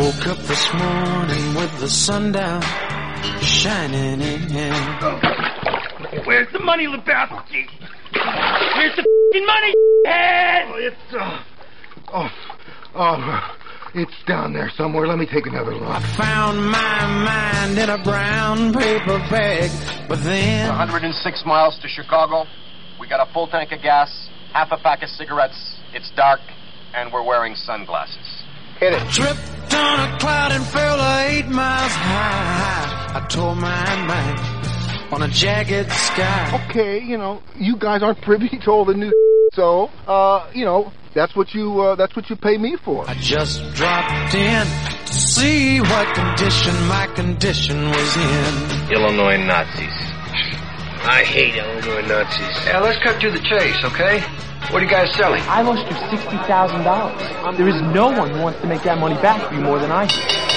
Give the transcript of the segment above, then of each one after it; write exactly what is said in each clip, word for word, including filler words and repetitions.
woke up this morning with the sun down, shining in. Where's the money, Lebowski? Where's the f***ing money, head? Oh, it's, uh, oh, oh, it's down there somewhere. Let me take another look. I found my mind in a brown paper bag, but then... one hundred six miles to Chicago. We got a full tank of gas, half a pack of cigarettes. It's dark, and we're wearing sunglasses. Hit it. Tripped on a cloud and fell eight miles high. I tore my mind on a jagged sky. Okay, you know, you guys aren't privy to all the new so, uh, you know, that's what you, uh, that's what you pay me for. I just dropped in to see what condition my condition was in. Illinois Nazis. I hate Illinois Nazis. Yeah, let's cut to the chase, okay? What are you guys selling? I lost you sixty thousand dollars. There is no one who wants to make that money back for you more than I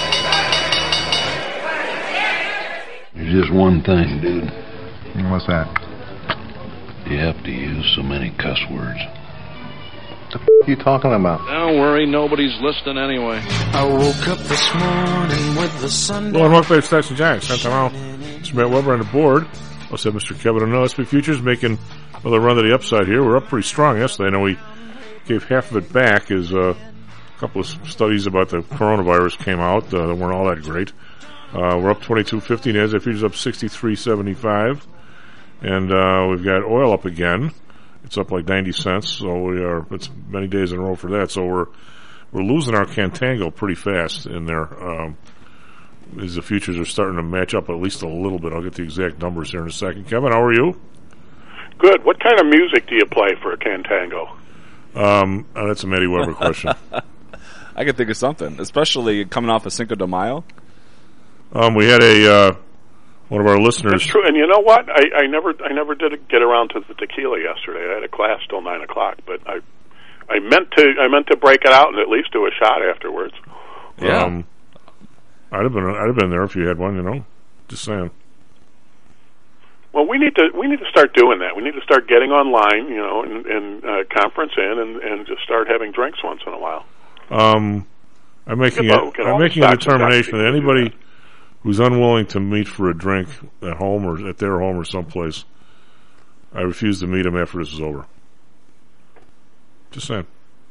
do. There's just one thing, dude. What's that? You have to use so many cuss words. What the f*** are you talking about? Don't worry, nobody's listening anyway. I woke up this morning with the sun. Well, and welcome back to Stacks and Giants. Sometime Mister Matt Weber on the board. Also, Mister Kevin O'Neill, S P Futures, making another run to the upside here. We're up pretty strong yesterday. I know we gave half of it back as uh, a couple of studies about the coronavirus came out uh, that weren't all that great. Uh, we're up twenty-two fifty. NASDAQ futures up sixty-three seventy-five. And uh, we've got oil up again. It's up like ninety cents. So we are, it's many days in a row for that. So we're we're losing our contango pretty fast in there. Um, as the futures are starting to match up at least a little bit. I'll get the exact numbers here in a second. Kevin, how are you? Good. What kind of music do you play for a contango? Um, oh, that's a Matty Weber question. I could think of something, especially coming off of Cinco de Mayo. Um, we had a uh, one of our listeners. That's true. And you know what? I, I never, I never did get around to the tequila yesterday. I had a class till nine o'clock, but I, I meant to, I meant to break it out and at least do a shot afterwards. Yeah. Um, I'd have been, I'd have been there if you had one. You know, just saying. Well, we need to we need to start doing that. We need to start getting online, you know, and, and uh, conference in, and, and just start having drinks once in a while. Um, I'm making Get a, get I'm all making the a stocks and determination that stocks anybody do who's unwilling to meet for a drink at home or at their home or someplace, I refuse to meet them after this is over. Just saying.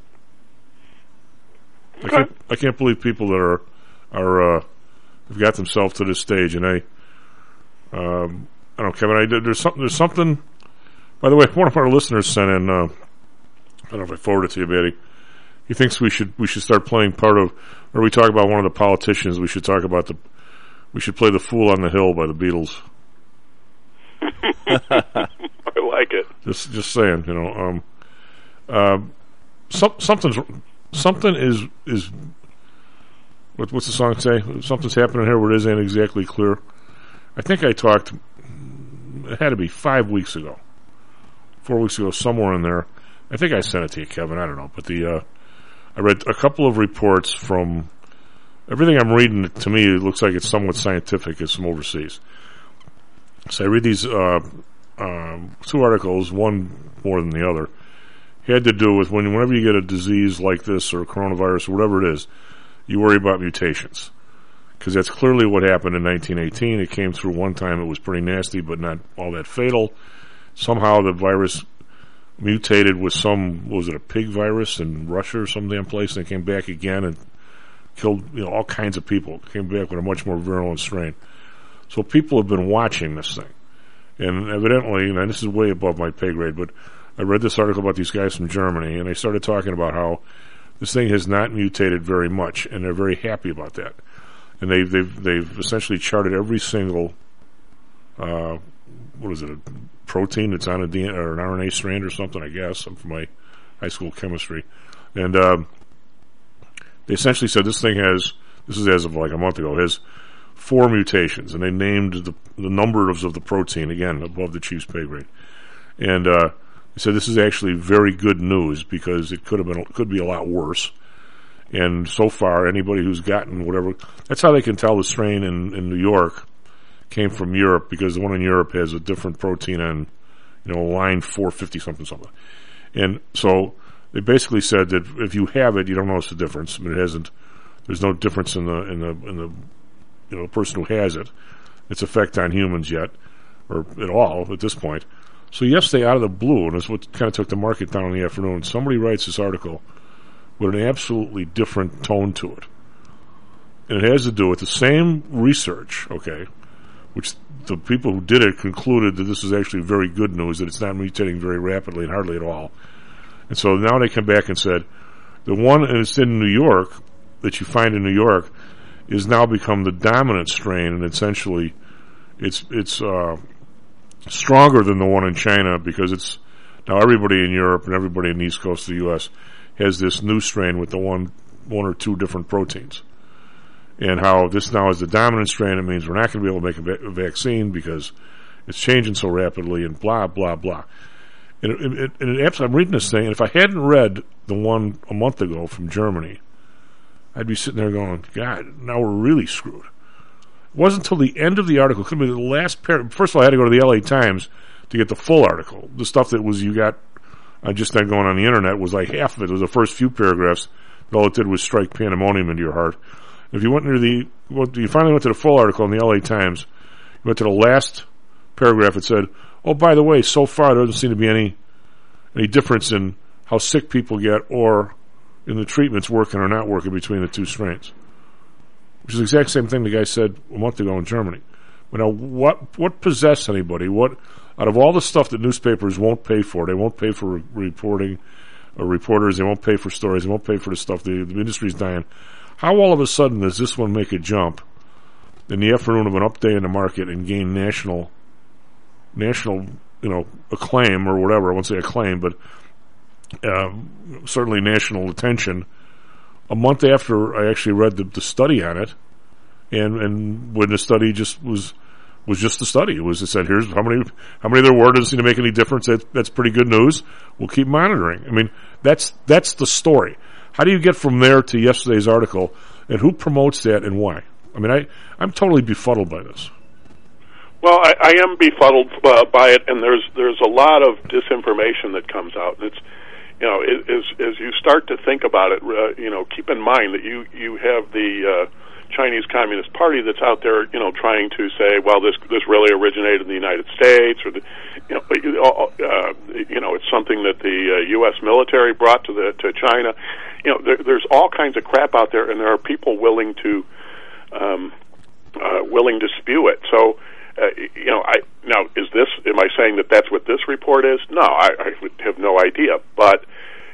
I Okay. can't I can't believe people that are are uh, have got themselves to this stage, and they. Um, I don't know, Kevin. I did. There's something. There's something. By the way, one of our listeners sent in. Uh, I don't know if I forwarded it to you, Betty. He thinks we should we should start playing part of, or we talk about one of the politicians. We should talk about the. We should play "The Fool on the Hill" by the Beatles. I like it. Just just saying, you know. Um, uh, some, something's something is is. What, what's the song say? Something's happening here where it isn't exactly clear. I think I talked. It had to be five weeks ago, four weeks ago, somewhere in there. I think I sent it to you, Kevin. I don't know, but the uh, I read a couple of reports from everything I'm reading. To me, it looks like it's somewhat scientific. It's from overseas. So I read these uh, um, two articles, one more than the other. Had to do with when whenever you get a disease like this or coronavirus or whatever it is, you worry about mutations. Because that's clearly what happened in nineteen eighteen. It came through one time. It was pretty nasty, but not all that fatal. Somehow the virus mutated with some, what was it, a pig virus in Russia or some damn place, and it came back again and killed, you know, all kinds of people. It came back with a much more virulent strain. So people have been watching this thing. And evidently, and this is way above my pay grade, but I read this article about these guys from Germany, and they started talking about how this thing has not mutated very much, and they're very happy about that. And they've they've they've essentially charted every single uh, what is it, a protein that's on a D N A or an R N A strand or something, I guess. I'm from my high school chemistry, and um, they essentially said this thing has, this is as of like a month ago, has four mutations, and they named the the numbers of the protein again above the chief's pay grade, and uh, they said this is actually very good news because it could have been could be a lot worse. And so far, anybody who's gotten whatever, that's how they can tell the strain in, in New York came from Europe, because the one in Europe has a different protein on, you know, line four fifty something something. And so they basically said that if you have it, you don't notice the difference. I mean, it hasn't, There's no difference in the in the in the you know person who has it, its effect on humans yet, or at all at this point. So yesterday, out of the blue, and it's what kind of took the market down in the afternoon, somebody writes this article with an absolutely different tone to it. And it has to do with the same research, okay, which the people who did it concluded that this is actually very good news, that it's not mutating very rapidly and hardly at all. And so now they come back and said, the one, and it's in New York, that you find in New York, is now become the dominant strain, and essentially it's it's uh, stronger than the one in China, because it's now everybody in Europe and everybody in the East Coast of the U S has this new strain with the one one or two different proteins. And how this now is the dominant strain, it means we're not going to be able to make a, va- a vaccine because it's changing so rapidly, and blah, blah, blah. And, it, it, and it, I'm reading this thing, and if I hadn't read the one a month ago from Germany, I'd be sitting there going, God, now we're really screwed. It wasn't until the end of the article, could be the last paragraph. First of all, I had to go to the L A Times to get the full article. The stuff that was you got uh, just then going on the internet was like half of it. It was the first few paragraphs. All it did was strike pandemonium into your heart. If you went into the, well, you finally went to the full article in the L A Times, you went to the last paragraph, it said, oh, by the way, so far there doesn't seem to be any any difference in how sick people get or in the treatments working or not working between the two strains. Which is the exact same thing the guy said a month ago in Germany. But now, what what possessed anybody? What, out of all the stuff that newspapers won't pay for, they won't pay for re- reporting, or reporters, they won't pay for stories, they won't pay for the stuff, the, the industry's dying. How all of a sudden does this one make a jump in the afternoon of an up day in the market and gain national, national, you know, acclaim or whatever? I won't say acclaim, but uh, certainly national attention. A month after I actually read the, the study on it, and and when the study just was was just a study, it was it said here's how many how many there were, doesn't seem to make any difference. That, that's pretty good news. We'll keep monitoring. I mean, that's that's the story. How do you get from there to yesterday's article, and who promotes that and why? I mean, I, I'm totally befuddled by this. Well, I, I am befuddled uh, by it, and there's there's a lot of disinformation that comes out. And it's, you know, it, as as you start to think about it, uh, you know, keep in mind that you you have the uh, Chinese Communist Party that's out there, you know, trying to say, well, this this really originated in the United States, or the, you know, uh, you know, it's something that the uh, U S military brought to the to China. You know, there, there's all kinds of crap out there, and there are people willing to um, uh, willing to spew it. So, uh, you know, I now is this? Am I saying that that's what this report is? No, I, I would have no idea. But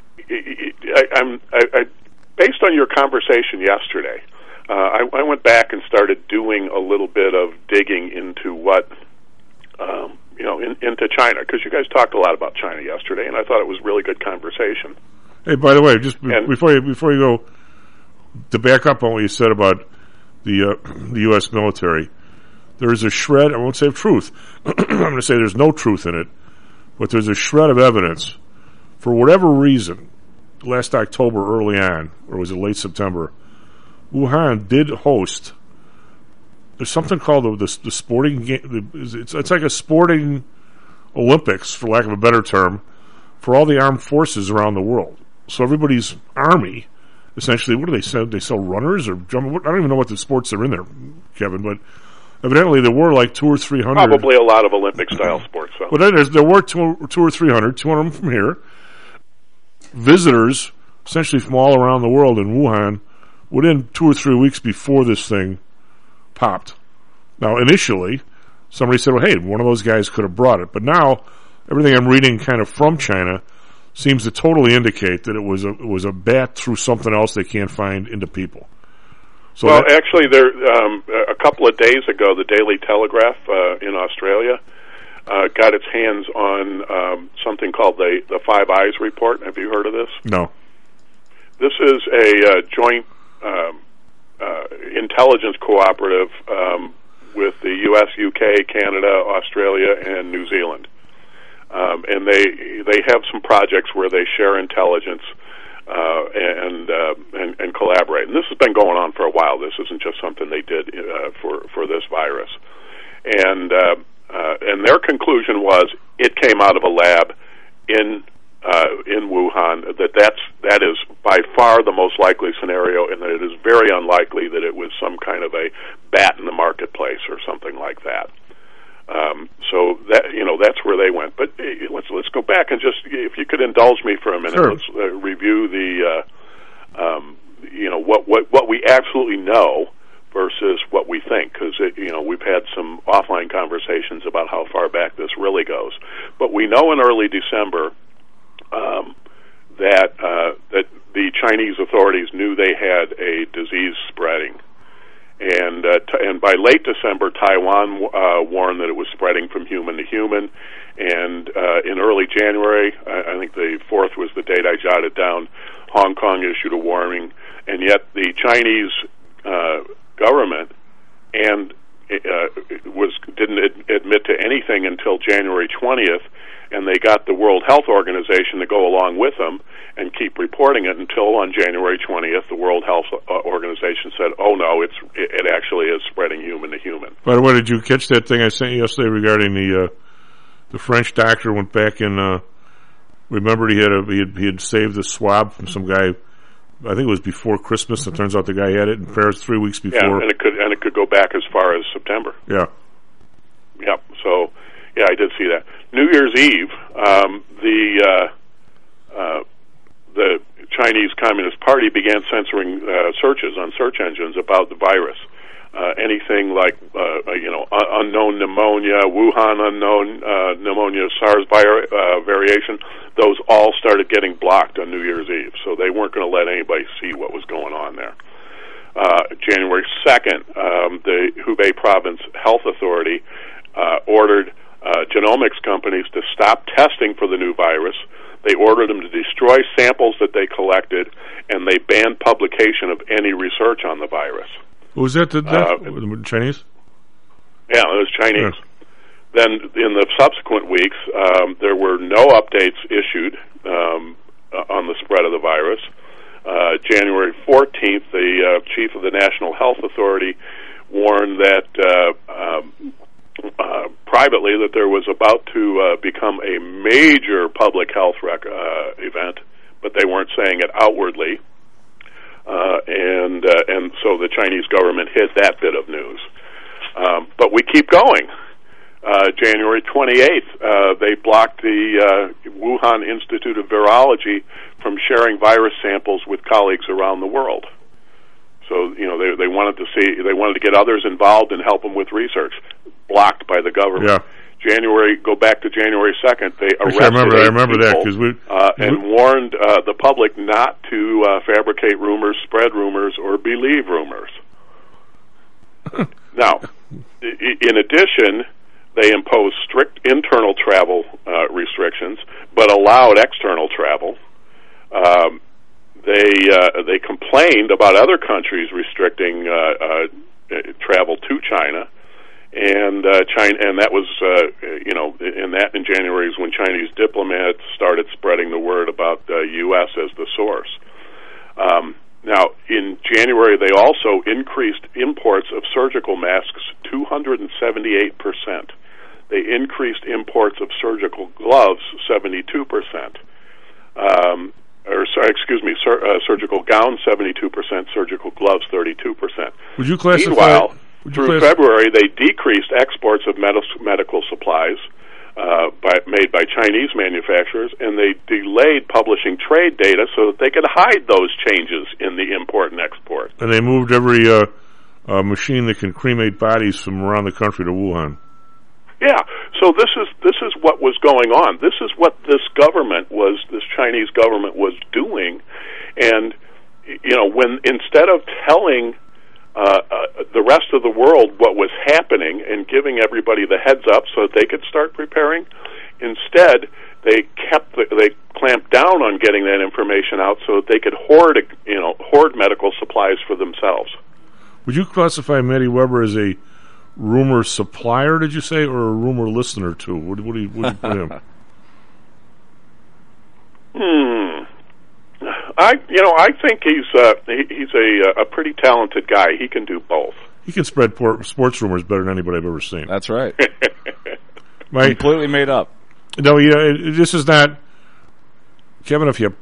I, I'm I, I, based on your conversation yesterday. Uh, I, I went back and started doing a little bit of digging into what, um, you know, in, into China, because you guys talked a lot about China yesterday, and I thought it was really good conversation. Hey, by the way, just be- and, before you before you go, to back up on what you said about the uh, the U S military, there is a shred. I won't say of truth. I'm going to say there's no truth in it, but there's a shred of evidence. For whatever reason, last October, early on, or was it late September? Wuhan did host. There's something called the the, the sporting game. It's it's like a sporting Olympics, for lack of a better term, for all the armed forces around the world. So everybody's army, essentially, what do they sell? They sell runners or jump? I don't even know what the sports are in there, Kevin. But evidently there were like two or three hundred. Probably a lot of Olympic style sports. So. But then there were two, two or three hundred. Two hundred of them from here. Visitors, essentially from all around the world in Wuhan. Within two or three weeks before this thing popped. Now, initially, somebody said, well, hey, one of those guys could have brought it. But now, everything I'm reading kind of from China seems to totally indicate that it was a, it was a bat through something else they can't find into people. So well, that, actually, there um, a couple of days ago, the Daily Telegraph uh, in Australia uh, got its hands on um, something called the, the Five Eyes Report. Have you heard of this? No. This is a uh, joint Um, uh, intelligence cooperative um, with the U S, U K, Canada, Australia, and New Zealand, um, and they they have some projects where they share intelligence uh, and, uh, and and collaborate. And this has been going on for a while. This isn't just something they did uh, for for this virus. And uh, uh, and their conclusion was it came out of a lab in. Uh, in Wuhan, that that's that is by far the most likely scenario, and that it is very unlikely that it was some kind of a bat in the marketplace or something like that. Um, so that you know that's where they went. But uh, let's let's go back and just, if you could indulge me for a minute, sure. let's uh, review the uh, um, you know what what what we absolutely know versus what we think, because you know we've had some offline conversations about how far back this really goes. But we know in early December um, that uh, that the Chinese authorities knew they had a disease spreading. And uh, t- and by late December, Taiwan uh, warned that it was spreading from human to human. And uh, in early January, I, I think the fourth was the date I jotted down, Hong Kong issued a warning. And yet the Chinese uh, government and uh, was didn't ad- admit to anything until January twentieth, and they got the World Health Organization to go along with them and keep reporting it until on January twentieth, the World Health Organization said, oh, no, it's it actually is spreading human to human. By the way, did you catch that thing I sent you yesterday regarding the uh, the French doctor went back and uh, remembered he had, a, he had he had saved a swab from some guy, I think it was before Christmas. It turns out the guy had it in Paris three weeks before. Yeah, and it could, and it could go back as far as September. Yeah. Yep, so, yeah, I did see that. New Year's Eve, um, the... Uh, uh, the Chinese Communist Party began censoring uh, searches on search engines about the virus. Uh, anything like, uh, you know, un- unknown pneumonia, Wuhan unknown uh, pneumonia, SARS vi- uh, variation, those all started getting blocked on New Year's Eve. So they weren't going to let anybody see what was going on there. Uh, January second, um, the Hubei Province Health Authority uh, ordered uh, genomics companies to stop testing for the new virus. They ordered them to destroy samples that they collected, and they banned publication of any research on the virus. Was that the, that, uh, the Chinese? Yeah, it was Chinese. Yeah. Then in the subsequent weeks, um, there were no updates issued um, uh, on the spread of the virus. Uh, January fourteenth, the uh, chief of the National Health Authority warned that uh, um, Uh, privately that there was about to uh, become a major public health rec- uh, event, but they weren't saying it outwardly, uh, and uh, and so the Chinese government hid that bit of news. Um, but we keep going. Uh, January twenty-eighth, uh, they blocked the uh, Wuhan Institute of Virology from sharing virus samples with colleagues around the world. So you know they they wanted to see they wanted to get others involved and help them with research. Blocked by the government. Yeah. January, go back to January second. They arrested I remember, I remember people, that because we uh, and we, warned uh, the public not to uh, fabricate rumors, spread rumors, or believe rumors. Now, in addition, they imposed strict internal travel uh, restrictions, but allowed external travel. Um, they uh, they complained about other countries restricting uh, uh, travel to China. And uh, China, and that was, uh, you know, in that in January is when Chinese diplomats started spreading the word about the U S as the source. Um, now, in January, they also increased imports of surgical masks two hundred seventy-eight percent. They increased imports of surgical gloves seventy-two percent. Um, or sorry, excuse me, sur- uh, surgical gowns seventy-two percent, surgical gloves thirty-two percent. Would you classify? Meanwhile, would you through class- February, they decreased exports of med- medical supplies uh, by, made by Chinese manufacturers, and they delayed publishing trade data so that they could hide those changes in the import and export. And they moved every uh, uh, machine that can cremate bodies from around the country to Wuhan. Yeah, so this is this is what was going on. This is what this government was, this Chinese government was doing, and you know, when instead of telling uh, uh, the rest of the world what was happening and giving everybody the heads up so that they could start preparing, instead they kept the, they clamped down on getting that information out so that they could hoard you know hoard medical supplies for themselves. Would you classify Matty Weber as a rumor supplier, did you say, or a rumor listener too? What, what do you, what do you put him? Hmm. I, you know, I think he's uh, he, he's a a pretty talented guy. He can do both. He can spread por- sports rumors better than anybody I've ever seen. That's right. My, completely made up. No, yeah, it, this is not, Kevin. If you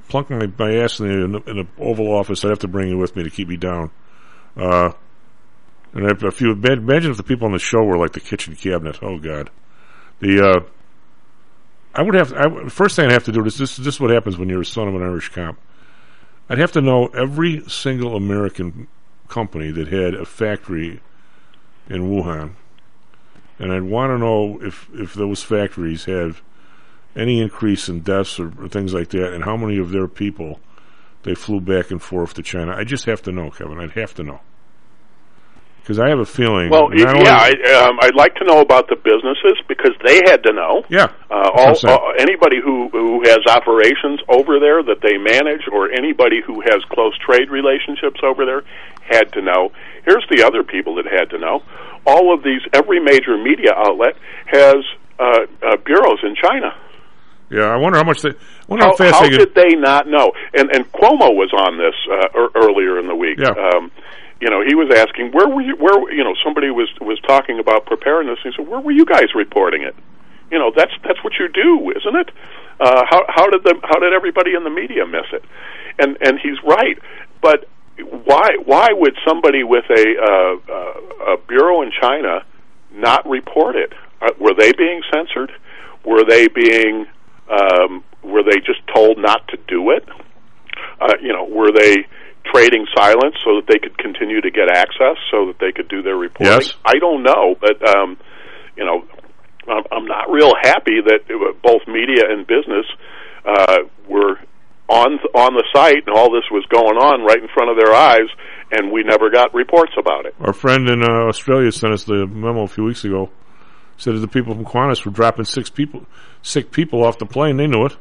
plunk my, my ass in the, in the in the Oval Office, I'd have to bring you with me to keep me down. Uh, and if, if you imagine if the people on the show were like the kitchen cabinet. Oh God, the uh, I would have. I, first thing I'd have to do is this. This is what happens when you're a son of an Irish cop. I'd have to know every single American company that had a factory in Wuhan, and I'd want to know if if those factories have any increase in deaths or, or things like that, and how many of their people they flew back and forth to China. I just have to know, Kevin. I'd have to know. Because I have a feeling... Well, yeah, only, I, um, I'd like to know about the businesses, because they had to know. Yeah. Uh, all, all, anybody who, who has operations over there that they manage, or anybody who has close trade relationships over there, had to know. Here's the other people that had to know. All of these, every major media outlet has uh, uh, bureaus in China. Yeah, I wonder how much they... I wonder how, how fast how they did they not know? And and Cuomo was on this uh, er, earlier in the week. Yeah. Um, you know, he was asking, where were you, where, you know, somebody was, was talking about preparedness, and he said, where were you guys reporting it? You know, that's, that's what you do, isn't it? Uh, how, how did the, how did everybody in the media miss it? And, and he's right. But why, why would somebody with a, uh, uh, a bureau in China not report it? Uh, were they being censored? Were they being, um, were they just told not to do it? Uh, you know, were they trading silence so that they could continue to get access, so that they could do their reporting? Yes. I don't know, but um, you know, I'm, I'm not real happy that it, both media and business uh, were on on the site, and all this was going on right in front of their eyes, and we never got reports about it. Our friend in uh, Australia sent us the memo a few weeks ago. Said that the people from Qantas were dropping six people, sick people off the plane. They knew it.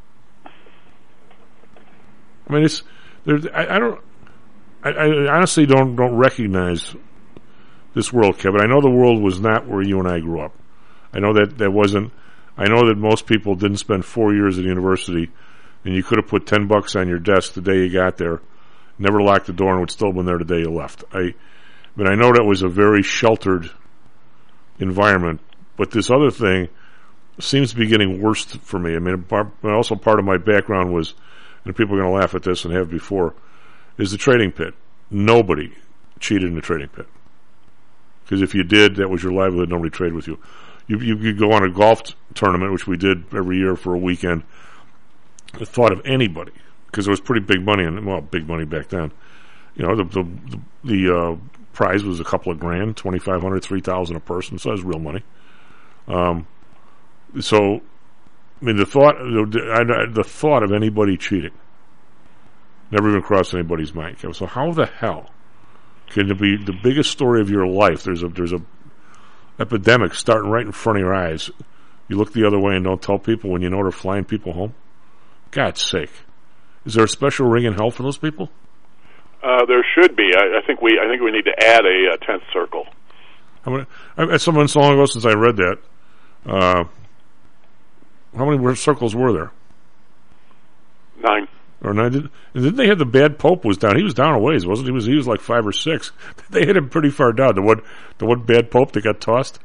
I mean, it's there. I, I don't. I, I honestly don't don't recognize this world, Kevin. I know the world was not where you and I grew up. I know that that wasn't. I know that most people didn't spend four years at university, and you could have put ten bucks on your desk the day you got there, never locked the door, and would still been there the day you left. I, but I know that was a very sheltered environment. But this other thing seems to be getting worse for me. I mean, also part of my background was, and people are going to laugh at this and have before, is the trading pit. Nobody cheated in the trading pit. Because if you did, that was your livelihood. Nobody traded with you. You, you. you go on a golf t- tournament, which we did every year for a weekend. The thought of anybody, because it was pretty big money, and well, big money back then. You know, the the, the, the uh, prize was a couple of grand, twenty-five hundred dollars, three thousand dollars a person, so that was real money. Um, so, I mean, the thought, the, the thought of anybody cheating never even crossed anybody's mind. So how the hell can it be the biggest story of your life? There's a, there's a epidemic starting right in front of your eyes. You look the other way and don't tell people when you know they're flying people home? God's sake. Is there a special ring in hell for those people? Uh, there should be. I, I think we, I think we need to add a, a tenth circle. How many, I, someone so long ago since I read that, uh, how many circles were there? Nine. Or nine? Did, didn't they have the bad Pope was down? He was down a ways, wasn't he? He was, he was like five or six. They hit him pretty far down. The one, the one bad Pope that got tossed?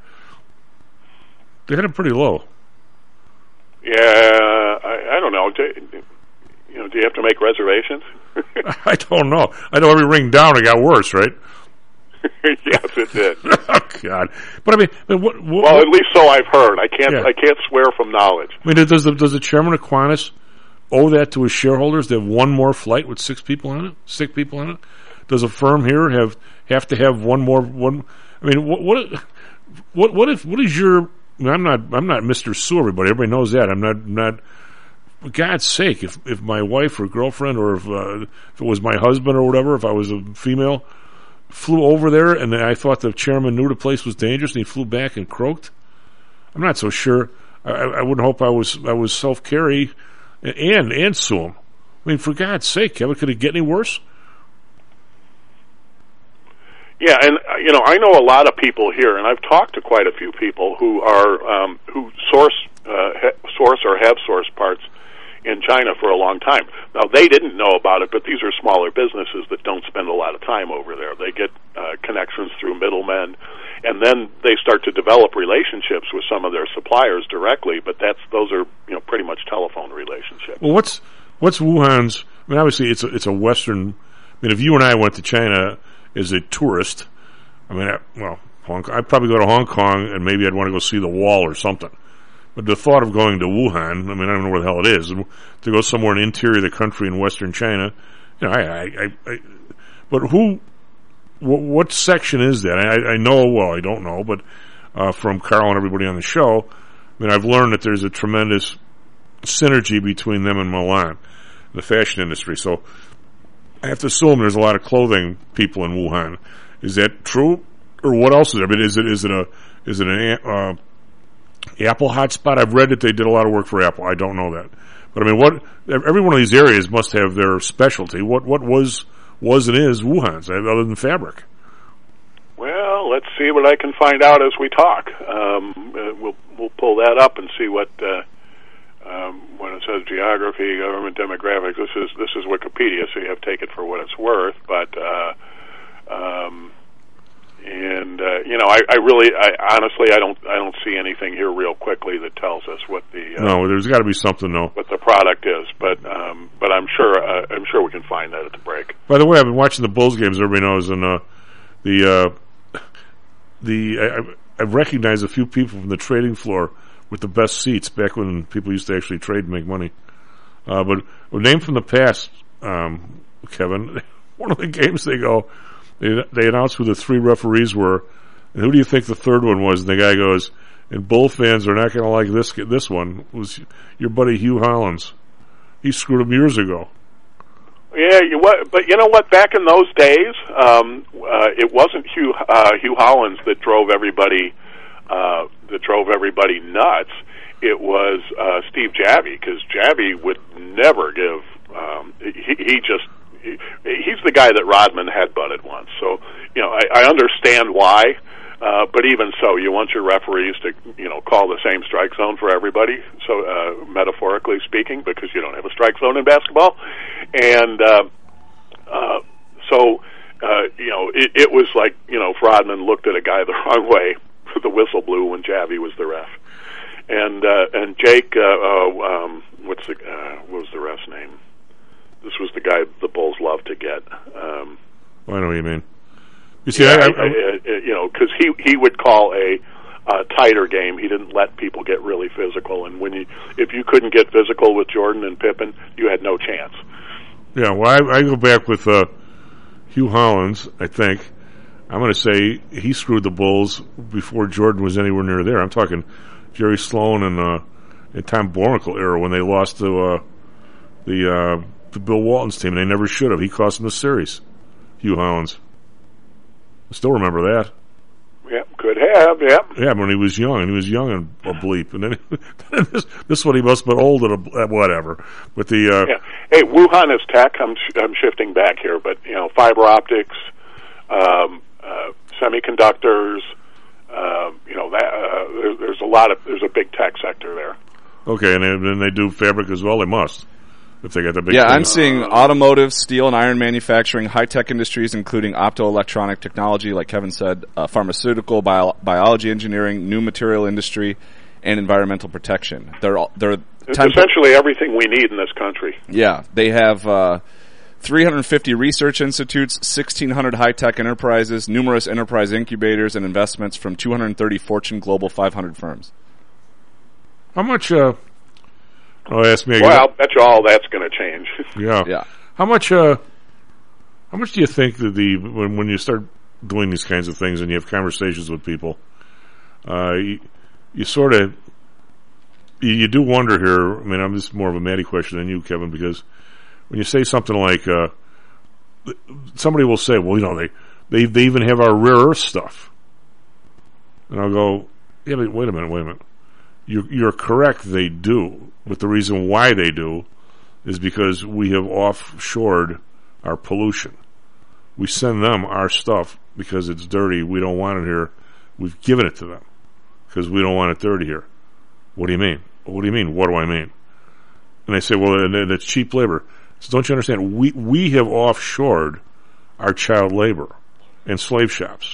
They hit him pretty low. Yeah, I, I don't know. Do, you know, do you have to make reservations? I don't know. I know every ring down it got worse, right? Yes, it did. Oh God! But I mean, what, what, well, what, at least so I've heard. I can't. Yeah. I can't swear from knowledge. I mean, does the does the chairman of Qantas owe that to his shareholders? They have one more flight with six people on it, sick people on it. Does a firm here have have to have one more one? I mean, what what what what if what is your? I mean, I'm not I'm not Mister Sue everybody. Everybody knows that. I'm not I'm not. For God's sake, if if my wife or girlfriend or if uh, if it was my husband or whatever, if I was a female, flew over there and I thought the chairman knew the place was dangerous and he flew back and croaked, I'm not so sure. I, I wouldn't hope I was I was self carry and and sue him. I mean, for God's sake, Kevin, could it get any worse? Yeah, and uh, you know, I know a lot of people here, and I've talked to quite a few people who are um, who source uh, he- source or have sourced parts in China for a long time. Now, they didn't know about it, but these are smaller businesses that don't spend a lot of time over there. They get uh, connections through middlemen, and then they start to develop relationships with some of their suppliers directly, but that's those are, you know, pretty much telephone relationships. Well, what's what's Wuhan's? I mean, obviously, it's a, it's a Western. I mean, if you and I went to China as a tourist, I mean, I, well, Hong Kong, I'd probably go to Hong Kong and maybe I'd want to go see the wall or something. But the thought of going to Wuhan, I mean, I don't know where the hell it is, to go somewhere in the interior of the country in Western China, you know, I, I, I, I but who, what, what section is that? I, I know, well, I don't know, but uh, from Carl and everybody on the show, I mean, I've learned that there's a tremendous synergy between them and Milan, the fashion industry. So I have to assume there's a lot of clothing people in Wuhan. Is that true, or what else is there? I mean, is it is it a is it an uh, Apple hotspot? I've read that they did a lot of work for Apple. I don't know that, but I mean, what every one of these areas must have their specialty. What what was was and is Wuhan's other than fabric? Well, let's see what I can find out as we talk. Um, uh, we'll we'll pull that up and see what uh, um, when it says geography, government demographics. This is this is Wikipedia, so you have to take it for what it's worth. But uh, um, and uh, you know, I, I really, I honestly, I don't, I don't see anything here real quickly that tells us what the uh, no. There's got to be something though. What the product is, but um, but I'm sure uh, I'm sure we can find that at the break. By the way, I've been watching the Bulls games. Everybody knows, and uh, the. Uh, The I, I've recognized a few people from the trading floor with the best seats back when people used to actually trade and make money. Uh, but a name from the past, um, Kevin, one of the games they go, they, they announced who the three referees were, and who do you think the third one was? And the guy goes, and Bull fans are not going to like this this one, it was your buddy Hugh Hollins. He screwed him years ago. Yeah, you what? But you know what? Back in those days, um, uh, it wasn't Hugh uh, Hugh Hollins that drove everybody uh, that drove everybody nuts. It was uh, Steve Javie, because Javie would never give. Um, he, he just he, he's the guy that Rodman headbutted once. So you know, I, I understand why. Uh, but even so, you want your referees to, you know, call the same strike zone for everybody, so uh, metaphorically speaking, because you don't have a strike zone in basketball. And uh, uh, so, uh, you know, it, it was like, you know, if Rodman looked at a guy the wrong way, the whistle blew when Javie was the ref. And uh, and Jake, uh, uh, um, what's the uh, what was the ref's name? This was the guy the Bulls loved to get. Um, well, I know what you mean. You see, yeah, I, I, I, I, you know, because he he would call a, a tighter game. He didn't let people get really physical, and when you if you couldn't get physical with Jordan and Pippen, you had no chance. Yeah, well, I, I go back with uh, Hugh Hollins. I think I'm going to say he screwed the Bulls before Jordan was anywhere near there. I'm talking Jerry Sloan and uh, and Tom Bornicle era when they lost to uh, the uh, the Bill Walton's team, and they never should have. He cost them the series. Hugh Hollins. I still remember that. Yeah, could have, yeah. Yeah, when he was young, and he was young and a bleep. And then this, this one he must have been old and a, whatever. But the uh, yeah. Hey, Wuhan is tech. I'm I'm shifting back here, but you know, fiber optics, um, uh, semiconductors. Uh, you know, that uh, there, there's a lot of there's a big tech sector there. Okay, and then they do fabric as well. They must. If they got the big yeah, thing. I'm seeing automotive, steel and iron manufacturing, high-tech industries, including optoelectronic technology, like Kevin said, uh, pharmaceutical, bio- biology engineering, new material industry, and environmental protection. They're all, they're it's essentially everything we need in this country. Yeah, they have uh, three hundred fifty research institutes, sixteen hundred high-tech enterprises, numerous enterprise incubators, and investments from two hundred thirty Fortune Global five hundred firms. How much... Uh Oh, ask me again. Well, I'll bet you all that's going to change. Yeah. Yeah. How much? Uh, how much do you think that the when when you start doing these kinds of things and you have conversations with people, uh, you, you sort of you, you do wonder here. I mean, I'm just more of a Matty question than you, Kevin, because when you say something like uh, somebody will say, "Well, you know, they they they even have our rare earth stuff," and I'll go, "Yeah, but wait a minute, wait a minute." You're, you're correct, they do. But the reason why they do is because we have offshored our pollution. We send them our stuff because it's dirty. We don't want it here. We've given it to them because we don't want it dirty here. What do you mean? What do you mean? What do I mean? And they say, well, that's cheap labor. So don't you understand? We, we have offshored our child labor and slave shops.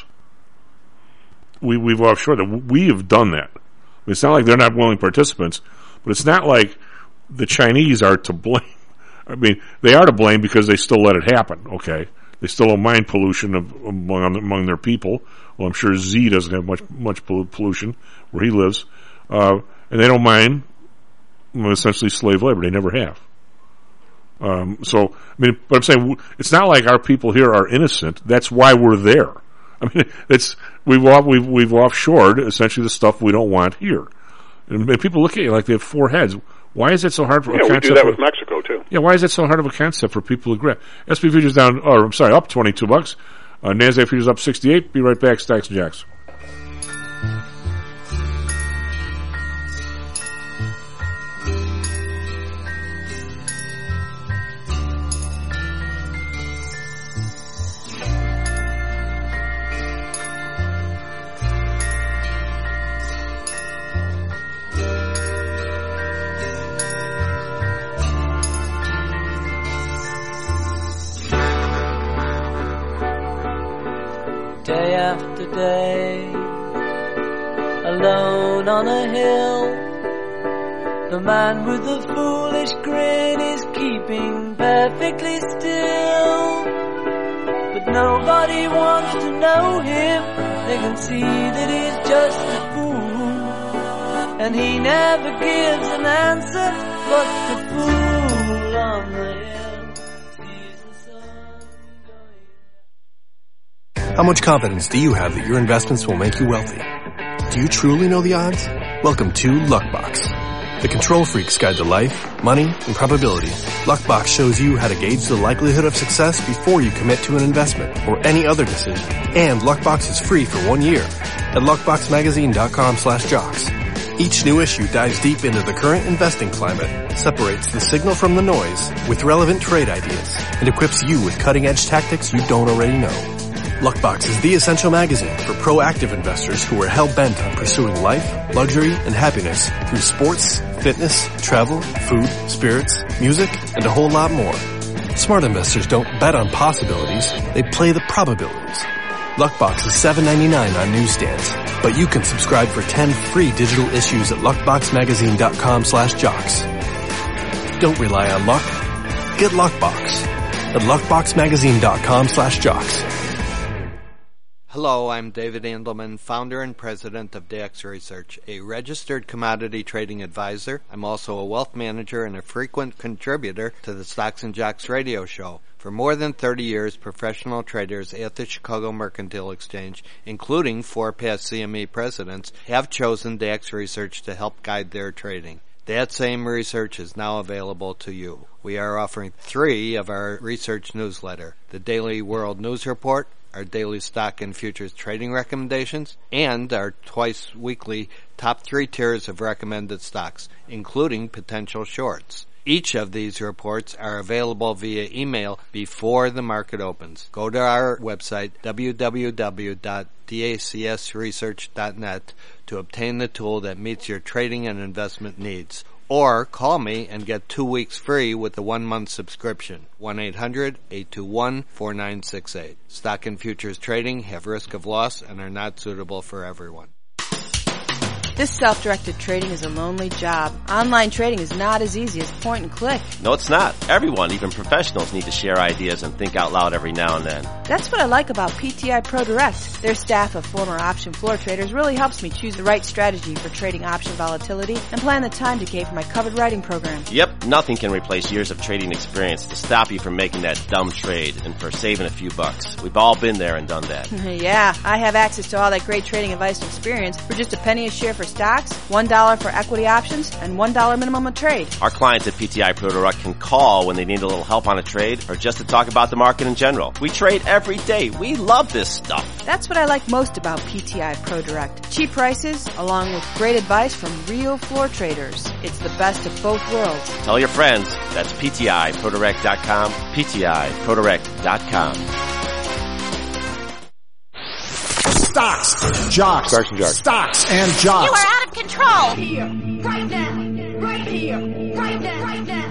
We, we've offshored that. We have done that. It's not like they're not willing participants, but it's not like the Chinese are to blame. I mean, they are to blame because they still let it happen, okay? They still don't mind pollution of, among, among their people. Well, I'm sure Z doesn't have much much pollution where he lives. Uh, and they don't mind well, essentially slave labor. They never have. Um, so, I mean, but I'm saying it's not like our people here are innocent. That's why we're there. I mean, it's we've off, we've we've offshored essentially the stuff we don't want here. And people look at you like they have four heads. Why is it so hard for yeah, a concept? Yeah, we do that for, with Mexico too. Yeah, why is it so hard of a concept for people to grab? S and P futures down. Oh, I'm sorry, up twenty-two bucks. Uh, Nasdaq futures up sixty-eight. Be right back. Stocks and Jacks. Day after day, alone on a hill, the man with the foolish grin is keeping perfectly still. But nobody wants to know him, they can see that he's just a fool. And he never gives an answer, but the fool on the hill. How much confidence do you have that your investments will make you wealthy? Do you truly know the odds? Welcome to Luckbox, the control freak's guide to life, money, and probability. Luckbox shows you how to gauge the likelihood of success before you commit to an investment or any other decision. And Luckbox is free for one year at luckboxmagazine.com slash jocks. Each new issue dives deep into the current investing climate, separates the signal from the noise with relevant trade ideas, and equips you with cutting-edge tactics you don't already know. Luckbox is the essential magazine for proactive investors who are hell-bent on pursuing life, luxury, and happiness through sports, fitness, travel, food, spirits, music, and a whole lot more. Smart investors don't bet on possibilities, they play the probabilities. Luckbox is seven ninety-nine on newsstands, but you can subscribe for ten free digital issues at luckboxmagazine.com slash jocks. Don't rely on luck. Get Luckbox at luckboxmagazine.com slash jocks. Hello, I'm David Andelman, founder and president of D X Research, a registered commodity trading advisor. I'm also a wealth manager and a frequent contributor to the Stocks and Jocks radio show. For more than thirty years, professional traders at the Chicago Mercantile Exchange, including four past C M E presidents, have chosen D X Research to help guide their trading. That same research is now available to you. We are offering three of our research newsletter, the Daily World News Report, our daily stock and futures trading recommendations, and our twice-weekly top three tiers of recommended stocks, including potential shorts. Each of these reports are available via email before the market opens. Go to our website, w w w dot dacs research dot net, to obtain the tool that meets your trading and investment needs. Or call me and get two weeks free with a one-month subscription. one eight hundred eight two one four nine six eight. Stock and futures trading have risk of loss and are not suitable for everyone. This self-directed trading is a lonely job. Online trading is not as easy as point and click. No, it's not. Everyone, even professionals, need to share ideas and think out loud every now and then. That's what I like about P T I Pro Direct. Their staff of former option floor traders really helps me choose the right strategy for trading option volatility and plan the time decay for my covered writing program. Yep, nothing can replace years of trading experience to stop you from making that dumb trade and for saving a few bucks. We've all been there and done that. Yeah, I have access to all that great trading advice and experience for just a penny a share for stocks, one dollar for equity options, and one dollar minimum a trade. Our clients at P T I Pro Direct can call when they need a little help on a trade or just to talk about the market in general. We trade every day. We love this stuff. That's what I like most about P T I Pro Direct. Cheap prices, along with great advice from real floor traders. It's the best of both worlds. Tell your friends. That's P T I Pro Direct dot com, P T I Pro Direct dot com. Stocks, jocks, Stocks and jocks. Stocks and jocks. You are out of control. Here, right now, right here, right now, right now.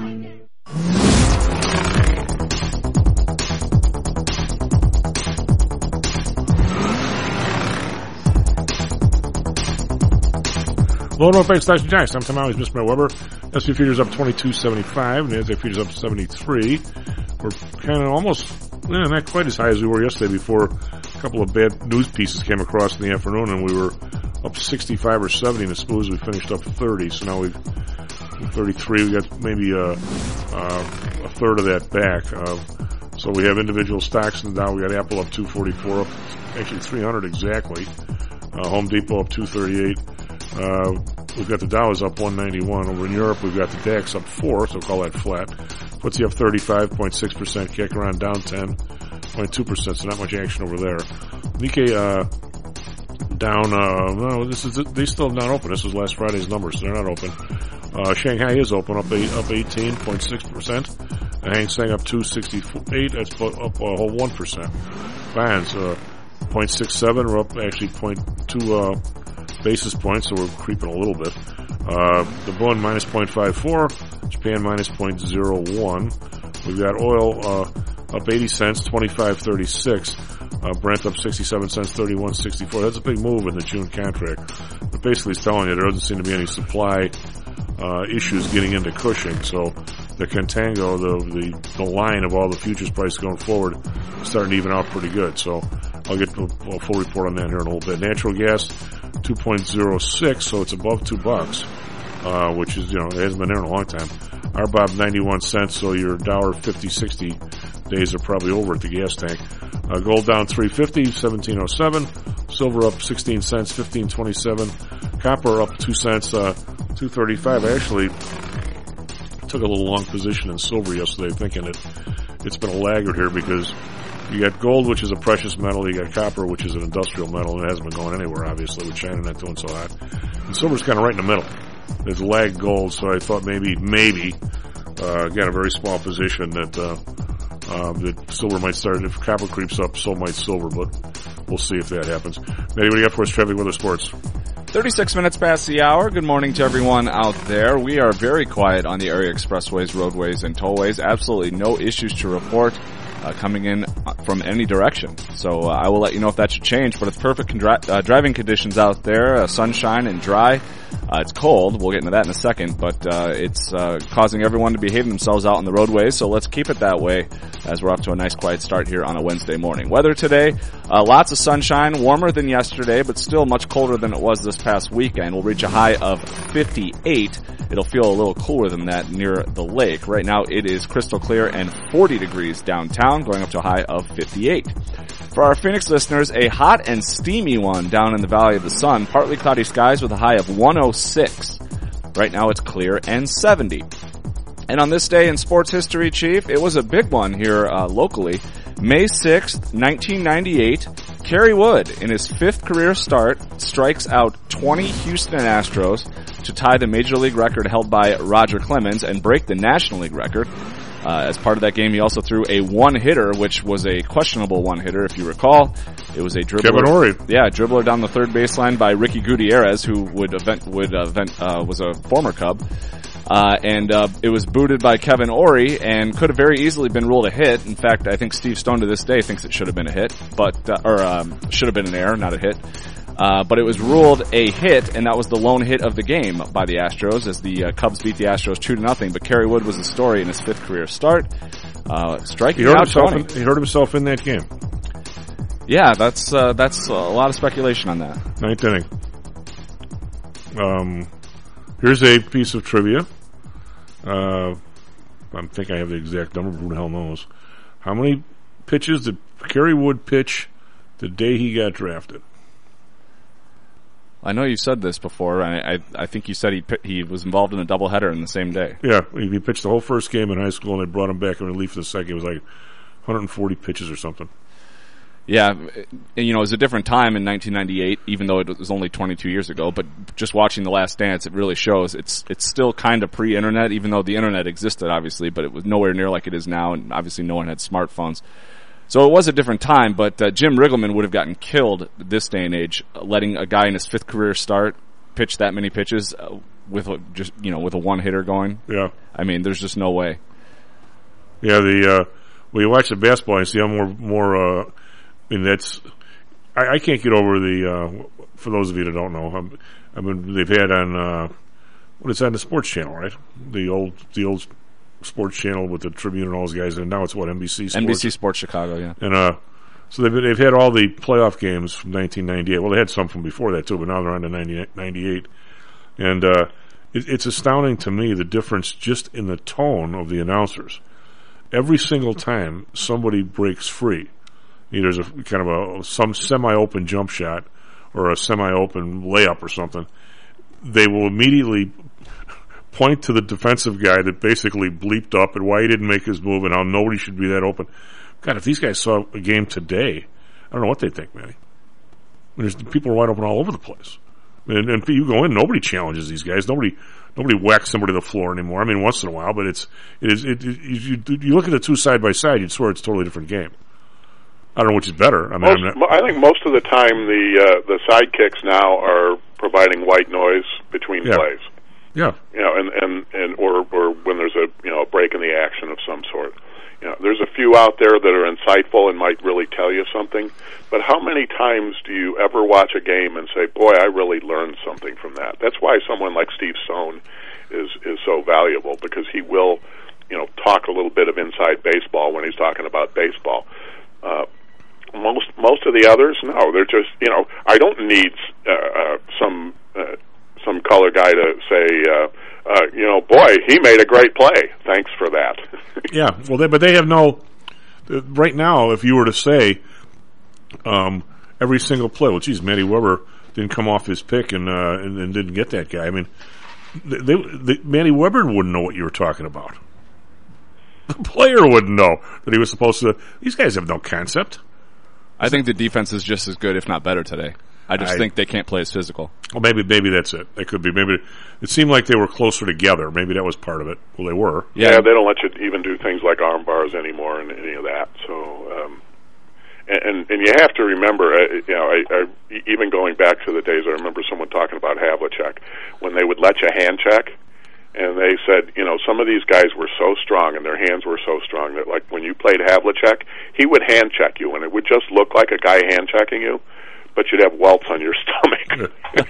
Hello, North Bank Stocks and Jocks. I'm Tom Always, Mister Matt Weber. S and P futures up twenty-two seventy-five, and the Nasdaq futures up seventy-three. We're kind of almost, eh, not quite as high as we were yesterday before a couple of bad news pieces came across in the afternoon, and we were up sixty-five or seventy, and as smooth as we finished up thirty. So now we've thirty-three. We got maybe a, uh, a third of that back. Uh, so we have individual stocks in the Dow. We got Apple up two forty-four, up actually three hundred exactly. Uh, Home Depot up two thirty-eight. Uh, we've got the Dow is up one ninety-one. Over in Europe, we've got the DAX up four, so call that flat. F T S E up thirty-five point six percent. Kekaran down ten point two percent, so not much action over there. Nikkei, uh, down, uh, no, this is, they still not open. This was last Friday's numbers, so they're not open. Uh, Shanghai is open, up eight, up eighteen point six percent. The Hang Seng up two sixty-eight, that's up a whole one percent. Bonds, uh, zero point six seven, we're up actually zero point two, uh, basis points, so we're creeping a little bit. Uh, the Bund minus zero point five four, Japan minus zero point zero one. We've got oil, uh, up eighty cents, twenty-five thirty-six. Uh, Brent up sixty-seven cents, thirty-one sixty-four. That's a big move in the June contract. But basically it's telling you there doesn't seem to be any supply, uh, issues getting into Cushing. So the contango, the, the, the line of all the futures prices going forward is starting to even out pretty good. So I'll get a, a full report on that here in a little bit. Natural gas, two point oh six, so it's above two bucks, uh, which is, you know, it hasn't been there in a long time. R B O B ninety-one cents, so your dollar fifty, sixty days are probably over at the gas tank. Uh, gold down three fifty, seventeen oh seven. Silver up sixteen cents, fifteen twenty-seven. Copper up two cents, uh, two thirty-five. I actually took a little long position in silver yesterday, thinking it, it's been a laggard here because you got gold, which is a precious metal. You got copper, which is an industrial metal, and it hasn't been going anywhere, obviously, with China not doing so hot. And silver's kind of right in the middle. It's lagged gold, so I thought maybe, maybe, uh, again, a very small position that, uh, uh, that silver might start. If copper creeps up, so might silver, but we'll see if that happens. Matty, what do you got for us, traffic, weather, sports? thirty-six minutes past the hour. Good morning to everyone out there. We are very quiet on the area expressways, roadways, and tollways. Absolutely no issues to report uh, coming in from any direction. So uh, I will let you know if that should change, but it's perfect con- uh, driving conditions out there, uh, sunshine and dry. Uh, it's cold. We'll get into that in a second, but uh, it's uh, causing everyone to behave themselves out on the roadways, so let's keep it that way as we're off to a nice quiet start here on a Wednesday morning. Weather today, uh, lots of sunshine, warmer than yesterday, but still much colder than it was this past weekend. We'll reach a high of fifty-eight. It'll feel a little cooler than that near the lake. Right now it is crystal clear and forty degrees downtown, going up to a high of fifty-eight. For our Phoenix listeners, a hot and steamy one down in the Valley of the Sun. Partly cloudy skies with a high of one oh six. Right now it's clear and seventy. And on this day in sports history, Chief, it was a big one here uh, locally. May sixth, nineteen ninety-eight, Kerry Wood, in his fifth career start, strikes out twenty Houston Astros to tie the Major League record held by Roger Clemens and break the National League record. Uh, as part of that game, he also threw a one-hitter, which was a questionable one-hitter, if you recall. It was a dribbler. Kevin Ory. Yeah, dribbler down the third baseline by Ricky Gutierrez, who would event, would event, uh, was a former Cub. Uh, and, uh, it was booted by Kevin Ory and could have very easily been ruled a hit. In fact, I think Steve Stone to this day thinks it should have been a hit, but, uh, or, um, should have been an error, not a hit. Uh, but it was ruled a hit, and that was the lone hit of the game by the Astros as the uh, Cubs beat the Astros two to nothing. But Kerry Wood was the story in his fifth career start, uh, striking he hurt out himself twenty. in, he hurt himself in that game. Yeah, that's uh, that's a lot of speculation on that. Ninth inning. Um, here's a piece of trivia. Uh, I think I have the exact number. Who the hell knows? How many pitches did Kerry Wood pitch the day he got drafted? I know you said this before. I, I I think you said he he was involved in a doubleheader in the same day. Yeah, he pitched the whole first game in high school, and they brought him back in relief for the second. It was like one hundred forty pitches or something. Yeah, and, you know, it was a different time in nineteen ninety-eight, even though it was only twenty-two years ago. But just watching The Last Dance, it really shows it's it's still kind of pre-internet, even though the internet existed, obviously, but it was nowhere near like it is now, and obviously no one had smartphones. So it was a different time, but uh, Jim Riggleman would have gotten killed this day and age, uh, letting a guy in his fifth career start pitch that many pitches uh, with a, just you know with a one hitter going. Yeah, I mean, there's just no way. Yeah, the uh, when you watch the basketball, you see how more more. Uh, I mean, that's I, I can't get over the. Uh, for those of you that don't know, I'm, I mean, they've had on uh, What it's on the Sports Channel, right? The old the old Sports Channel with the Tribune and all those guys, and now it's what N B C Sports. N B C Sports Chicago, yeah. And uh, so they've they've had all the playoff games from nineteen ninety-eight. Well, they had some from before that too, but now they're on to ninety-eight. And uh, it, it's astounding to me the difference just in the tone of the announcers. Every single time somebody breaks free, either there's a kind of a some semi-open jump shot or a semi-open layup or something, they will immediately point to the defensive guy that basically bleeped up and why he didn't make his move and how nobody should be that open. God, if these guys saw a game today, I don't know what they'd think, Manny. I mean, there's people are wide open all over the place. And, and you go in, nobody challenges these guys. Nobody, nobody whacks somebody to the floor anymore. I mean, once in a while, but it's, it is, it, it you, you look at the two side by side, you'd swear it's a totally different game. I don't know which is better. I mean, most, I'm not, I think most of the time the uh, the sidekicks now are providing white noise between yeah. plays. Yeah. You know, and, and, and or, or when there's a you know a break in the action of some sort. You know, there's a few out there that are insightful and might really tell you something. But how many times do you ever watch a game and say, "Boy, I really learned something from that"? That's why someone like Steve Sohn is is so valuable, because he will, you know, talk a little bit of inside baseball when he's talking about baseball. Uh, most most of the others, no, they're just you know. I don't need uh, uh, some uh, some color guy to say, uh, uh, you know, boy, he made a great play. Thanks for that. Yeah, well, they, but they have no. Uh, right now, if you were to say um, every single play, well, geez, Matty Weber didn't come off his pick and uh, and, and didn't get that guy. I mean, they, they, Matty Weber wouldn't know what you were talking about. The player wouldn't know that he was supposed to. These guys have no concept. I think the defense is just as good, if not better, today. I just I, think they can't play as physical. Well, maybe maybe that's it. It could be. Maybe it seemed like they were closer together. Maybe that was part of it. Well, they were. Yeah, yeah they don't let you even do things like arm bars anymore and any of that. So, um, and and you have to remember, uh, you know, I, I, even going back to the days, I remember someone talking about Havlicek when they would let you hand check. And they said, you know, some of these guys were so strong and their hands were so strong that, like, when you played Havlicek, he would hand check you, and it would just look like a guy hand checking you, but you'd have welts on your stomach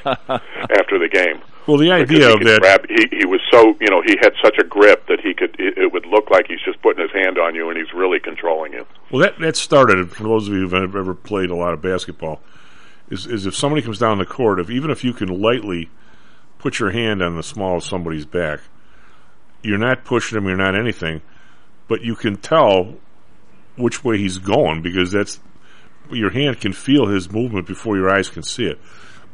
after the game. Well, the idea of that, grab, he, he was so, you know, he had such a grip that he could, it, it would look like he's just putting his hand on you, and he's really controlling you. Well, that that started, for those of you who've ever played a lot of basketball, is is if somebody comes down the court, if even if you can lightly put your hand on the small of somebody's back, you're not pushing him, you're not anything, but you can tell which way he's going, because that's your hand can feel his movement before your eyes can see it.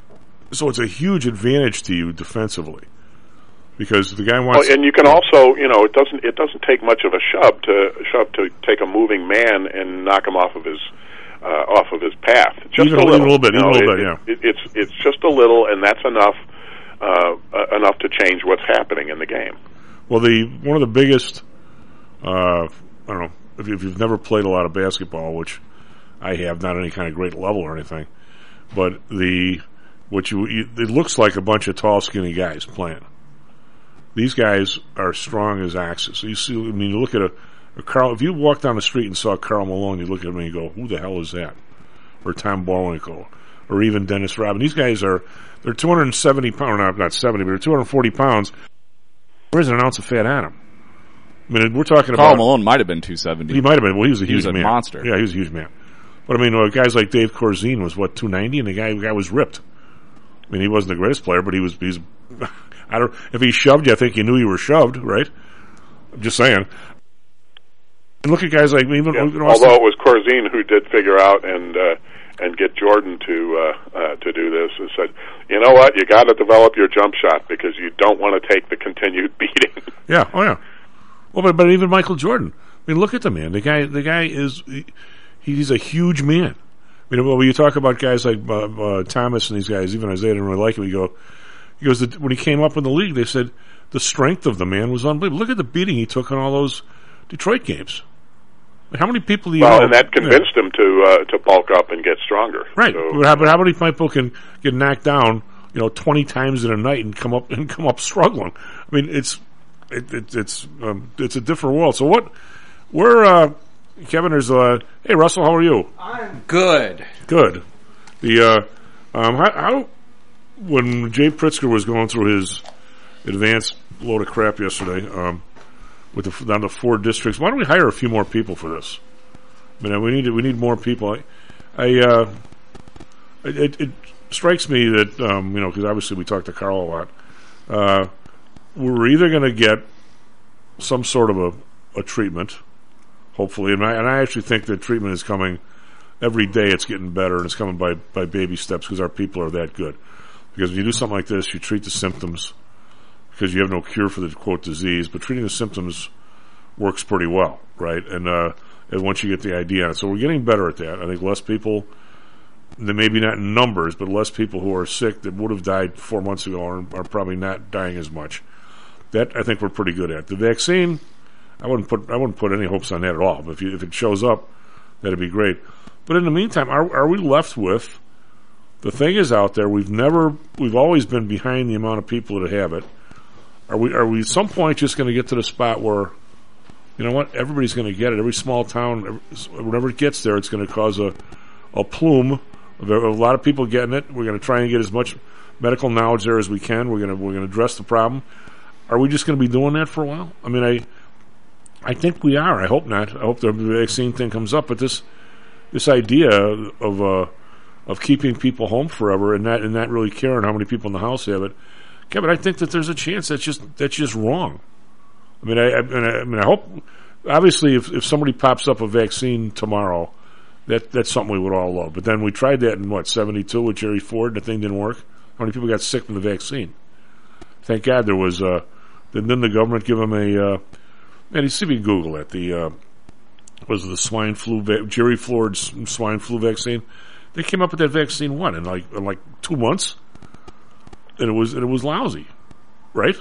So it's a huge advantage to you defensively, because the guy wants. Oh, and you can also, you know, it doesn't it doesn't take much of a shove to shove to take a moving man and knock him off of his uh, off of his path. Just even a little, even a little bit, you even know, a little it, bit, yeah. It, it, it's it's just a little, and that's enough uh, uh, enough to change what's happening in the game. Well, the one of the biggest, uh, I don't know, if, if you've never played a lot of basketball, which I have, not any kind of great level or anything, but the what you, you it looks like a bunch of tall, skinny guys playing. These guys are strong as axes. So you see, I mean, you look at a, a Karl. If you walk down the street and saw Karl Malone, you look at him and you go, "Who the hell is that?" Or Tom Bolinko, or even Dennis Rodman. These guys are they're two hundred seventy pounds, not not seventy, but they're two hundred forty pounds. There isn't an ounce of fat on him. I mean, we're talking Karl about Malone might have been two seventy. He might have been. Well, he was a he huge was a man. monster. Yeah, he was a huge man. But I mean, uh, guys like Dave Corzine was what two ninety, and the guy the guy was ripped. I mean, he wasn't the greatest player, but he was. He's. I don't. If he shoved you, I think you knew you were shoved, right? I'm just saying. And look at guys like even. Yeah. even Although it was Corzine who did figure out and uh, and get Jordan to uh, uh, to do this, and said, you know what, you got to develop your jump shot because you don't want to take the continued beating. Yeah. Oh yeah. Well, but but even Michael Jordan. I mean, look at the man. The guy. The guy is. He, he's a huge man. I mean, when you talk about guys like uh, uh, Thomas and these guys, even Isaiah didn't really like him. We go, he goes that when he came up in the league, they said the strength of the man was unbelievable. Look at the beating he took in all those Detroit games. How many people do you well, know? and that convinced yeah. him to uh, to bulk up and get stronger. Right. So, but, how, but how many people can get knocked down, you know, twenty times in a night and come up and come up struggling? I mean, it's it, it, it's um, it's a different world. So what? We're uh, Kevin. There's uh, hey Russell, how are you? I'm good. Good. The uh, um, how, how when Jay Pritzker was going through his advanced load of crap yesterday um, with the, down to four districts. Why don't we hire a few more people for this? I mean, we need we need more people. I, I uh, it, it strikes me that um, you know, because obviously we talk to Carl a lot. Uh, we're either going to get some sort of a, a treatment, hopefully, and I, and I actually think that treatment is coming every day. It's getting better, and it's coming by, by baby steps because our people are that good. Because when you do something like this, you treat the symptoms because you have no cure for the quote disease, but treating the symptoms works pretty well, right? And uh, and once you get the idea on it, so we're getting better at that. I think less people, maybe not in numbers, but less people who are sick that would have died four months ago are, are probably not dying as much. That I think we're pretty good at. The vaccine, I wouldn't put I wouldn't put any hopes on that at all. But if you, if it shows up, that'd be great. But in the meantime, are are we left with the thing is out there? We've never we've always been behind the amount of people that have it. Are we are we at some point just going to get to the spot where, you know what, everybody's going to get it? Every small town, whenever it gets there, it's going to cause a a plume of a lot of people getting it. We're going to try and get as much medical knowledge there as we can. We're going to we're going to address the problem. Are we just going to be doing that for a while? I mean, I I think we are. I hope not. I hope the vaccine thing comes up. But this this idea of uh, of keeping people home forever and not and not really caring how many people in the house have it, Kevin, I think that there's a chance that's just that's just wrong. I mean, I, I, I mean, I hope. Obviously, if if somebody pops up a vaccine tomorrow, that that's something we would all love. But then we tried that in what seventy-two with Jerry Ford, and the thing didn't work. How many people got sick from the vaccine? Thank God there was. Uh, then the government give them a. Uh, man, you see if you Google it. The uh, was the swine flu va- Jerry Ford's swine flu vaccine. They came up with that vaccine what in like in like two months, and it was and it was lousy, right?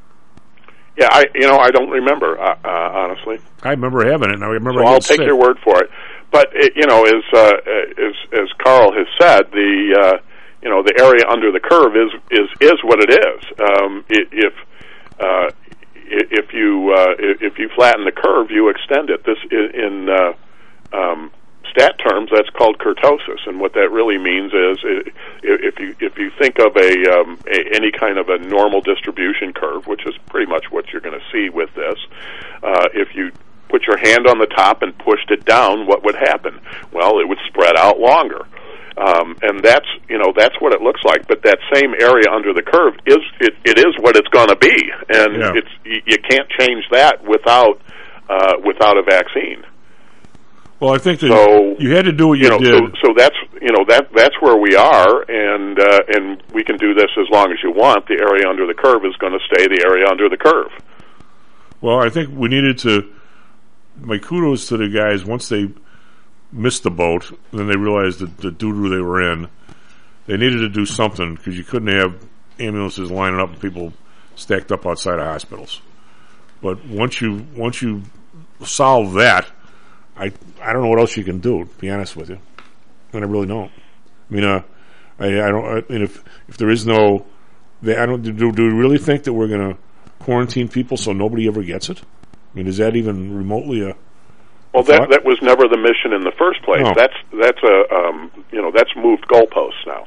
Yeah, I you know I don't remember uh, uh, honestly. I remember having it. And I remember. So I'll take sick. your word for it. But it, you know, as uh, as as Carl has said, the uh, you know the area under the curve is is is what it is. Um, if uh, if you uh, if you flatten the curve, you extend it. This in uh, um, stat terms, that's called kurtosis, and what that really means is if you if you think of a, um, a any kind of a normal distribution curve, which is pretty much what you're going to see with this, uh, if you put your hand on the top and pushed it down, what would happen? Well, it would spread out longer. Um, and that's, you know, that's what it looks like. But that same area under the curve is, it, it is what it's going to be. And yeah. it's, you, you can't change that without, uh, without a vaccine. Well, I think that so, you had to do what you, you know, did. So, so that's, you know, that, that's where we are. And, uh, and we can do this as long as you want. The area under the curve is going to stay the area under the curve. Well, I think we needed to, my kudos to the guys once they missed the boat and then they realized that the doo-doo they were in, they needed to do something because you couldn't have ambulances lining up and people stacked up outside of hospitals. But once you once you solve that, I I don't know what else you can do, to be honest with you. And I really don't. I mean, uh, I I don't. I mean, if if there is no, they, I don't. Do, do we really think that we're going to quarantine people so nobody ever gets it? I mean, is that even remotely a? Well, that that was never the mission in the first place. No. That's that's a um, you know that's moved goalposts now.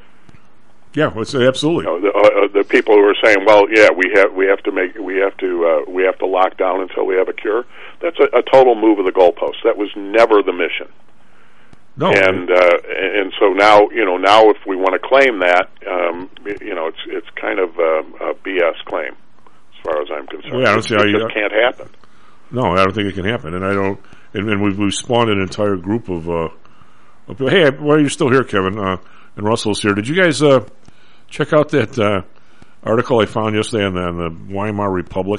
Yeah, it's absolutely. You know, the, uh, the people who are saying, "Well, yeah, we have we have to make we have to uh, we have to lock down until we have a cure." That's a, a total move of the goalposts. That was never the mission. No, and uh, and so now you know now if we want to claim that, um, you know, it's it's kind of a, a B S claim as far as I'm concerned. Well, yeah, I don't see how it you, just can't happen. No, I don't think it can happen, and I don't. And, and we've, we've spawned an entire group of. Uh, of hey, well, you're still here, Kevin, uh, and Russell's here. Did you guys uh, check out that uh, article I found yesterday on the, on the Weimar Republic?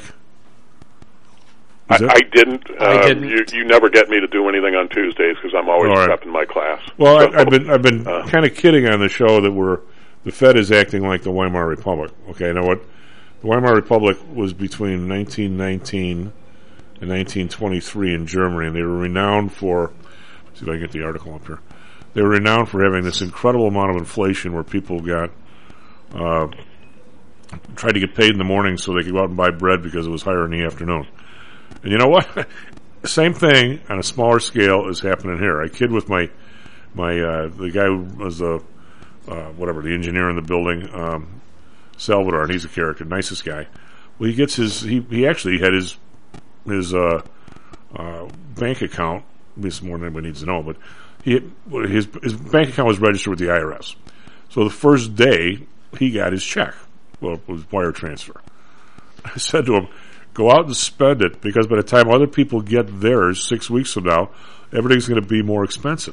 I, I didn't. Uh, I didn't. You, you never get me to do anything on Tuesdays because I'm always All right. prepping my class. Well, so, I, I've been I've been uh, kind of kidding on the show that we're the Fed is acting like the Weimar Republic. Okay, now what? The Weimar Republic was between nineteen nineteen and nineteen twenty-three in Germany, and they were renowned for. Let's see if I can get the article up here. They were renowned for having this incredible amount of inflation, where people got uh, tried to get paid in the morning so they could go out and buy bread because it was higher in the afternoon. And you know what? Same thing on a smaller scale is happening here. I kid with my my uh, the guy who was the uh, whatever the engineer in the building. Um, Salvador, and he's a character, nicest guy. Well, he gets his. He, he actually had his his uh, uh, bank account. This is more than anybody needs to know, but he his his bank account was registered with the I R S. So the first day he got his check. Well, it was wire transfer. I said to him, "Go out and spend it, because by the time other people get theirs six weeks from now, everything's going to be more expensive."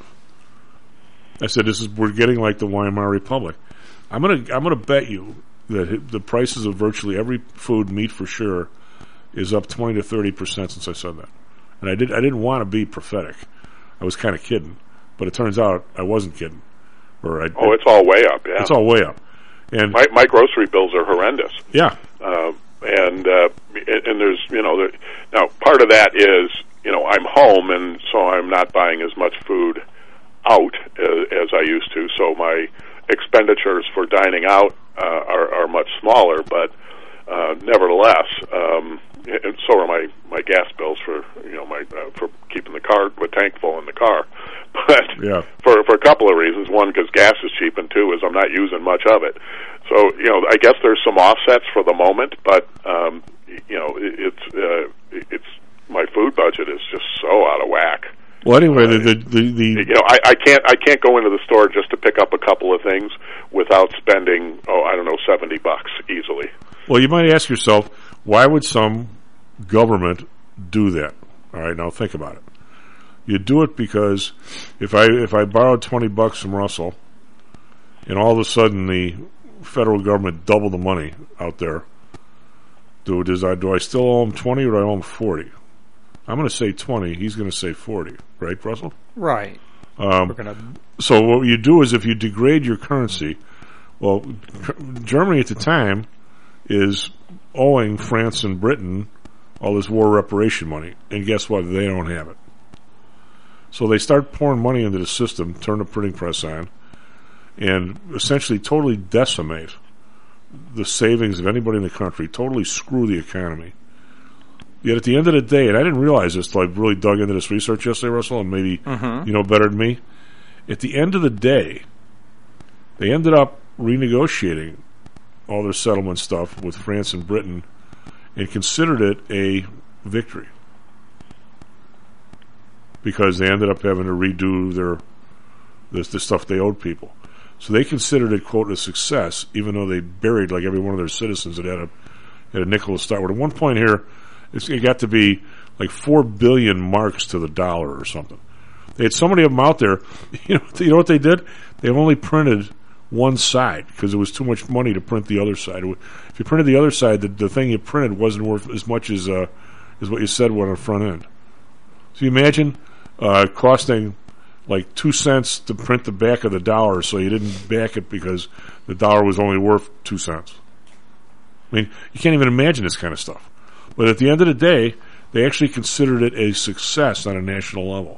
I said, "This is we're getting like the Weimar Republic." I'm gonna I'm gonna bet you that the prices of virtually every food, meat for sure, is up twenty to thirty percent since I said that. And I did I didn't want to be prophetic. I was kind of kidding, but it turns out I wasn't kidding. Or I, oh, it's all way up. Yeah, it's all way up. And my my grocery bills are horrendous. Yeah. Uh, and uh, and there's you know there, now part of that is you know I'm home, and so I'm not buying as much food out as, as I used to. So my expenditures for dining out uh, are, are much smaller, but uh, nevertheless, um, and so are my, my gas bills for you know my uh, for keeping the car with tank full in the car. But yeah. for for a couple of reasons. One, because gas is cheap, and two, is I'm not using much of it. So you know, I guess there's some offsets for the moment, but um, you know, it, it's uh, it's my food budget is just so out of whack. Well, anyway, the the, the, the you know, I, I can't I can't go into the store just to pick up a couple of things without spending oh I don't know seventy bucks easily. Well, you might ask yourself, why would some government do that? All right, now think about it. You do it because if I if I borrowed twenty bucks from Russell, and all of a sudden the federal government doubled the money out there, do does I do I still owe him twenty or do I owe him forty? I'm going to say twenty. He's going to say forty. Right, Russell? Right. Um, We're gonna... So what you do is if you degrade your currency, well, Germany at the time is owing France and Britain all this war reparation money, and guess what? They don't have it. So they start pouring money into the system, turn the printing press on, and essentially totally decimate the savings of anybody in the country, totally screw the economy. Yet at the end of the day, and I didn't realize this until I really dug into this research yesterday, Russell, and maybe mm-hmm. you know better than me. At the end of the day, they ended up renegotiating all their settlement stuff with France and Britain and considered it a victory because they ended up having to redo their the, the stuff they owed people. So they considered it, quote, a success, even though they buried like every one of their citizens that had a had a nickel to start with. At one point here, it's, it got to be like four billion marks to the dollar or something. They had so many of them out there. You know, you know what they did? They only printed one side because it was too much money to print the other side. If you printed the other side, the, the thing you printed wasn't worth as much as uh, as what you said was on the front end. So you imagine uh, costing like two cents to print the back of the dollar, so you didn't back it because the dollar was only worth two cents. I mean, you can't even imagine this kind of stuff. But at the end of the day, they actually considered it a success on a national level.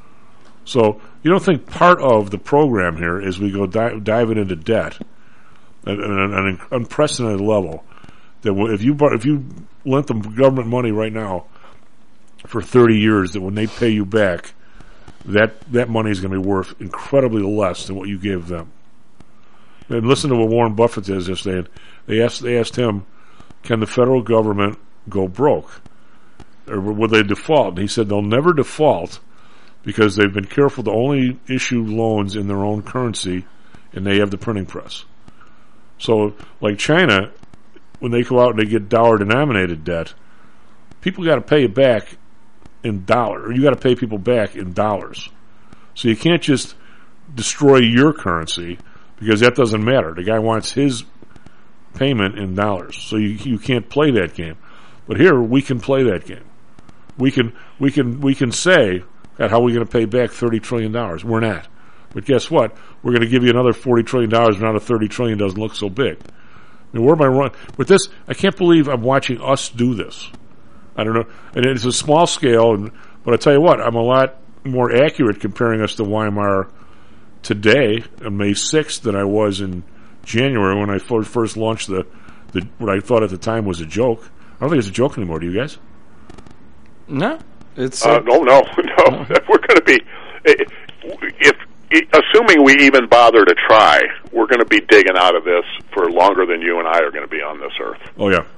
So you don't think part of the program here is we go di- diving into debt at an, an unprecedented level, that if you if you lent them government money right now for thirty years, that when they pay you back, that that money is going to be worth incredibly less than what you gave them. And listen to what Warren Buffett says yesterday. They asked they asked him, can the federal government go broke, or will they default? And he said they'll never default because they've been careful to only issue loans in their own currency, and they have the printing press. So, like China, when they go out and they get dollar-denominated debt, people got to pay it back in dollars, or you got to pay people back in dollars. So you can't just destroy your currency because that doesn't matter. The guy wants his payment in dollars, so you you can't play that game. But here we can play that game. We can we can we can say, God, how are we going to pay back thirty trillion dollars? We're not. But guess what? We're going to give you another forty trillion dollars, and now the thirty trillion dollars doesn't look so big. I mean, where am I wrong? With this, I can't believe I'm watching us do this. I don't know. And it's a small scale, and, but I tell you what, I'm a lot more accurate comparing us to Weimar today, on May sixth, than I was in January when I first launched the, the what I thought at the time was a joke. I don't think it's a joke anymore. Do you guys? No. It's uh, uh, no, no, no. We're going to be if assuming we even bother to try, we're going to be digging out of this for longer than you and I are going to be on this earth. Oh yeah.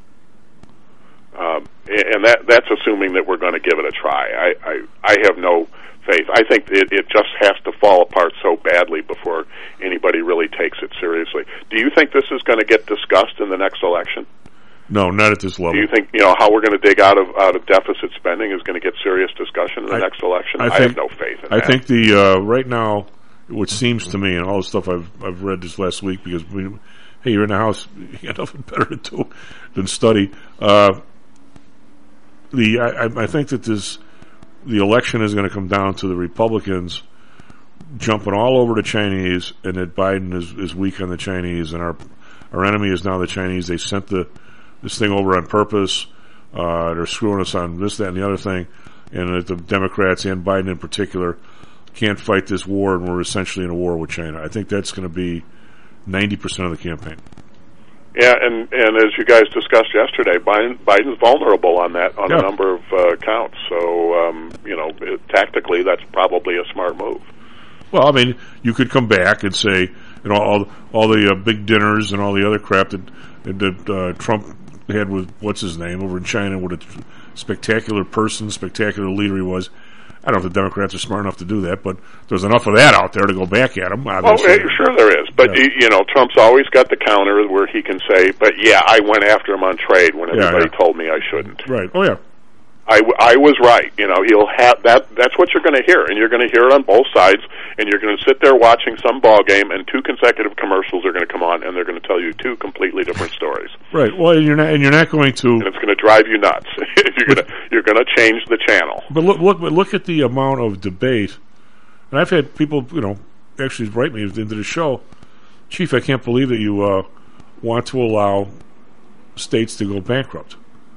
Um, and that that's assuming that we're going to give it a try. I, I, I have no faith. I think it, it just has to fall apart so badly before anybody really takes it seriously. Do you think this is going to get discussed in the next election? No, not at this level. Do you think, you know, how we're going to dig out of out of deficit spending is going to get serious discussion in the I, next election? I, I think, have no faith in I that. think the uh, right now, what seems to me, and all the stuff I've I've read this last week, because we, hey, you're in the house, you got nothing better to do than study. Uh, the I, I think that this the election is going to come down to the Republicans jumping all over the Chinese, and that Biden is, is weak on the Chinese, and our our enemy is now the Chinese. They sent the this thing over on purpose. Uh, they're screwing us on this, that, and the other thing. And that the Democrats and Biden in particular can't fight this war, and we're essentially in a war with China. I think that's going to be ninety percent of the campaign. Yeah, and, and as you guys discussed yesterday, Biden, Biden's vulnerable on that on Yeah. a number of uh, counts. So, um, you know, it, tactically, that's probably a smart move. Well, I mean, you could come back and say, you know, all all the uh, big dinners and all the other crap that that uh, Trump had with what's his name over in China, what a spectacular person, spectacular leader he was. I don't know if the Democrats are smart enough to do that, but there's enough of that out there to go back at him. Oh, Obviously. eh, sure there is. But, Yeah. you, you know, Trump's always got the counter where he can say, but yeah, I went after him on trade when Yeah, everybody yeah. told me I shouldn't. Right. Oh yeah. I, w- I was right. You know, he'll have that. That's what you're going to hear, and you're going to hear it on both sides. And you're going to sit there watching some ball game, and two consecutive commercials are going to come on, and they're going to tell you two completely different stories. Right. Well, and you're not, and you're not going to. And it's going to drive you nuts. you're going to you're going to change the channel. But look, look, but look at the amount of debate. And I've had people, you know, actually write me into the show, Chief, I can't believe that you uh, want to allow states to go bankrupt.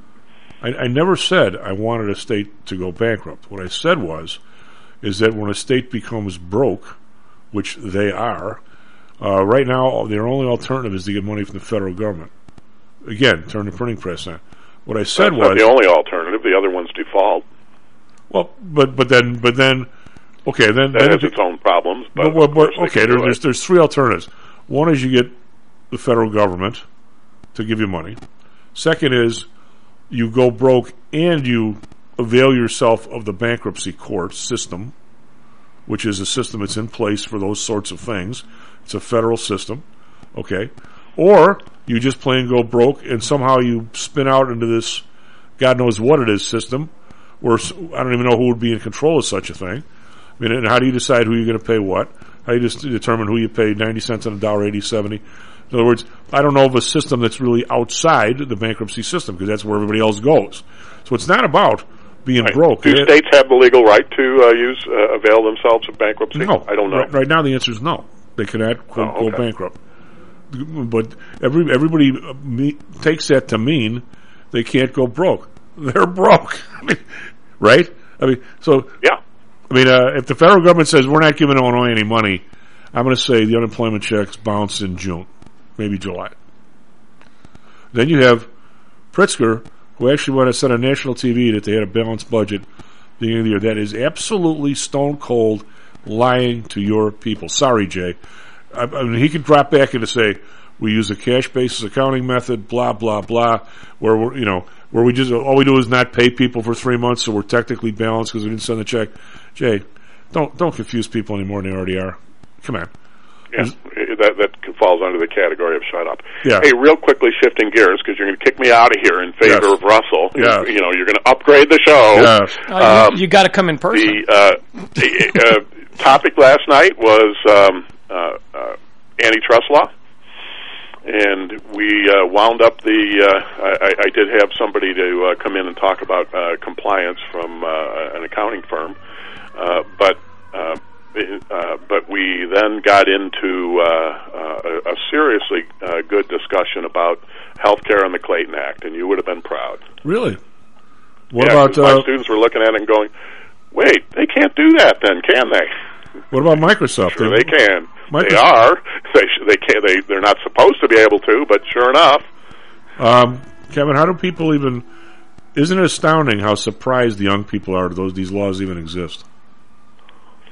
I, I never said I wanted a state to go bankrupt. What I said was, is that when a state becomes broke, which they are, uh, right now their only alternative is to get money from the federal government. Again, turn the printing press on. What I said That's was not the only alternative. The other one's default. Well, but but then but then okay then That then has it- its own problems. But, but, but, of course they okay, can there, do there's it. there's three alternatives. One is you get the federal government to give you money. Second is you go broke and you avail yourself of the bankruptcy court system, which is a system that's in place for those sorts of things. It's a federal system, okay? Or you just plain go broke and somehow you spin out into this God knows what it is system where s- I don't even know who would be in control of such a thing. I mean, and how do you decide who you're going to pay what? How do you just determine who you pay ninety cents on a dollar, eighty, seventy? In other words, I don't know of a system that's really outside the bankruptcy system because that's where everybody else goes. So it's not about being broke. Do It- states have the legal right to uh, use uh, avail themselves of bankruptcy? No, I don't know. Right, right now, the answer is no. They cannot go, Oh, okay. go bankrupt. But every everybody uh, me, takes that to mean they can't go broke. They're broke, I mean, right? I mean, so yeah. I mean, uh, if the federal government says we're not giving Illinois any money, I'm going to say the unemployment checks bounce in June, maybe July. Then you have Pritzker, who actually went and said on national T V that they had a balanced budget at the beginning of the year. That is absolutely stone cold lying to your people. Sorry, Jay. I, I mean, he could drop back in to say we use a cash basis accounting method, blah blah blah, where we're you know where we just all we do is not pay people for three months, so we're technically balanced because we didn't send the check. Jay, don't don't confuse people any more than they already are. Come on. Yeah, that that falls under the category of shut up. Yeah. Hey, real quickly shifting gears because you're going to kick me out of here in favor Yes. of Russell. Yes. You, you know, you're going to upgrade the show. Yes. Uh, Um, you you got to come in person. The uh, the, uh, topic last night was um, uh, uh, antitrust law, and we uh, wound up the. Uh, I, I did have somebody to uh, come in and talk about uh, compliance from uh, an accounting firm, uh, but. Uh, Uh, but we then got into uh, uh, a seriously uh, good discussion about health care and the Clayton Act, and you would have been proud. Really? What yeah, about 'cause my uh, students were looking at it and going, wait, they can't do that then, can they? what about Microsoft? Sure they can. Microsoft- They are. They, sh- they, can, they, they're not supposed to be able to, but sure enough. Um, Kevin, how do people even? Isn't it astounding how surprised the young people are that those these laws even exist?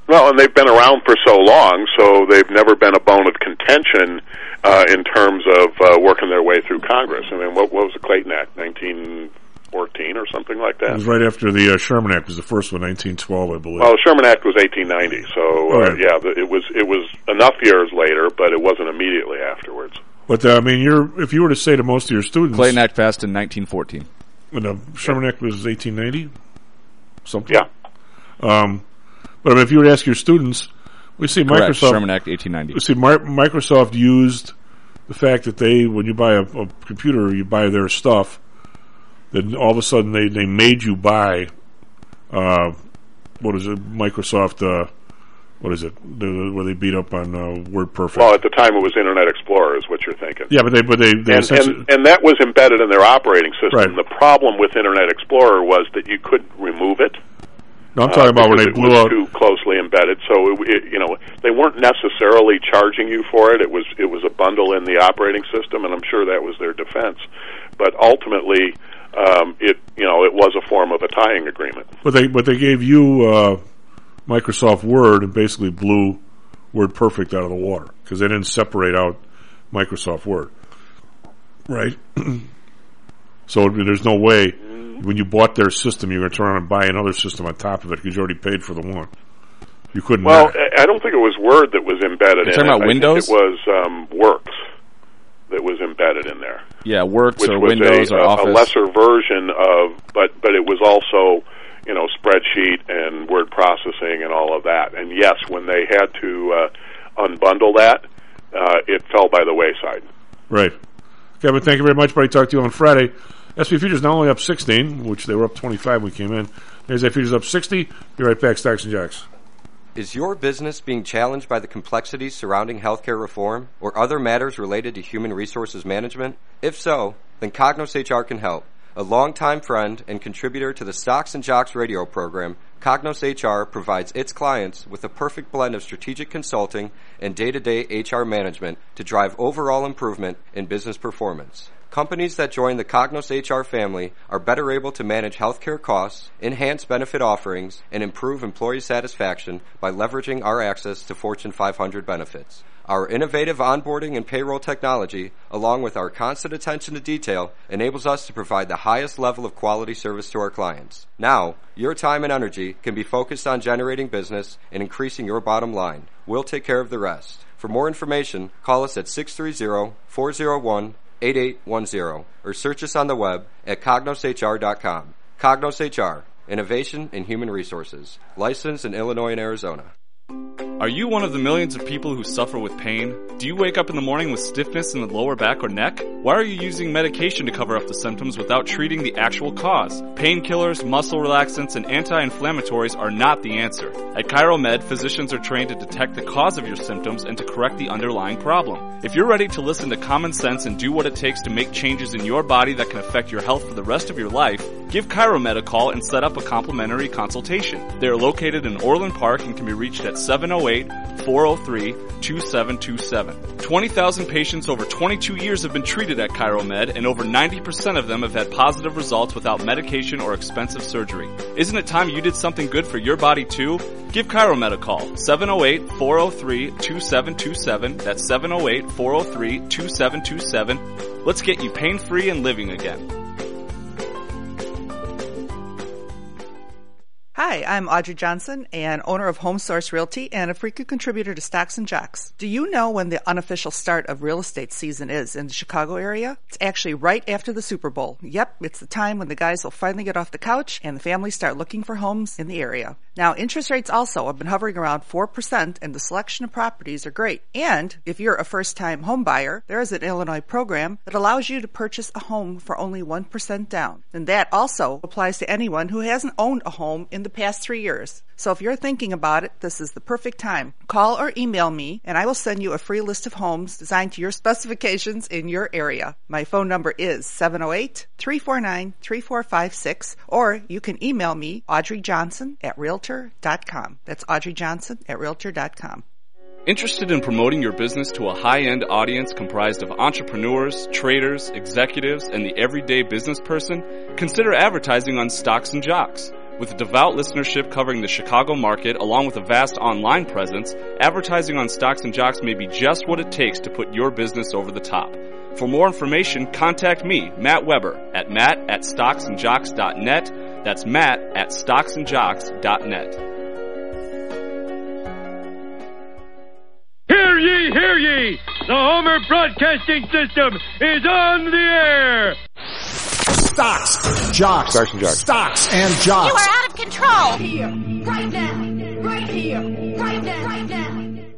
Well, and they've been around for so long, so they've never been a bone of contention uh, in terms of uh, working their way through Congress. I mean, what, what was the Clayton Act, nineteen fourteen or something like that? It was right after the uh, Sherman Act was the first one, nineteen twelve, I believe. Well, the Sherman Act was eighteen ninety, so uh, right. yeah, the, it was it was enough years later, but it wasn't immediately afterwards. But uh, I mean, you're if you were to say to most of your students, Clayton Act passed in nineteen fourteen. When the Sherman Act was eighteen ninety, something. Yeah. Um, but I mean, if you were to ask your students, we see Correct. Microsoft. Sherman Act eighteen ninety. We see Mi- Microsoft used the fact that they, when you buy a, a computer, you buy their stuff. Then all of a sudden they, they made you buy, uh, what is it, Microsoft, uh, what is it, the, where they beat up on uh, WordPerfect. Well, at the time it was Internet Explorer is what you're thinking. Yeah, but they, but they, they and, essentially... and, and that was embedded in their operating system. Right. The problem with Internet Explorer was that you couldn't remove it. No, I'm talking uh, about when they blew it was out... too closely embedded, so it, it, you know, they weren't necessarily charging you for it. It was it was a bundle in the operating system, and I'm sure that was their defense. But ultimately, um, it you know it was a form of a tying agreement. But they but they gave you uh, Microsoft Word and basically blew WordPerfect out of the water because they didn't separate out Microsoft Word, right? So I mean, there's no way when you bought their system you're going to turn around and buy another system on top of it because you already paid for the one. You couldn't. Well, not. I don't think it was Word that was embedded You're in talking it. about I Windows? think it was um, Works that was embedded in there. Yeah, Works which or was Windows a, or a, Office. a lesser version of, but but it was also, you know, spreadsheet and word processing and all of that. And yes, when they had to uh, unbundle that, uh, it fell by the wayside. Right. Kevin, thank you very much. Buddy, talk to you on Friday. S and P futures not only up sixteen, which they were up twenty-five when we came in. A S P futures up sixty. Be right back, Stocks and Jocks. Is your business being challenged by the complexities surrounding healthcare reform or other matters related to human resources management? If so, then Cognos H R can help. A longtime friend and contributor to the Stocks and Jocks radio program, Cognos H R provides its clients with a perfect blend of strategic consulting and day-to-day H R management to drive overall improvement in business performance. Companies that join the Cognos H R family are better able to manage healthcare costs, enhance benefit offerings, and improve employee satisfaction by leveraging our access to Fortune five hundred benefits. Our innovative onboarding and payroll technology, along with our constant attention to detail, enables us to provide the highest level of quality service to our clients. Now, your time and energy can be focused on generating business and increasing your bottom line. We'll take care of the rest. For more information, call us at six three zero, four zero one, eight eight one zero or search us on the web at cognos h r dot com. Cognos H R, Innovation in Human Resources, licensed in Illinois and Arizona. Are you one of the millions of people who suffer with pain? Do you wake up in the morning with stiffness in the lower back or neck? Why are you using medication to cover up the symptoms without treating the actual cause? Painkillers, muscle relaxants, and anti-inflammatories are not the answer. At ChiroMed, physicians are trained to detect the cause of your symptoms and to correct the underlying problem. If you're ready to listen to common sense and do what it takes to make changes in your body that can affect your health for the rest of your life, give ChiroMed a call and set up a complimentary consultation. They are located in Orland Park and can be reached at seven oh eight, four oh three, two seven two seven. twenty thousand patients over twenty-two years have been treated at ChiroMed, and over ninety percent of them have had positive results without medication or expensive surgery. Isn't it time you did something good for your body too? Give ChiroMed a call, seven oh eight, four oh three, two seven two seven. That's seven oh eight, four oh three, two seven two seven. Let's get you pain-free and living again. Hi, I'm Audrey Johnson, and owner of Home Source Realty and a frequent contributor to Stocks and Jocks. Do you know when the unofficial start of real estate season is in the Chicago area? It's actually right after the Super Bowl. Yep, it's the time when the guys will finally get off the couch and the families start looking for homes in the area. Now, interest rates also have been hovering around four percent, and the selection of properties are great. And if you're a first-time home buyer, there is an Illinois program that allows you to purchase a home for only one percent down. And that also applies to anyone who hasn't owned a home in the past three years. So if you're thinking about it, this is the perfect time. Call or email me, and I will send you a free list of homes designed to your specifications in your area. My phone number is seven oh eight, three four nine, three four five six, or you can email me, Audrey Johnson at realtor dot com. That's Audrey Johnson at realtor dot com. Interested in promoting your business to a high-end audience comprised of entrepreneurs, traders, executives, and the everyday business person? Consider advertising on Stocks and Jocks. With a devout listenership covering the Chicago market, along with a vast online presence, advertising on Stocks and Jocks may be just what it takes to put your business over the top. For more information, contact me, Matt Weber, at matt at stocks and jocks dot net. That's Matt at stocks and jocks dot net. Hear ye, hear ye! The Homer Broadcasting System is on the air! Stocks, Jocks, Stocks and Jocks. Stocks and Jocks. You are out of control! Here, right now, right here, right now, right now.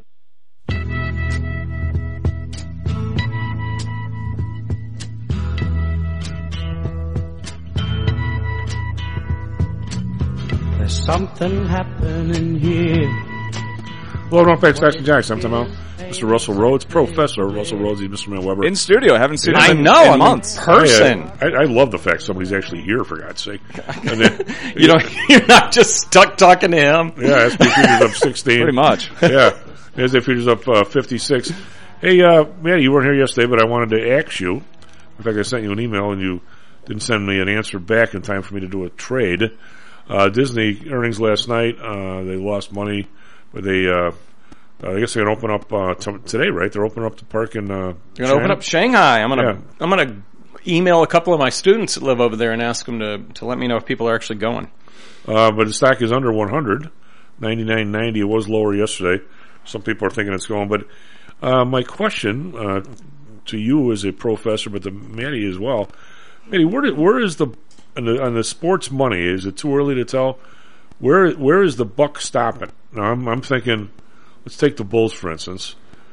There's something happening here. Hello, welcome back to Stocks and Jocks. I'm Tom Al. Mister Russell Rhodes, Professor Russell Rhodes, he's Mister Matt Weber. In studio, I haven't seen him I in, know, in I'm months. in person. I, I, I love the fact somebody's actually here, for God's sake. And then, you know, you're not just stuck talking to him. Yeah, S and P futures up sixteen. Pretty much. Yeah, S and P futures up uh, fifty-six. Hey, uh, Matt, you weren't here yesterday, but I wanted to ask you. In fact, I sent you an email and you didn't send me an answer back in time for me to do a trade. Uh, Disney earnings last night, uh, they lost money, but they, uh, Uh, I guess they're going to open up uh, t- today, right? They're opening up the park in. Uh, they're going to open up Shanghai. I'm going to. Yeah. I'm going to email a couple of my students that live over there and ask them to to let me know if people are actually going. Uh, but the stock is under one hundred, ninety-nine ninety. It was lower yesterday. Some people are thinking it's going. But uh, my question uh, to you as a professor, but to Matty as well, Matty, where did, where is the on, the on the sports money? Is it too early to tell? Where where is the buck stopping? Now I'm, I'm thinking. Let's take the Bulls, for instance.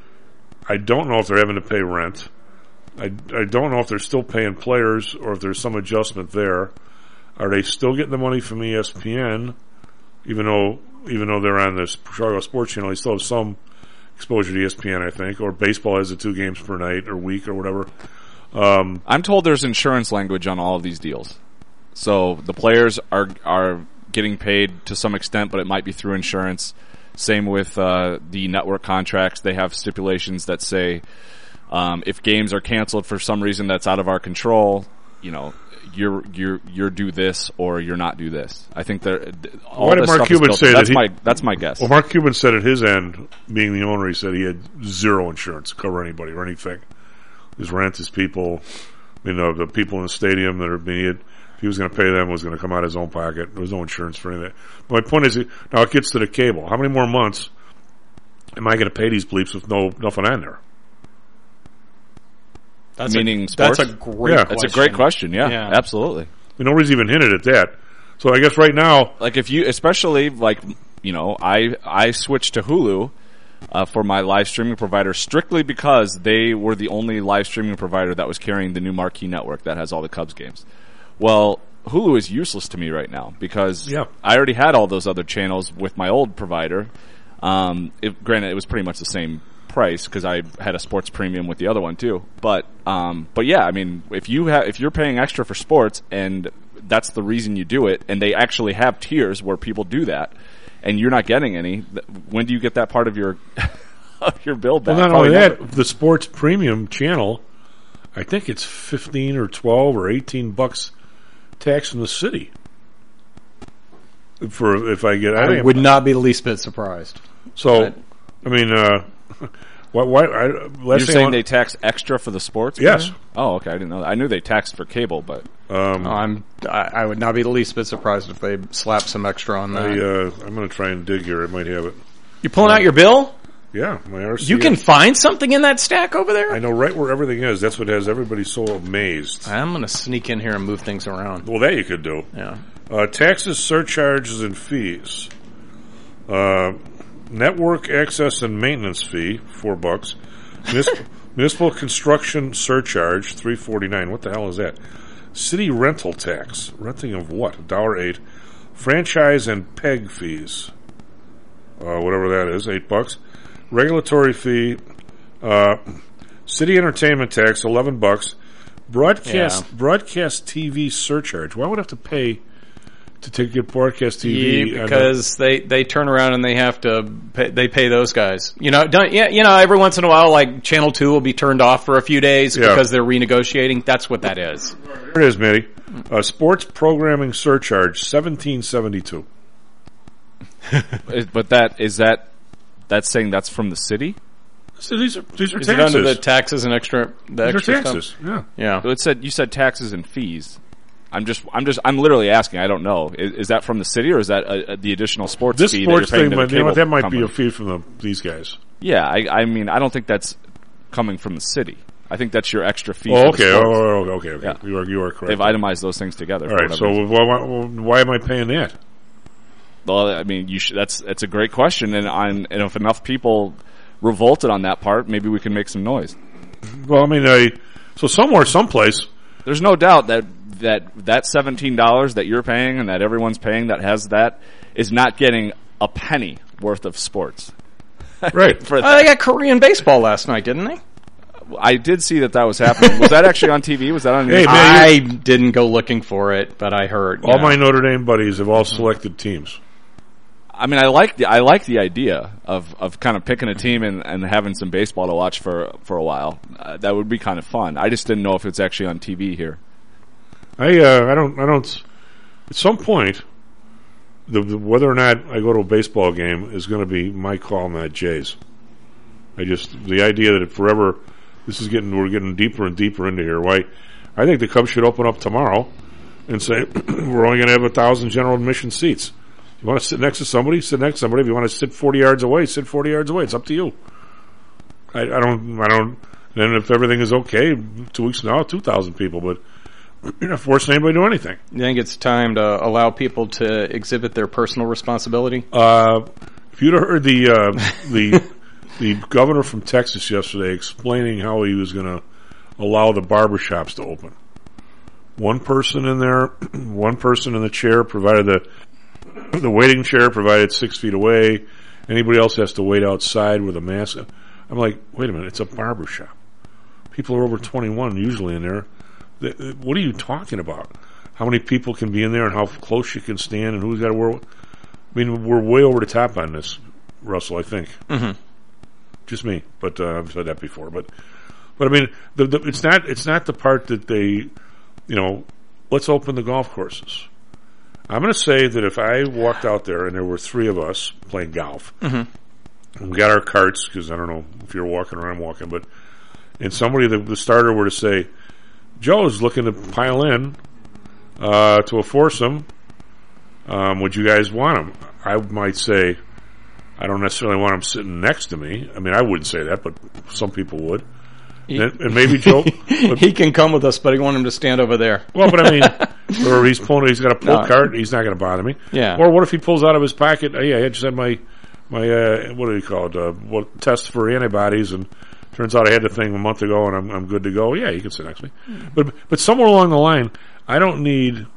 I don't know if they're having to pay rent. I, I don't know if they're still paying players or if there's some adjustment there. Are they still getting the money from E S P N, even though even though they're on this Chicago Sports Channel? They still have some exposure to E S P N, I think, or baseball has the two games per night or week or whatever. Um, I'm told there's insurance language on all of these deals. So the players are are getting paid to some extent, but it might be through insurance. Same with uh, the network contracts. They have stipulations that say um, if games are canceled for some reason that's out of our control, you know, you're you're you're do this or you're not do this. I think they're all Why did this Mark stuff Cuban is say that's that? He, my that's my guess. Well, Mark Cuban said at his end, being the owner, he said he had zero insurance to cover anybody or anything. His rent, his people, you know, the people in the stadium that are being. If he was going to pay them, it was going to come out of his own pocket. There was no insurance for anything. But my point is, now it gets to the cable. How many more months am I going to pay these bleeps with no nothing on there? That's Meaning a, sports? That's a great yeah. question. That's a great question. Yeah, yeah. absolutely. I mean, nobody's even hinted at that. So I guess right now, like if you, especially like you know, I I switched to Hulu uh, for my live streaming provider strictly because they were the only live streaming provider that was carrying the new marquee network that has all the Cubs games. Well, Hulu is useless to me right now because yeah. I already had all those other channels with my old provider. Um, it, granted, it was pretty much the same price because I had a sports premium with the other one too. But um, but yeah, I mean, if you have if you're paying extra for sports and that's the reason you do it, and they actually have tiers where people do that, and you're not getting any, when do you get that part of your of your bill back? Well, not Probably only that, never. the sports premium channel, I think it's fifteen or twelve or eighteen bucks. Tax in the city for if I get. I, I would not be the least bit surprised. So, but, I mean, uh, why? why I, You're saying they tax extra for the sports? Yes. Game? Oh, okay. I didn't know that. I knew they taxed for cable, but um, no, I'm. I, I would not be the least bit surprised if they slap some extra on that. I, uh, I'm going to try and dig here. I might have it. You pulling out your bill? Yeah, my R C. You can find something in that stack over there? I know right where everything is. That's what has everybody so amazed. I'm going to sneak in here and move things around. Well, that you could do. Yeah. Uh, taxes, surcharges, and fees. Uh, network access and maintenance fee, four bucks. Municipal, municipal construction surcharge, three forty nine. What the hell is that? City rental tax, renting of what? A dollar eight. Franchise and peg fees, uh, whatever that is, eight bucks. Regulatory fee, uh, city entertainment tax, eleven bucks. Broadcast Yeah. broadcast T V surcharge. Why would I have to pay to take get broadcast T V yeah, because they, they turn around and they have to pay, they pay those guys. You know, don't yeah, you know, every once in a while, like Channel Two will be turned off for a few days Yeah. because they're renegotiating. That's what that is. Here it is, Matty. Uh, sports programming surcharge seventeen seventy two. But that is that that's saying that's from the city. So these are these are Is taxes. it under the taxes and extra? The These are extra taxes. Stuff? Yeah. Yeah. So it said you said taxes and fees. I'm just I'm just I'm literally asking. I don't know. Is, is that from the city or is that a, a, the additional sports This fee sports that you're paying thing, to might, the you know, cable that might company? be a fee from the, these guys. Yeah, I, I mean, I don't think that's coming from the city. I think that's your extra fee. Oh, for the okay. sports. Oh, oh, okay, okay. Yeah. You are you are correct. They've itemized those things together. All for right. whatever So reason. why, why, why am I paying that? Well, I mean, you should, that's that's a great question, and on, and if enough people revolted on that part, maybe we can make some noise. Well, I mean, I, so somewhere, someplace, there's no doubt that that that seventeen dollars that you're paying and that everyone's paying that has that is not getting a penny worth of sports. Right. For Oh, they got Korean baseball last night, didn't they? I did see that that was happening. Was that actually on T V? Was that on? Hey, man, I didn't go looking for it, but I heard. all you my know. Notre Dame buddies have all selected teams. I mean, I like the I like the idea of, of kind of picking a team and, and having some baseball to watch for for a while. Uh, that would be kind of fun. I just didn't know if it's actually on T V here. I uh, I don't I don't. At some point, the, the whether or not I go to a baseball game is going to be my call, not Jay's. I just the idea that it forever. This is getting we're getting deeper and deeper into here. Why? I think the Cubs should open up tomorrow and say we're only going to have a thousand general admission seats. If you want to sit next to somebody, sit next to somebody. If you want to sit forty yards away, sit forty yards away. It's up to you. I, I don't. I don't. Then if everything is okay, two weeks from now, two thousand people. But you're not forcing anybody to do anything. You think it's time to allow people to exhibit their personal responsibility? Uh, if you'd have heard the uh, the the governor from Texas yesterday explaining how he was going to allow the barbershops to open. One person in there, one person in the chair, provided the the waiting chair, provided six feet away. Anybody else has to wait outside with a mask. I'm like, wait a minute, it's a barbershop. People are over twenty-one usually in there. What are you talking about? How many people can be in there and how close you can stand and who's got to wear what? I mean, we're way over the top on this, Russell, I think. Mm-hmm. Just me, but uh, I've said that before. But, but I mean, the, the, it's not it's not the part that they, you know, let's open the golf courses. I'm going to say that if I walked out there and there were three of us playing golf, mm-hmm. and we got our carts, because I don't know if you're walking or I'm walking, but, and somebody, the, the starter were to say, Joe's looking to pile in uh, to a foursome, um, would you guys want him? I might say, I don't necessarily want him sitting next to me. I mean, I wouldn't say that, but some people would. He, and, and maybe Joe... but, he can come with us, but I want him to stand over there. Well, but I mean, or he's pulling, he's got a pull No. cart, he's not going to bother me. Yeah. Or what if he pulls out of his pocket, hey, I just had my, my uh, what do you call it, uh, what, test for antibodies, and turns out I had the thing a month ago and I'm, I'm good to go. Yeah, you can sit next to me. Mm. But, but somewhere along the line, I don't need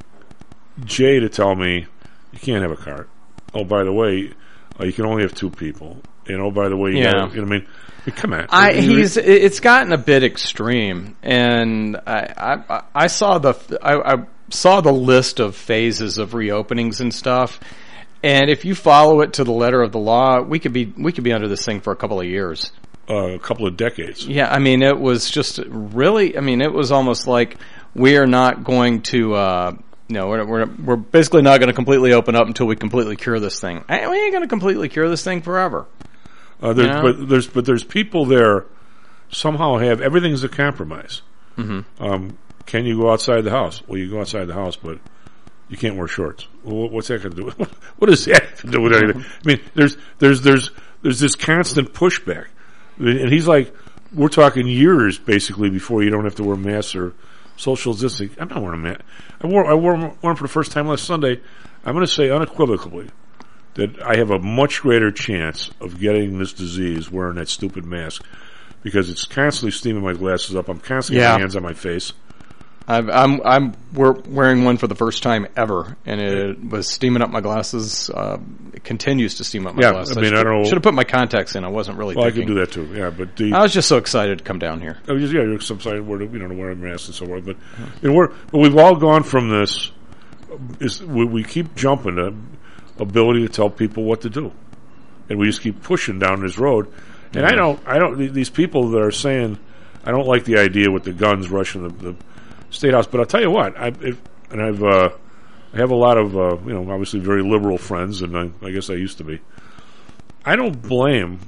Jay to tell me, you can't have a cart. Oh, by the way, uh, you can only have two people. And oh, by the way, you, Yeah. gotta, you know what I mean? I mean, come on. I, You- he's it's gotten a bit extreme, and I I, I saw the I, I saw the list of phases of reopenings and stuff, and if you follow it to the letter of the law, we could be we could be under this thing for a couple of years, uh, a couple of decades. Yeah, I mean, it was just really, I mean, it was almost like we are not going to. Uh, No, we're, we're we're basically not going to completely open up until we completely cure this thing. I, we ain't going to completely cure this thing forever. Uh, there's, You know? but there's but there's people there somehow have everything's a compromise. Mm-hmm. Um, can you go outside the house? Well, you go outside the house, but you can't wear shorts. Well, what's that going to do? What does that have to do with anything? I mean, there's there's there's there's this constant pushback, and he's like, we're talking years basically before you don't have to wear masks or social distancing. I'm not wearing a mask. I wore I wore one for the first time last Sunday. I'm going to say unequivocally that I have a much greater chance of getting this disease wearing that stupid mask because it's constantly steaming my glasses up. I'm constantly Yeah. having hands on my face. I've, I'm I'm we're wearing one for the first time ever, and it was steaming up my glasses. Uh, it continues to steam up my Yeah, glasses. I mean, I don't know. Should have put my contacts in. I wasn't really. Well, thinking. I could do that too. Yeah, but the, I was just so excited to come down here. I was just, yeah, you're some side where you know to wear a mask and so forth. But you know, we're but we've all gone from this is we, we keep jumping the ability to tell people what to do, and we just keep pushing down this road. And I don't, I don't. These people that are saying, I don't like the idea with the guns rushing the, the state house. But I'll tell you what, I if, and I've uh, I have a lot of uh, you know obviously very liberal friends, and I, I guess I used to be. I don't blame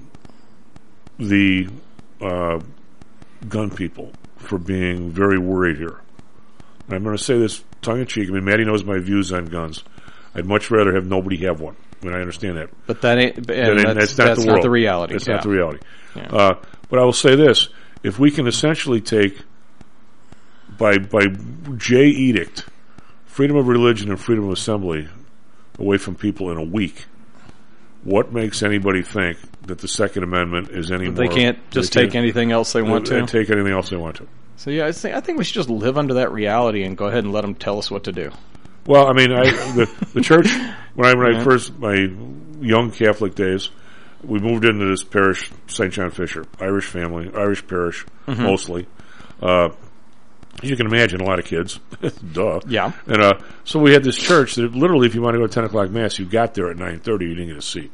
the uh, gun people for being very worried here. And I'm going to say this tongue in cheek. I mean, Maddie knows my views on guns. I'd much rather have nobody have one. I mean, I understand that. But that ain't, and that ain't that's, that's, not, that's the not world. the reality. That's yeah. not the reality. Yeah. Uh, but I will say this. If we can essentially take, by by J edict, freedom of religion and freedom of assembly away from people in a week, what makes anybody think that the Second Amendment is any They more... can't just they take can't, anything else they want they, to? Take anything else they want to. So, yeah, I think, I think we should just live under that reality and go ahead and let them tell us what to do. Well, I mean, I, the, the church, when I, when Yeah. I first, my young Catholic days, we moved into this parish, Saint John Fisher, Irish family, Irish parish, Mhm. mostly. Uh, as you can imagine, a lot of kids. Duh. Yeah. And uh, so we had this church that literally, if you want to go to ten o'clock Mass, you got there at nine thirty, you didn't get a seat.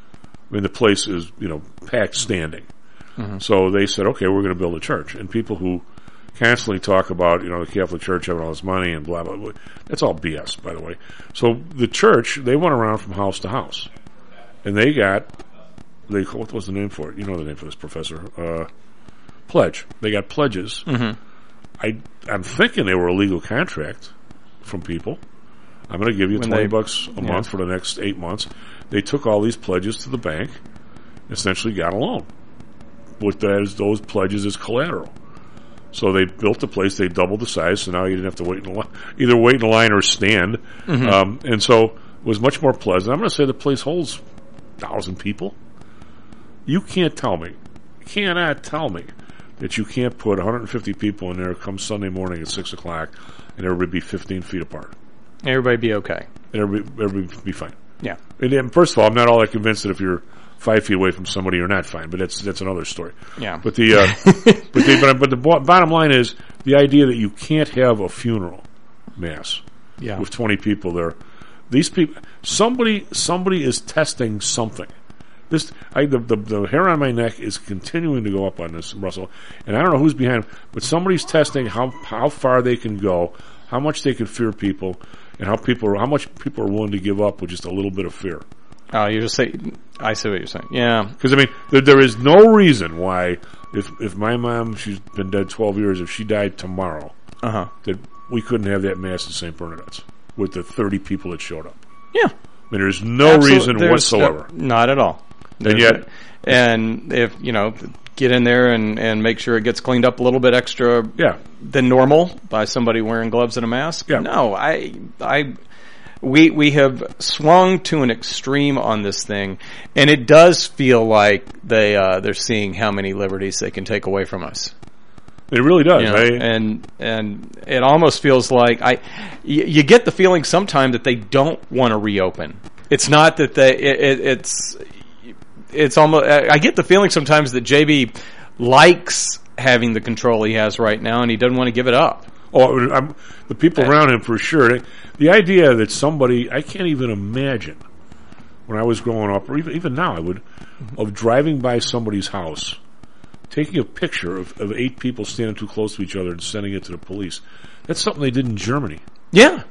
I mean, the place is, you know, packed standing. Mhm. So they said, okay, we're going to build a church. And people who constantly talk about, you know, the Catholic Church having all this money and blah, blah, blah. That's all B S, by the way. So the church, they went around from house to house. And they got, they what was the name for it? You know the name for this, Professor. Uh, pledge. They got pledges. Mhm. I, I'm thinking they were a legal contract from people. I'm going to give you When twenty they- bucks a yeah. month for the next eight months. They took all these pledges to the bank, essentially got a loan with those, those pledges as collateral. So they built the place, they doubled the size, so now you didn't have to wait in a line, either wait in a line or stand. Mhm. Um, and so it was much more pleasant. I'm going to say the place holds one thousand people. You can't tell me, cannot tell me that you can't put one hundred fifty people in there come Sunday morning at six o'clock and everybody be fifteen feet apart. Everybody be okay. And everybody, everybody be fine. Yeah. And, and first of all, I'm not all that convinced that if you're five feet away from somebody, you're not fine. But that's that's another story. Yeah. But the uh, but the but, but the bo- bottom line is the idea that you can't have a funeral mass Yeah. with twenty people there. These people, somebody somebody is testing something. This I, the, the the hair on my neck is continuing to go up on this, Russell, and I don't know who's behind, but somebody's testing how how far they can go, how much they can fear people, and how people are, how much people are willing to give up with just a little bit of fear. Oh, you just say, I see what you're saying. Yeah. Because, I mean, there, there is no reason why, if if my mom, she's been dead twelve years, if she died tomorrow, Uh-huh. that we couldn't have that mass at Saint Bernadette's with the thirty people that showed up. Yeah. I mean, there's no Absolute- reason there's whatsoever. no- not at all. And There's yet, no- and if, you know, get in there and, and make sure it gets cleaned up a little bit extra yeah. than normal by somebody wearing gloves and a mask. Yeah. No, I, I, we, we have swung to an extreme on this thing, and it does feel like they, uh, they're seeing how many liberties they can take away from us. It really does. You know, I, and and it almost feels like I, you, you get the feeling sometimes that they don't want to reopen. It's not that they. It, it, it's it's almost. I get the feeling sometimes that J B likes having the control he has right now, and he doesn't want to give it up. Oh, I'm, the people around him for sure. The idea that somebody, I can't even imagine when I was growing up, or even, even now, I would, of driving by somebody's house, taking a picture of, of eight people standing too close to each other and sending it to the police. That's something they did in Germany. Yeah.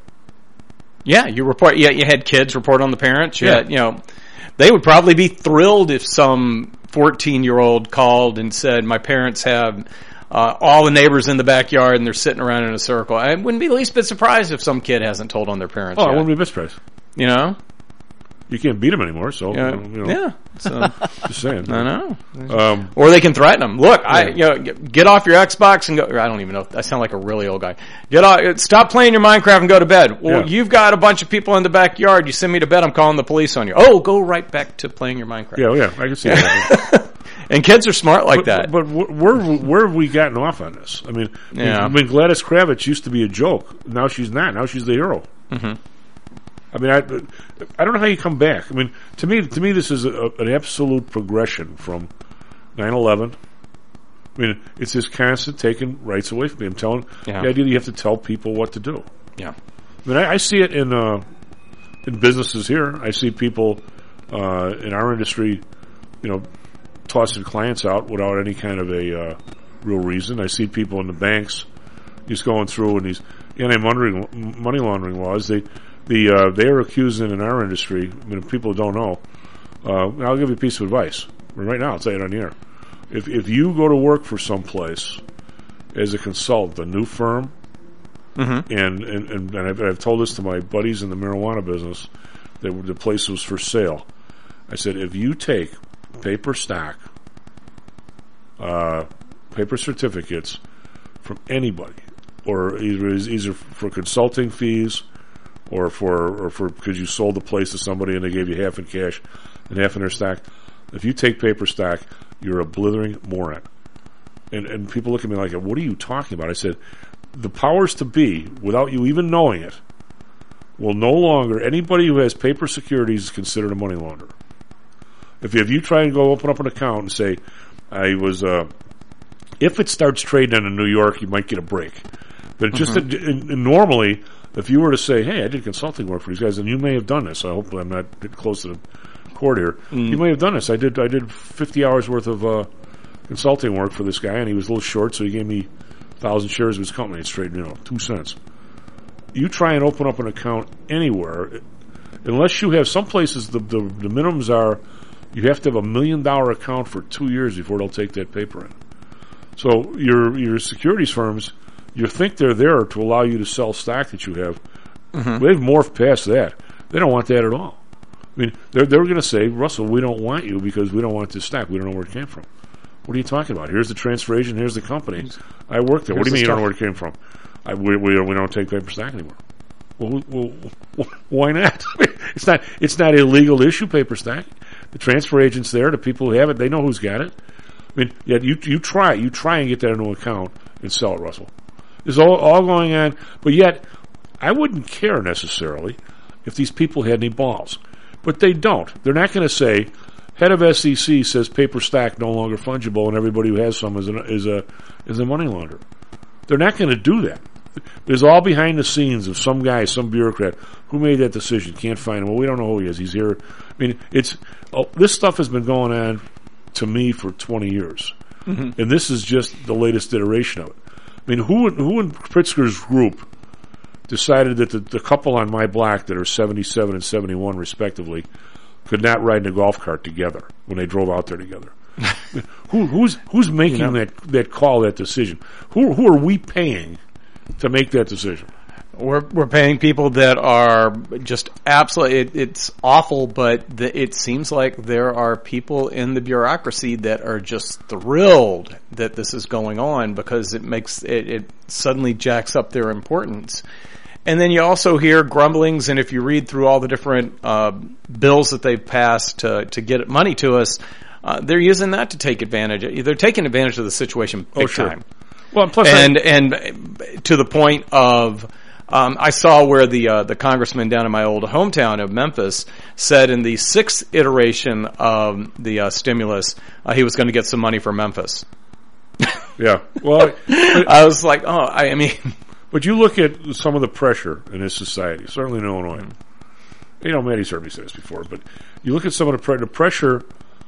Yeah, you report. Yeah, you had kids report on the parents. You Yeah. had, you know, they would probably be thrilled if some fourteen-year-old called and said, "My parents have uh, all the neighbors in the backyard and they're sitting around in a circle." I wouldn't be the least bit surprised if some kid hasn't told on their parents. Oh, yet. I wouldn't be misurprised. You know, you can't beat them anymore. So Yeah. you know, Yeah. So- just saying. I know. Um, or they can threaten them. Look, I, Yeah. you know, get- get off your Xbox and go. I don't even know. I sound like a really old guy. Get off. Stop playing your Minecraft and go to bed. Well, Yeah. you've got a bunch of people in the backyard. You send me to bed. I'm calling the police on you. Oh, go right back to playing your Minecraft. yeah, yeah, I can see that. And kids are smart like but, that. But, but where where have we gotten off on this? I mean, Yeah. I mean, Gladys Kravitz used to be a joke. Now she's not. Now she's the hero. Mhm. I mean, I, I don't know how you come back. I mean, to me, to me, this is a, an absolute progression from nine eleven. I mean, it's this constant taking rights away from me. I'm telling Yeah. the idea that you have to tell people what to do. Yeah. I mean, I, I see it in uh, in businesses here. I see people uh, in our industry, you know, tossing clients out without any kind of a uh, real reason. I see people in the banks just going through and these anti-money money laundering laws. They the uh, they are accusing in our industry. I mean, if people don't know. Uh, I'll give you a piece of advice right now. I'll say it on the air. If if you go to work for some place as a consultant, a new firm, mm-hmm. and, and, and, and I've, I've told this to my buddies in the marijuana business, that the place was for sale. I said, if you take paper stock, uh, paper certificates from anybody, or either either for consulting fees, or for or for because you sold the place to somebody and they gave you half in cash and half in their stock, if you take paper stock, you're a blithering moron. And and people look at me like, what are you talking about? I said, the powers to be, without you even knowing it, will no longer, anybody who has paper securities is considered a money launderer. If you, if you try and go open up an account and say, I was, uh, if it starts trading in New York, you might get a break. But just mm-hmm. in, in, normally, if you were to say, hey, I did consulting work for these guys, and you may have done this, I hope I'm not getting close to the court here, mm. you may have done this. I did I did fifty hours worth of uh, consulting work for this guy, and he was a little short, so he gave me a thousand shares of his company. It's trading, you know, two cents. You try and open up an account anywhere, unless you have some places, the, the, the minimums are you have to have a million dollar account for two years before they'll take that paper in. So your your securities firms, you think they're there to allow you to sell stock that you have. Mm-hmm. They've morphed past that. They don't want that at all. I mean, they're they're going to say, Russell, we don't want you because we don't want this stock. We don't know where it came from. What are you talking about? Here's the transfer agent. Here's the company. I work there. Here's what do you mean you don't know where it came from? I, we, we we don't take paper stock anymore. Well, well, why not? it's not it's not illegal to issue paper stock. The transfer agent's there. The people who have it, they know who's got it. I mean, yeah, you you try you try and get that into an account and sell it, Russell. There's all all going on, but yet I wouldn't care necessarily if these people had any balls. But they don't. They're not going to say, head of S E C says paper stock no longer fungible, and everybody who has some is a is a is a money launderer. They're not going to do that. There's all behind the scenes of some guy, some bureaucrat who made that decision. Can't find him. Well, we don't know who he is. He's here. I mean, it's oh, this stuff has been going on to me for twenty years, mm-hmm. and this is just the latest iteration of it. I mean, who who in Pritzker's group decided that the, the couple on my block that are seventy-seven and seventy-one respectively could not ride in a golf cart together when they drove out there together? who, who's who's making you know, that that call, that decision? Who who are we paying to make that decision? We're we're paying people that are just absolutely. It, it's awful, but the, it seems like there are people in the bureaucracy that are just thrilled that this is going on because it makes it, it suddenly jacks up their importance. And then you also hear grumblings, and if you read through all the different uh, bills that they've passed to to get money to us, uh, they're using that to take advantage. They're taking advantage of the situation big oh, sure. time. Well, plus and I- and to the point of. Um, I saw where the uh, the congressman down in my old hometown of Memphis said in the sixth iteration of the uh, stimulus uh, he was going to get some money for Memphis. Yeah, well, I was like, oh, I, I mean, but you look at some of the pressure in this society, certainly in Illinois. Mm-hmm. You know, Maddie's heard me say this before, but you look at some of the, pre- the pressure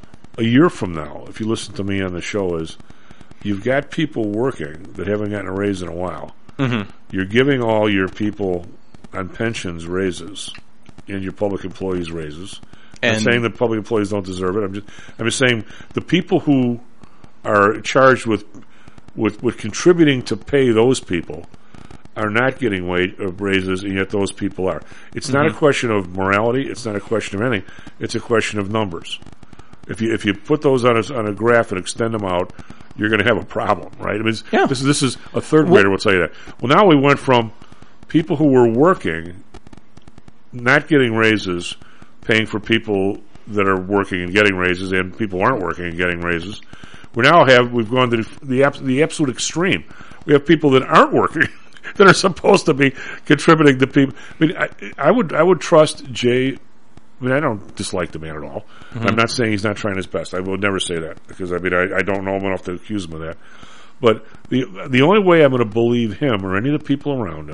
a year from now. If you listen to me on the show, is you've got people working that haven't gotten a raise in a while. Mm-hmm. You're giving all your people on pensions raises and your public employees raises. I'm not saying that public employees don't deserve it. I'm just I'm just saying the people who are charged with with, with contributing to pay those people are not getting wage uh, raises, and yet those people are. It's mm-hmm. not a question of morality. It's not a question of anything. It's a question of numbers. If you if you put those on a, on a graph and extend them out, you're going to have a problem, right? I mean, yeah. this, this is a third grader will tell you that. Well, now we went from people who were working, not getting raises, paying for people that are working and getting raises, and people aren't working and getting raises. We now have we've gone to the the, the absolute extreme. We have people that aren't working that are supposed to be contributing to people. I mean, I, I would I would trust Jay. I mean, I don't dislike the man at all. Mm-hmm. I'm not saying he's not trying his best. I will never say that because I mean I, I don't know him enough to accuse him of that. But the the only way I'm going to believe him or any of the people around him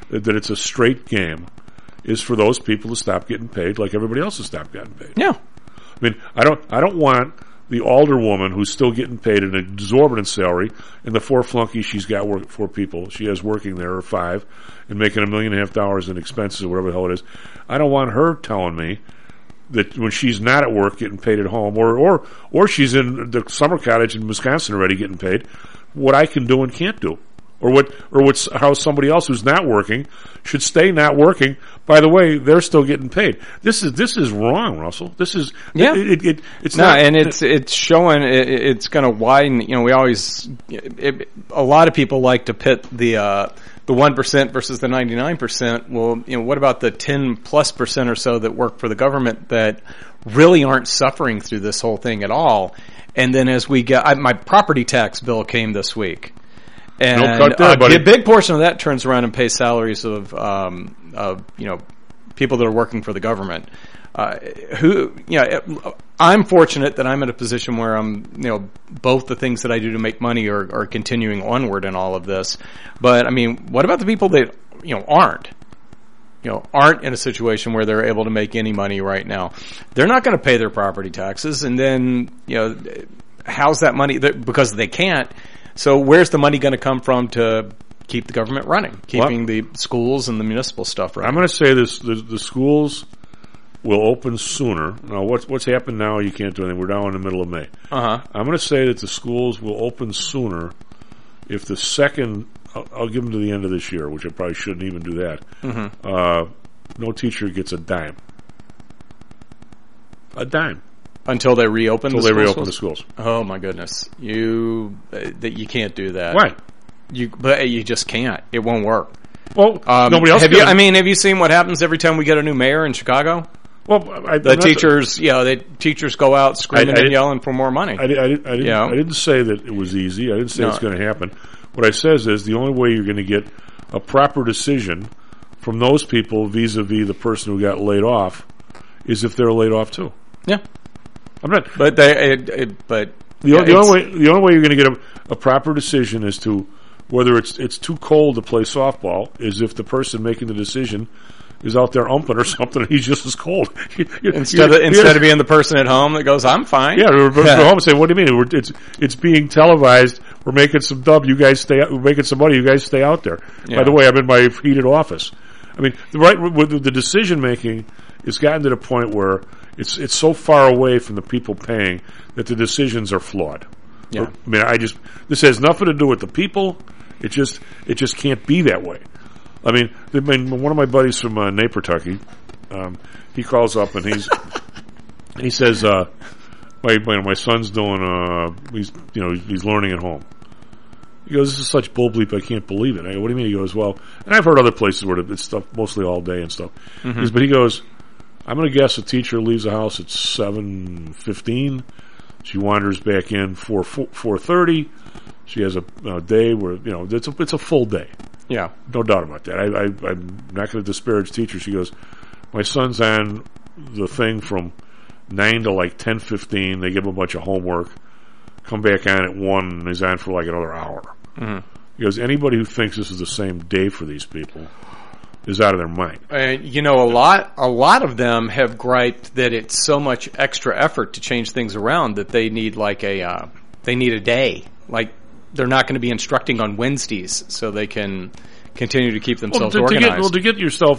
that it's a straight game is for those people to stop getting paid like everybody else has stopped getting paid. Yeah. I mean, I don't, I don't want the alderwoman who's still getting paid an exorbitant salary and the four flunkies she's got work, four people she has working there, or five, and making a million and a half dollars in expenses or whatever the hell it is. I don't want her telling me that when she's not at work getting paid at home, or, or, or she's in the summer cottage in Wisconsin already getting paid, what I can do and can't do. Or what, or what's, how somebody else who's not working should stay not working. By the way, they're still getting paid. This is, this is wrong, Russell. This is, yeah. It, it, it, it's no, not, and it's, it's showing, it, it's gonna widen, you know, we always, it, a lot of people like to pit the, uh, the one percent versus the ninety-nine percent. Well, you know, what about the ten plus percent or so that work for the government that really aren't suffering through this whole thing at all? And then as we get, I, my property tax bill came this week. And no cut there, uh, buddy. a big portion of that turns around and pays salaries of, um, of, you know, people that are working for the government. Uh, who, you know, I'm fortunate that I'm in a position where I'm, you know, both the things that I do to make money are, are continuing onward in all of this. But I mean, what about the people that, you know, aren't? You know, aren't in a situation where they're able to make any money right now. They're not going to pay their property taxes, and then, you know, how's that money? Because they can't. So where's the money going to come from to keep the government running, keeping well, the schools and the municipal stuff running? I'm going to say this: the, the schools will open sooner. Now, what's what's happened now? You can't do anything. We're now in the middle of May. Uh huh. I'm going to say that the schools will open sooner if the second. I'll, I'll give them to the end of this year, which I probably shouldn't even do that. Mm-hmm. Uh, no teacher gets a dime. A dime. Until they reopen Until the they schools? reopen the schools. Oh my goodness. You, uh, that you can't do that. Why? You, but you just can't. It won't work. Well, um, nobody else have can. you, I mean, have you seen what happens every time we get a new mayor in Chicago? Well, I, the teachers, you know, the teachers go out screaming I, I and yelling for more money. I, I, I, didn't, I, didn't, you know? I didn't say that it was easy. I didn't say No. it's going to happen. What I says is the only way you're going to get a proper decision from those people vis-a-vis the person who got laid off is if they're laid off too. Yeah. I'm not. But they, it, it, but the, yeah, the only way the only way you're going to get a, a proper decision as to whether it's it's too cold to play softball is if the person making the decision is out there umping or something and he's just as cold. instead of instead yeah. of being the person at home that goes, I'm fine. Yeah, we're, we're yeah. home and say, what do you mean? We're, it's it's being televised. We're making some dub. You guys stay. We're making some money. You guys stay out there. Yeah. By the way, I'm in my heated office. I mean, the right with the decision making has gotten to the point where it's it's so far away from the people paying that the decisions are flawed. Yeah. I mean, I just this has nothing to do with the people. It just it just can't be that way. I mean, I mean one of my buddies from uh, Napertucky, um, he calls up and he's he says, uh, my, my my son's doing uh he's you know he's learning at home. He goes, this is such bull bleep, I can't believe it. I go, what do you mean? He goes, well, and I've heard other places where it's stuff mostly all day and stuff. Mm-hmm. He goes, but he goes, I'm going to guess a teacher leaves the house at seven fifteen. She wanders back in for four thirty. She has a, a day where, you know, it's a, it's a full day. Yeah. No doubt about that. I, I, I'm not going to disparage teachers. She goes, my son's on the thing from nine to like ten fifteen. They give him a bunch of homework. Come back on at one, and he's on for like another hour. Mm-hmm. He goes, anybody who thinks this is the same day for these people is out of their mind. And you know, a lot, a lot of them have griped that it's so much extra effort to change things around that they need like a, uh, they need a day. Like they're not going to be instructing on Wednesdays, so they can continue to keep themselves well, to, to organized. Get, well, to get yourself,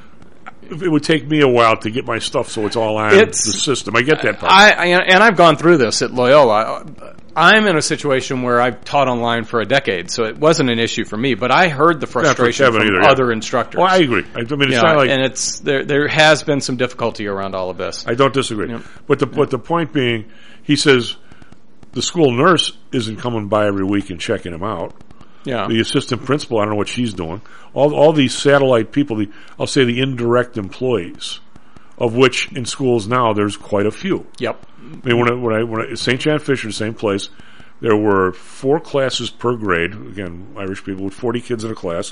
it would take me a while to get my stuff so it's all on it's, the system. I get that part. I, I and I've gone through this at Loyola. I'm in a situation where I've taught online for a decade, so it wasn't an issue for me. But I heard the frustration from either, other yeah. instructors. Well, I agree. I mean, it's you not know, like, and it's there. There has been some difficulty around all of this. I don't disagree. Yep. But the but the point being, he says the school nurse isn't coming by every week and checking him out. Yeah. The assistant principal, I don't know what she's doing. All all these satellite people, the, I'll say the indirect employees, of which in schools now there's quite a few. Yep. I mean, when I, when I, when I Saint John Fisher, the same place, there were four classes per grade. Again, Irish people with forty kids in a class.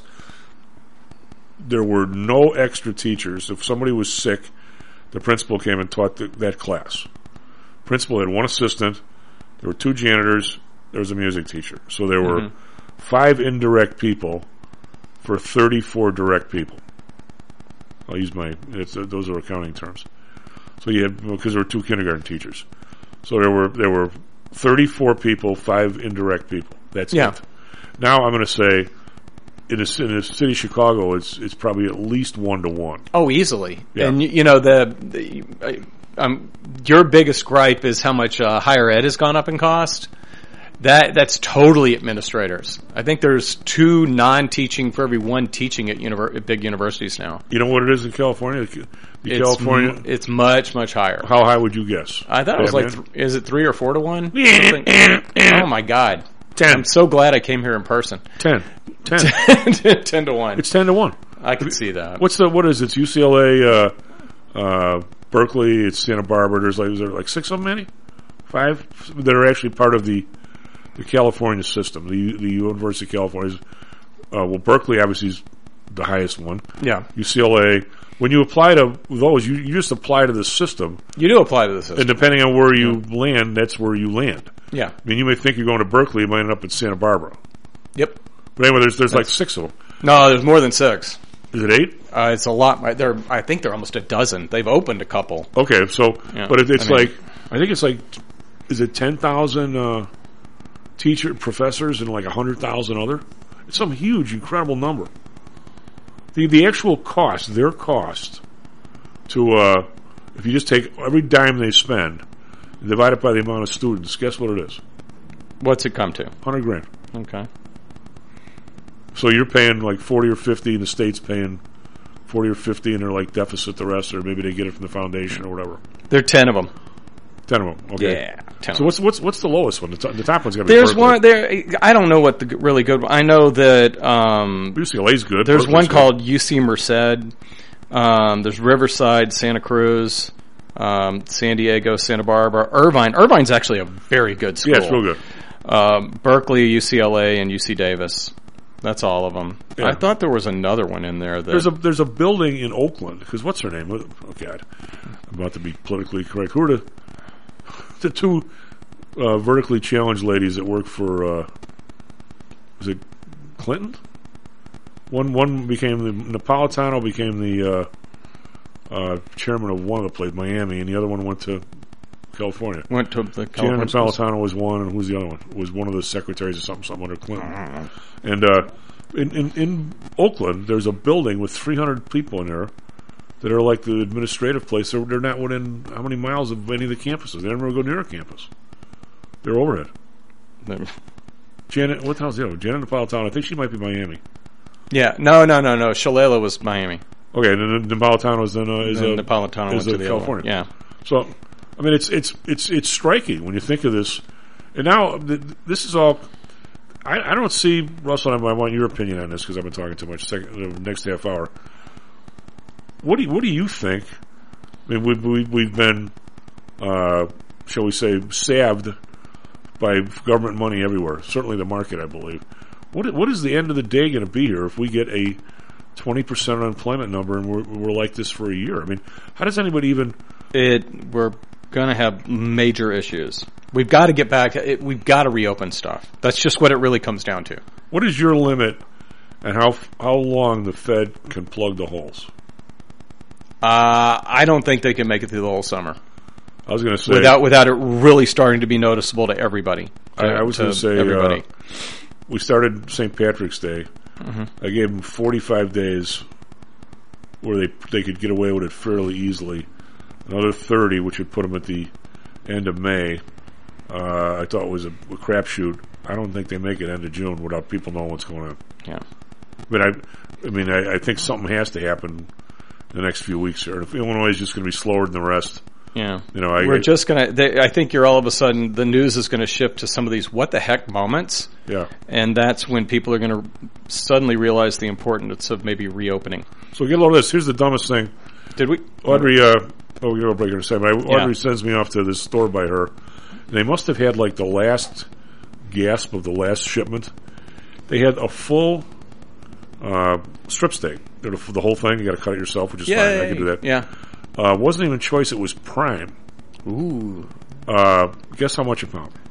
There were no extra teachers. If somebody was sick, the principal came and taught the, that class. Principal had one assistant. There were two janitors. There was a music teacher. So there were mm-hmm. five indirect people for thirty-four direct people. I'll use my, it's, uh, those are accounting terms. So you had, because well, there were two kindergarten teachers. So there were there were thirty-four people, five indirect people. That's Yeah. it. Now I'm going to say, in a, in a city of Chicago, it's it's probably at least one to one. Oh, easily. Yeah. And, you, you know, the, the um, your biggest gripe is how much uh, higher ed has gone up in cost. That That's totally administrators. I think there's two non-teaching for every one teaching at, univer- at big universities now. You know what it is in California? The It's, California, m- it's much, much higher. How high would you guess? I thought it was Yeah, like, man. th- is it three or four to one? Something- oh my God. Ten. I'm so glad I came here in person. Ten. Ten. ten to one. It's ten to one. I can see that. What's the, what is it? It's U C L A, uh, uh, Berkeley, it's Santa Barbara. There's like, is there like six of them, maybe? Five? That are actually part of the, the California system. The, the University of California is, uh, well, Berkeley obviously is the highest one. Yeah. U C L A. When you apply to those, you, you just apply to the system. You do apply to the system. And depending on where you yeah. land, that's where you land. Yeah. I mean, you may think you're going to Berkeley, you might end up in Santa Barbara. Yep. But anyway, there's there's That's, like six of them. No, there's more than six. Is it eight? Uh, it's a lot. There, I think there are almost a dozen. They've opened a couple. Okay, so yeah. but it, it's I mean, like I think it's like is it ten thousand uh, teacher professors and like a hundred thousand other? It's some huge, incredible number. The the actual cost, their cost to uh, if you just take every dime they spend and divide it by the amount of students, guess what it is? What's it come to? Hundred grand. Okay. So you're paying like forty or fifty, and the state's paying forty or fifty, and they're like deficit the rest, or maybe they get it from the foundation or whatever. There are ten of them. Ten of them. Okay. Yeah. ten So what's what's what's the lowest one? The, t- the top one's got to be. There's Berkeley. one there. I don't know what the g- really good one. I know that um, U C L A's good. There's Berkeley's one good. called U C Merced. Um, there's Riverside, Santa Cruz, um, San Diego, Santa Barbara, Irvine. Irvine's actually a very good school. Yeah, it's real good. Um, Berkeley, U C L A, and U C Davis. That's all of them. Yeah. I thought there was another one in there. That There's a there's a building in Oakland because what's her name? Oh God, I'm about to be politically correct. Who are the the two uh, vertically challenged ladies that work for? Uh, was it Clinton? One one became the Napolitano became the uh, uh, chairman of one of the places, Miami, and the other one went to California. Went to the Janet California. Napolitano was one, and who's the other one? Was one of the secretaries or something, something under Clinton. And uh, in, in in Oakland, there's a building with three hundred people in there that are like the administrative place. They're, they're not within how many miles of any of the campuses. They never go near a campus. They're overhead. Janet, what the hell's the other one? Janet Napolitano. I think she might be Miami. Yeah, no, no, no, no. Shalala was Miami. Okay, and then Napolitano is then uh, is And a Napolitano is went a to the California. Other one. Yeah. So, I mean, it's it's it's it's striking when you think of this. And now th- this is all. I, I don't see Russell. I want your opinion on this because I've been talking too much. Second, the next half hour. What do you, what do you think? I mean, we've we, we've been, uh, shall we say, salved by government money everywhere. Certainly the market, I believe. What what is the end of the day going to be here if we get a twenty percent unemployment number and we're we're like this for a year? I mean, how does anybody even? It we're going to have major issues. We've got to get back. It, we've got to reopen stuff. That's just what it really comes down to. What is your limit, and how how long the Fed can plug the holes? Uh, I don't think they can make it through the whole summer. I was going to say without without it really starting to be noticeable to everybody. To, I, I was going to say everybody. Uh, we started Saint Patrick's Day. Mm-hmm. I gave them forty-five days where they they could get away with it fairly easily. Another thirty, which would put them at the end of May. Uh, I thought it was a, a crapshoot. I don't think they make it end of June without people knowing what's going on. Yeah, but I, I mean, I, I think something has to happen in the next few weeks here. If Illinois is just going to be slower than the rest. Yeah, you know, I, we're I, just going to. I think you're all of a sudden the news is going to shift to some of these what the heck moments. Yeah, and that's when people are going to suddenly realize the importance of maybe reopening. So get a load of this. Here's the dumbest thing. Did we, Audrey? Uh, oh, we're going to break in a second. Audrey yeah. sends me off to this store by her. And they must have had like the last gasp of the last shipment. They had a full uh, strip steak. They're the, the whole thing. You got to cut it yourself, which is Yay. fine. I can do that. Yeah. Uh, wasn't even choice. It was prime. Ooh. Uh, guess how much a pound?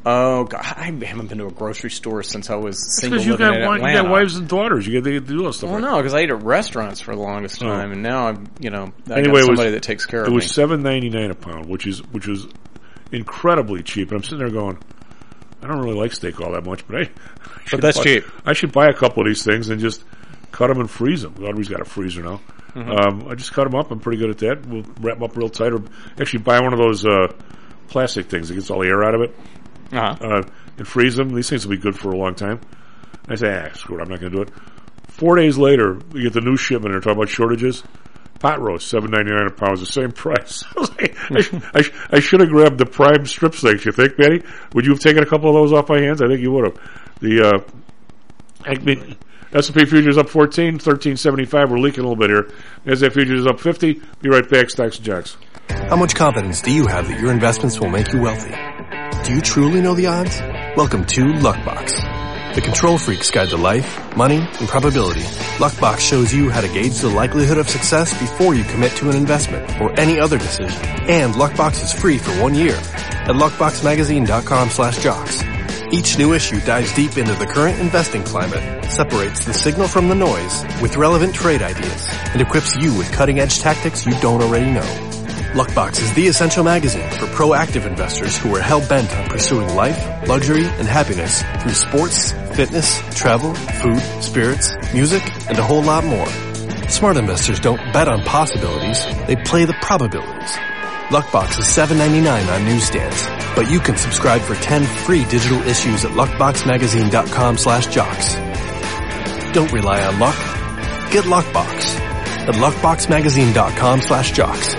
Oh, God. I haven't been to a grocery store since I was single Because you living got in one, Atlanta. you got wives and daughters. You got to do all stuff. Well, right. no, because I ate at restaurants for the longest time, Oh. and now I'm, you know, I Anyway, got somebody it was, that takes care of it me. was seven ninety nine a pound, which is which was incredibly cheap. And I'm sitting there going, I don't really like steak all that much, but I, I should that's buy, cheap. I should buy a couple of these things and just cut them and freeze them. Audrey's got a freezer now. Mhm. Um, I just cut them up. I'm pretty good at that. We'll wrap them up real tight, or actually buy one of those uh, plastic things that gets all the air out of it, Uh-huh. uh, and freeze them. These things will be good for a long time. I say, ah, screw it, I'm not going to do it. Four days later, we get the new shipment. They're talking about shortages. Pot roast, seven ninety nine a pound, is the same price. I, was like, I, sh- I, sh- I should have grabbed the prime strip steaks. You think, Betty? Would you have taken a couple of those off my hands? I think you would have. The uh, I mean, S and P futures up fourteen, thirteen seventy-five. We're leaking a little bit here. NASDAQ futures up fifty. Be right back. Stocks and Jocks. How much confidence do you have that your investments will make you wealthy? Do you truly know the odds? Welcome to Luckbox, the control freak's guide to life, money, and probability. Luckbox shows you how to gauge the likelihood of success before you commit to an investment or any other decision. And Luckbox is free for one year at luckboxmagazine.com slash jocks. Each new issue dives deep into the current investing climate, separates the signal from the noise with relevant trade ideas, and equips you with cutting-edge tactics you don't already know. Luckbox is the essential magazine for proactive investors who are hell-bent on pursuing life, luxury, and happiness through sports, fitness, travel, food, spirits, music, and a whole lot more. Smart investors don't bet on possibilities, they play the probabilities. Luckbox is seven ninety-nine on newsstands, but you can subscribe for ten free digital issues at luckboxmagazine.com slash jocks. Don't rely on luck. Get Luckbox at luckboxmagazine.com slash jocks.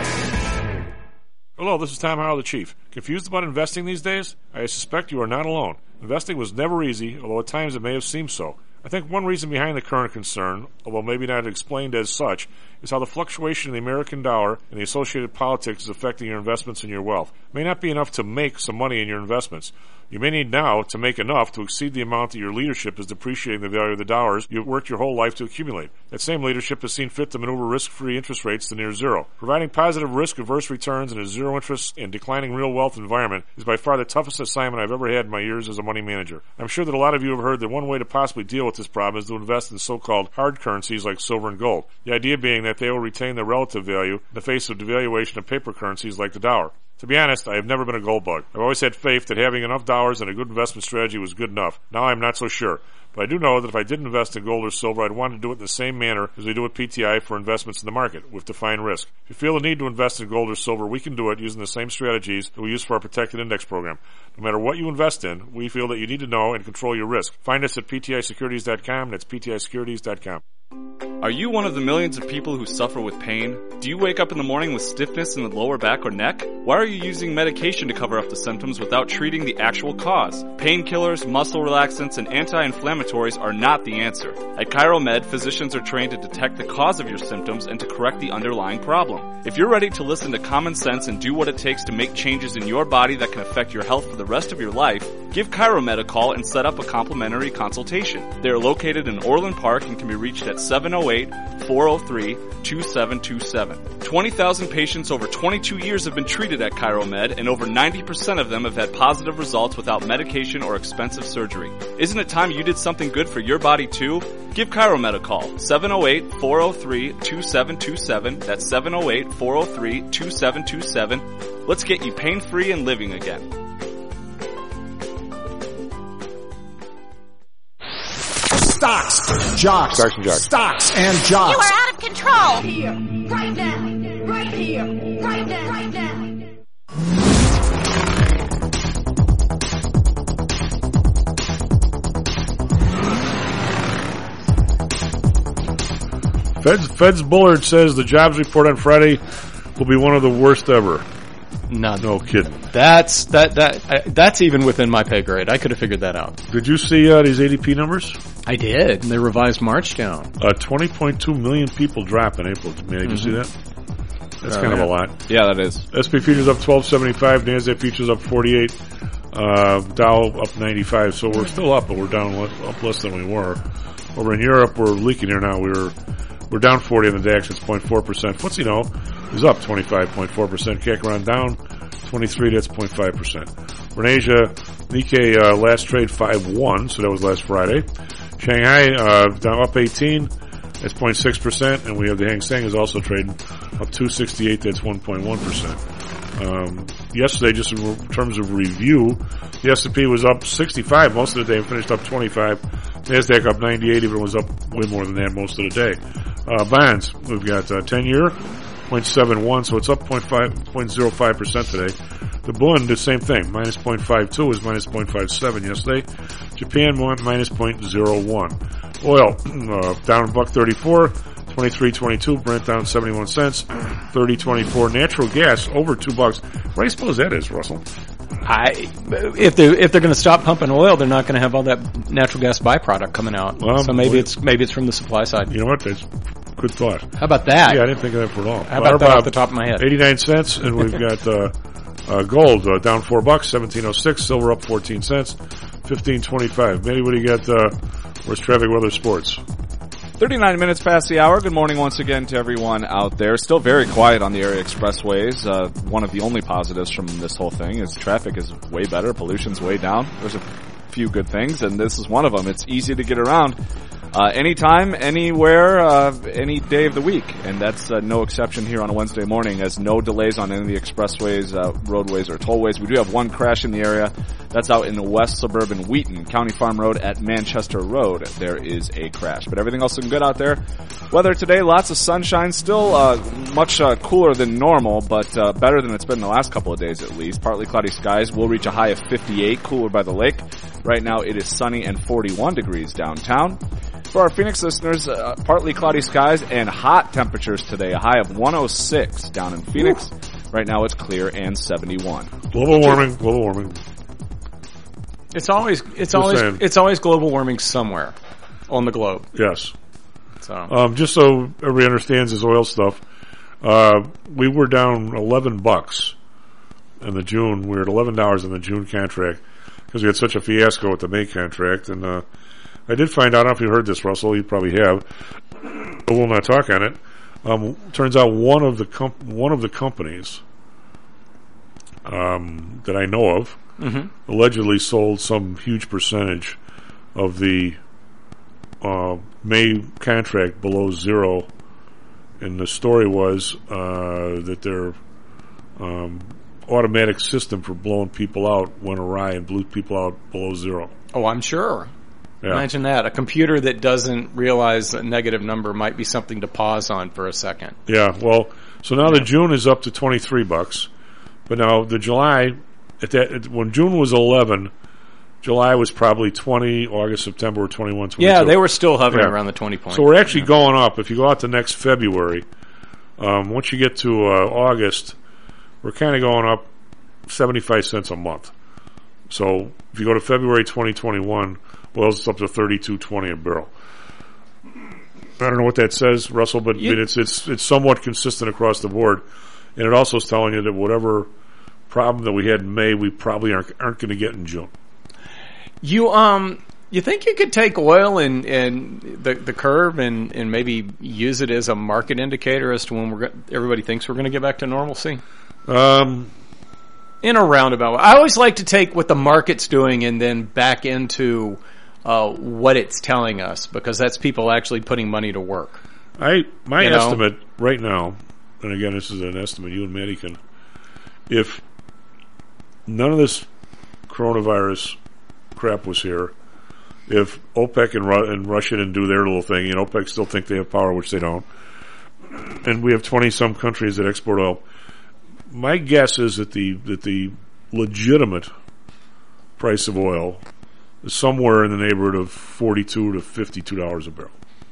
Hello, this is Tom Howell, the Chief. Confused about investing these days? I suspect you are not alone. Investing was never easy, although at times it may have seemed so. I think one reason behind the current concern, although maybe not explained as such, is how the fluctuation in the American dollar and the associated politics is affecting your investments and your wealth. It may not be enough to make some money in your investments. You may need now to make enough to exceed the amount that your leadership is depreciating the value of the dollars you've worked your whole life to accumulate. That same leadership has seen fit to maneuver risk-free interest rates to near zero. Providing positive risk-averse returns in a zero-interest and declining real wealth environment is by far the toughest assignment I've ever had in my years as a money manager. I'm sure that a lot of you have heard that one way to possibly deal with this problem is to invest in so-called hard currencies like silver and gold. The idea being that they will retain their relative value in the face of devaluation of paper currencies like the dollar. To be honest, I have never been a gold bug. I've always had faith that having enough dollars and a good investment strategy was good enough. Now I'm not so sure. But I do know that if I did invest in gold or silver, I'd want to do it in the same manner as we do with P T I for investments in the market, with defined risk. If you feel the need to invest in gold or silver, we can do it using the same strategies that we use for our protected index program. No matter what you invest in, we feel that you need to know and control your risk. Find us at P T I securities dot com. That's P T I securities dot com. Are you one of the millions of people who suffer with pain? Do you wake up in the morning with stiffness in the lower back or neck? Why are you using medication to cover up the symptoms without treating the actual cause? Painkillers, muscle relaxants, and anti-inflammatories are not the answer. At ChiroMed, physicians are trained to detect the cause of your symptoms and to correct the underlying problem. If you're ready to listen to common sense and do what it takes to make changes in your body that can affect your health for the rest of your life, give ChiroMed a call and set up a complimentary consultation. They are located in Orland Park and can be reached at seven oh eight, four oh three, two seven two seven. twenty thousand patients over twenty-two years have been treated at ChiroMed, and over ninety percent of them have had positive results without medication or expensive surgery. Isn't it time you did something good for your body too? Give ChiroMed a call, seven oh eight, four oh three, two seven two seven. That's seven oh eight, four oh three, two seven two seven. Let's get you pain-free and living again. Stocks, jocks, Stocks and jocks. Stocks and jocks. You are out of control. Here, right now, right here, right now, right now. Feds, Feds Bullard says the jobs report on Friday will be one of the worst ever. No, no kidding. That's that that I, that's even within my pay grade. I could have figured that out. Did you see uh, these A D P numbers? I did. They revised March down. Uh, twenty point two million people drop in April. May I just Mm-hmm. see that? That's Oh, kind yeah. of a lot. Yeah, that is. S and P futures up twelve seventy-five. NASDAQ futures up forty-eight. Uh, Dow up ninety-five. So we're still up, but we're down le- up less than we were. Over in Europe, we're leaking here now. We're we're down forty on the DAX. It's zero point four percent. F T S E, no, is up twenty-five point four percent. C A C around down twenty-three. That's zero point five percent. We're in Asia. Nikkei uh, last trade five one, so that was last Friday. Shanghai uh, down up eighteen, that's zero point six percent, and we have the Hang Seng is also trading up two sixty-eight, that's one point one percent. Um, yesterday, just in terms of review, the S and P was up sixty-five most of the day and finished up twenty-five. NASDAQ up ninety-eight, even was up way more than that most of the day. Uh, bonds, we've got uh, ten-year, zero point seven one, so it's up zero point zero five percent today. The Bund, the same thing, minus zero point five two is minus zero point five seven yesterday. Japan went minus zero point zero one. Oil, uh, down a buck thirty-four, twenty-three twenty-two. Brent down seventy-one cents, thirty twenty-four. Natural gas over two bucks. What do you suppose that is, Russell? I if they if they're going to stop pumping oil, they're not going to have all that natural gas byproduct coming out. Well, so maybe well, it's maybe it's from the supply side. You know what? That's good thought. How about that? Yeah, I didn't think of that for at all. How about that off the top of my head? Eighty-nine cents, and we've got uh, uh, gold uh, down four bucks, seventeen oh six. Silver up fourteen cents, fifteen twenty-five. Manny, what do you got? Uh, where's traffic, weather, sports? thirty-nine minutes past the hour. Good morning once again to everyone out there. Still very quiet on the area expressways. Uh, one of the only positives from this whole thing is traffic is way better. Pollution's way down. There's a few good things, and this is one of them. It's easy to get around. Uh, anytime, anywhere, uh, any day of the week. And that's uh, no exception here on a Wednesday morning, as no delays on any of the expressways, uh, roadways, or tollways. We do have one crash in the area. That's out in the west suburban Wheaton, County Farm Road at Manchester Road. There is a crash. But everything else looking good out there. Weather today, lots of sunshine. Still uh, much uh, cooler than normal, but uh, better than it's been the last couple of days at least. Partly cloudy skies. We'll reach a high of fifty-eight, cooler by the lake. Right now it is sunny and forty-one degrees downtown. For our Phoenix listeners, uh, partly cloudy skies and hot temperatures today. A high of one oh six down in Phoenix. Woo. Right now it's clear and seventy-one. Global warming, global warming. It's always it's just always saying. it's always global warming somewhere on the globe. Yes. So um, just so everybody understands this oil stuff, uh, we were down eleven bucks in the June. We were at eleven dollars in the June contract because we had such a fiasco with the May contract. And uh, I did find out, I don't know if you heard this, Russell, you probably have, but we'll not talk on it. Um, turns out one of the com- one of the companies um, that I know of mm-hmm. allegedly sold some huge percentage of the uh, May contract below zero, and the story was uh, that their um, automatic system for blowing people out went awry and blew people out below zero. Oh, I'm sure. Yeah. Imagine that. A computer that doesn't realize a negative number might be something to pause on for a second. Yeah, well, so now yeah. the June is up to twenty-three bucks. But now the July, at that at, when June was eleven, July was probably twenty, August, September were twenty-one, twenty-two. Yeah, they were still hovering yeah. around the twenty point. So we're actually yeah. going up. If you go out to next February, um, once you get to uh, August, we're kind of going up seventy-five cents a month. So if you go to February twenty twenty-one, well, it's up to thirty-two twenty a barrel. I don't know what that says, Russell, but you, it's it's it's somewhat consistent across the board, and it also is telling you that whatever problem that we had in May, we probably aren't aren't going to get in June. You um, you think you could take oil and and the the curve and, and maybe use it as a market indicator as to when we're everybody thinks we're going to get back to normalcy? Um. In a roundabout way. I always like to take what the market's doing and then back into uh, what it's telling us, because that's people actually putting money to work. I my you estimate know? right now, and again, this is an estimate, you and Maddie can, if none of this coronavirus crap was here, if OPEC and, Ru- and Russia didn't do their little thing, and OPEC still think they have power, which they don't, and we have twenty-some countries that export oil, my guess is that the that the legitimate price of oil is somewhere in the neighborhood of forty-two to fifty-two dollars a barrel.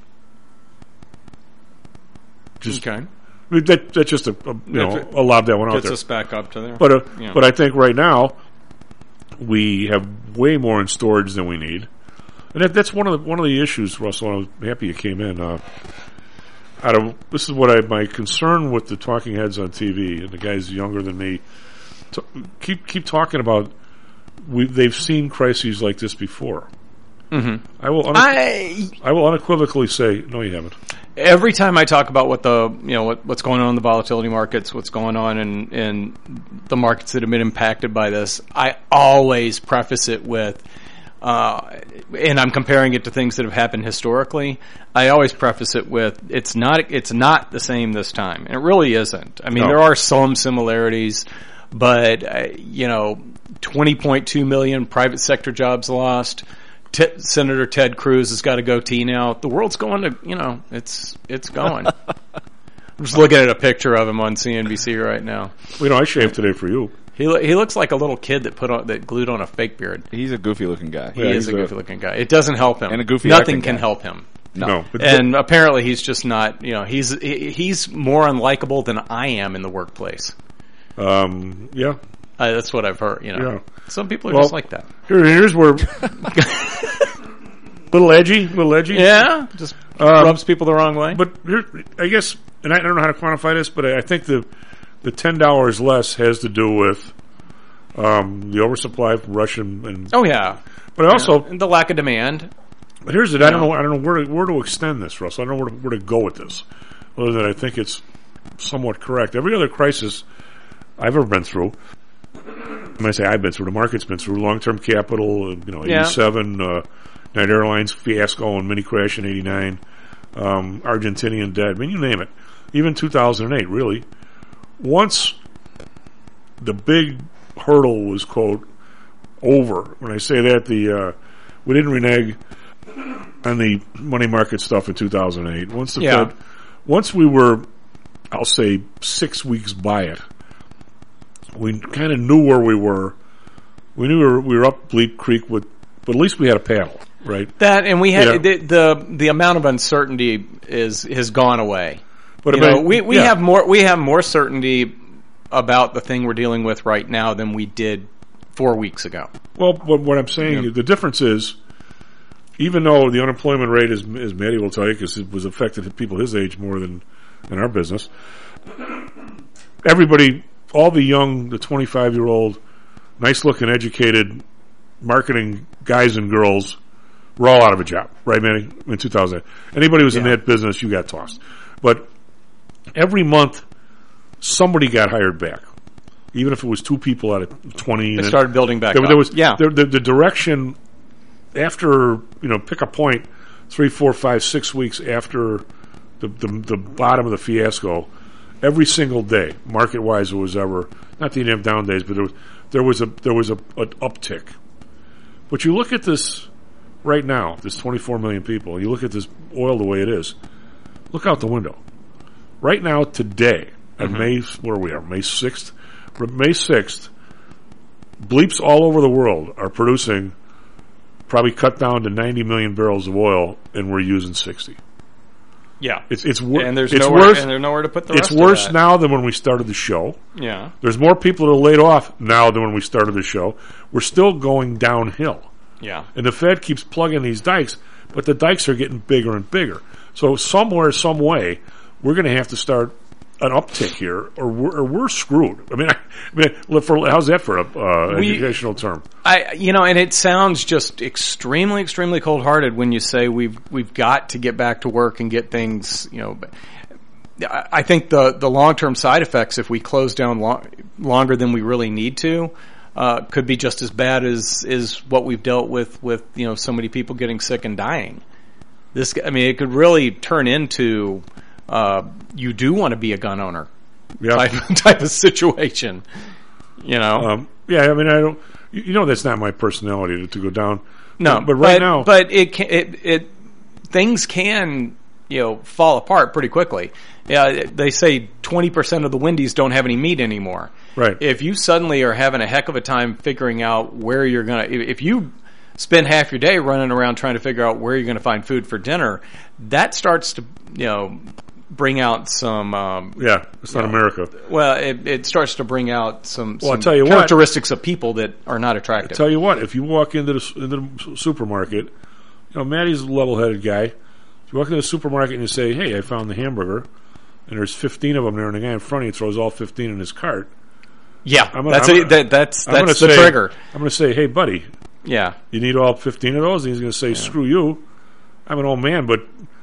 Just, okay, I mean, that, that's just a, a you know a lob that one out gets there. Gets us back up to there. But uh, yeah. but I think right now we have way more in storage than we need, and that, that's one of the one of the issues, Russell. I'm happy you came in. Uh, Out of this is what I my concern with the talking heads on T V and the guys younger than me to, keep keep talking about. We they've seen crises like this before. Mm-hmm. I will. Unequ- I I will unequivocally say no, you haven't. every time I talk about what the you know what, what's going on in the volatility markets, what's going on in, in the markets that have been impacted by this, I always preface it with, uh, and I'm comparing it to things that have happened historically. I always preface it with, it's not it's not the same this time. And it really isn't. I mean, No. there are some similarities, but uh, you know, twenty point two million private sector jobs lost. T- Senator Ted Cruz has got a goatee now. The world's going to, you know, it's it's going. I'm just looking at a picture of him on C N B C right now. Well, you know, I shaved today for you. He lo- he looks like a little kid that put on that glued on a fake beard. He's a goofy looking guy. He Yeah, is he's a a- goofy looking guy. It doesn't help him. And a goofy Nothing acting can guy. help him. No, no but, And apparently he's just not. You know, he's he, he's more unlikable than I am in the workplace. um, yeah, Uh, that's what I've heard. You know, Yeah. some people are Well, just like that. Here, here's where little edgy, little edgy. Yeah, just Um, rubs people the wrong way. But here, I guess, and I don't know how to quantify this, but I think the the ten dollars less has to do with um, the oversupply from Russian and. Oh yeah, But also, Yeah. And the lack of demand. But here's it. I don't know. I don't know where to, where to extend this, Russell. I don't know where to, where to go with this, other than I think it's somewhat correct. Every other crisis I've ever been through, when I say I've been through, the market's been through. Long-term capital, uh, you know, Yeah. eighty-seven, uh, United Airlines fiasco and mini crash in eighty-nine, um, Argentinian debt. I mean, you name it. Even two thousand eight, really. Once the big hurdle was quote over. When I say that, the uh, we didn't renege on the money market stuff in two thousand eight. Once the Yeah. Fed, once we were, I'll say, six weeks by it, we kind of knew where we were. We knew we were, we were up Bleak Creek with, but at least we had a paddle, right? That and we had Yeah. the, the the amount of uncertainty is has gone away. But you I mean, know, we we yeah. have more we have more certainty about the thing we're dealing with right now than we did four weeks ago. Well, but what I'm saying, Yeah. the difference is, even though the unemployment rate, is, as Matty will tell you, because it was affected people his age more than in our business, everybody, all the young, the twenty-five-year-old, nice-looking, educated marketing guys and girls were all out of a job, right, Manny, in two thousand eight. Anybody who was in Yeah. that business, you got tossed. But every month, somebody got hired back. Even if it was two people out of twenty. They and started building back there, up. there was, Yeah. there, the, the direction after, you know, pick a point, three, four, five, six weeks after the, the, the bottom of the fiasco, every single day, market-wise, it was ever, not that you didn't have down days, but there was, there was a, there was a, an uptick. But you look at this right now, this twenty-four million people, you look at this oil the way it is, look out the window. Right now, today, at Mhm. May, where we are, May sixth, May sixth, bleeps all over the world are producing probably cut down to ninety million barrels of oil, and we're using sixty. Yeah, It's it's, wor- and there's it's nowhere worse. and there's nowhere to put the it's rest worse of that. now than when we started the show. Yeah. There's more people that are laid off now than when we started the show. We're still going downhill. Yeah. And the Fed keeps plugging these dikes, but the dikes are getting bigger and bigger. So somewhere, some way, we're going to have to start an uptick here, or we're, or we're screwed. I mean, I, I mean, for, how's that for a uh, We- educational term? I, you know, and it sounds just extremely, extremely cold-hearted when you say we've we've got to get back to work and get things. You know, I I think the the long-term side effects, if we close down lo- longer than we really need to, uh, could be just as bad as is what we've dealt with with you know so many people getting sick and dying. This, I mean, it could really turn into uh, you do want to be a gun owner Yeah. type type of situation. You know. Um, yeah, I mean, I don't. You, you know, that's not my personality to, to go down. No, but, but right but, now, but it can, it it things can you know fall apart pretty quickly. Yeah, they say twenty percent of the Wendy's don't have any meat anymore. Right. If you suddenly are having a heck of a time figuring out where you're gonna, if if you spend half your day running around trying to figure out where you're going to find food for dinner, that starts to you know bring out some. Um, yeah, it's not you know, America. Well, it, it starts to bring out some, Well, I'll some tell you what. characteristics of people that are not attractive. I tell you what, if you walk into the, into the supermarket, you know, Matty's a level-headed guy. If you walk into the supermarket and you say, "Hey, I found the hamburger," and there's fifteen of them there, and the guy in front of you throws all fifteen in his cart. Yeah, I'm gonna, that's I'm a, gonna, that, that's I'm gonna that's the say, trigger. I'm going to say, "Hey, buddy, Yeah, you need all fifteen of those?" And he's going to say, "Screw you. I'm an old man, but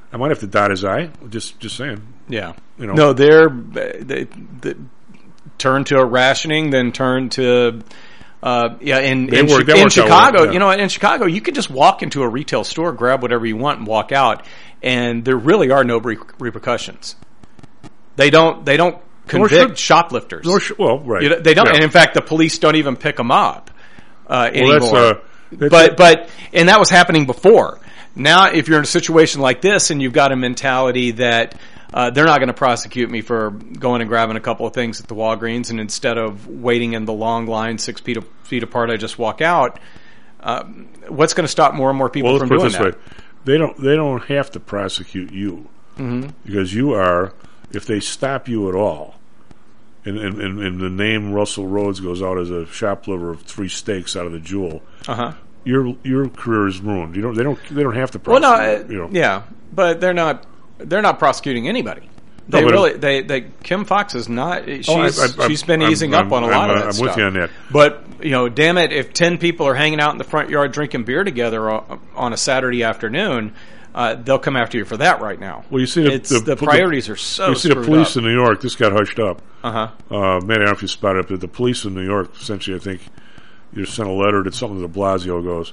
I might have to dot his I. Just, just saying. Yeah. You know. No, they're they, they turn to a rationing, then turn to. Uh, yeah, in They in, work- Chi- they in work out Chicago, well, yeah. you know, in Chicago, you could just walk into a retail store, grab whatever you want, and walk out, and there really are no re- repercussions. They don't. They don't Nor convict should- shoplifters. nor should- well, right. You know, they don't, Yeah. and in fact, the police don't even pick them up uh, Well, anymore. that's, uh, that's but a- but and that was happening before. Now, if you're in a situation like this, and you've got a mentality that uh, they're not going to prosecute me for going and grabbing a couple of things at the Walgreens, and instead of waiting in the long line six feet, feet apart, I just walk out. Uh, what's going to stop more and more people well, from let's put doing it this that? way. They don't. They don't have to prosecute you Mhm. because you are. If they stop you at all, and, and, and, and the name Russell Rhodes goes out as a shoplifter of three steaks out of the Jewel, Uh-huh. your your career is ruined. You don't. They don't. They don't have to Well, prosecute. no, you uh, know. yeah, but they're not. They're not prosecuting anybody. No, They but- really. They, they. Kim Fox is not. She's. Oh, I- I- she's been I'm- easing I'm- up on a I'm, lot uh, of that I'm stuff. with you on that. But you know, damn it, if ten people are hanging out in the front yard drinking beer together o- on a Saturday afternoon, uh, they'll come after you for that right now. Well, you see, the, it's, the, priorities are so. You see, the screwed police up. in New York. This got hushed up. Uh-huh. Uh Man, I don't know if you spotted it, but the police in New York, essentially, I think, you sent a letter to something to De Blasio. Goes,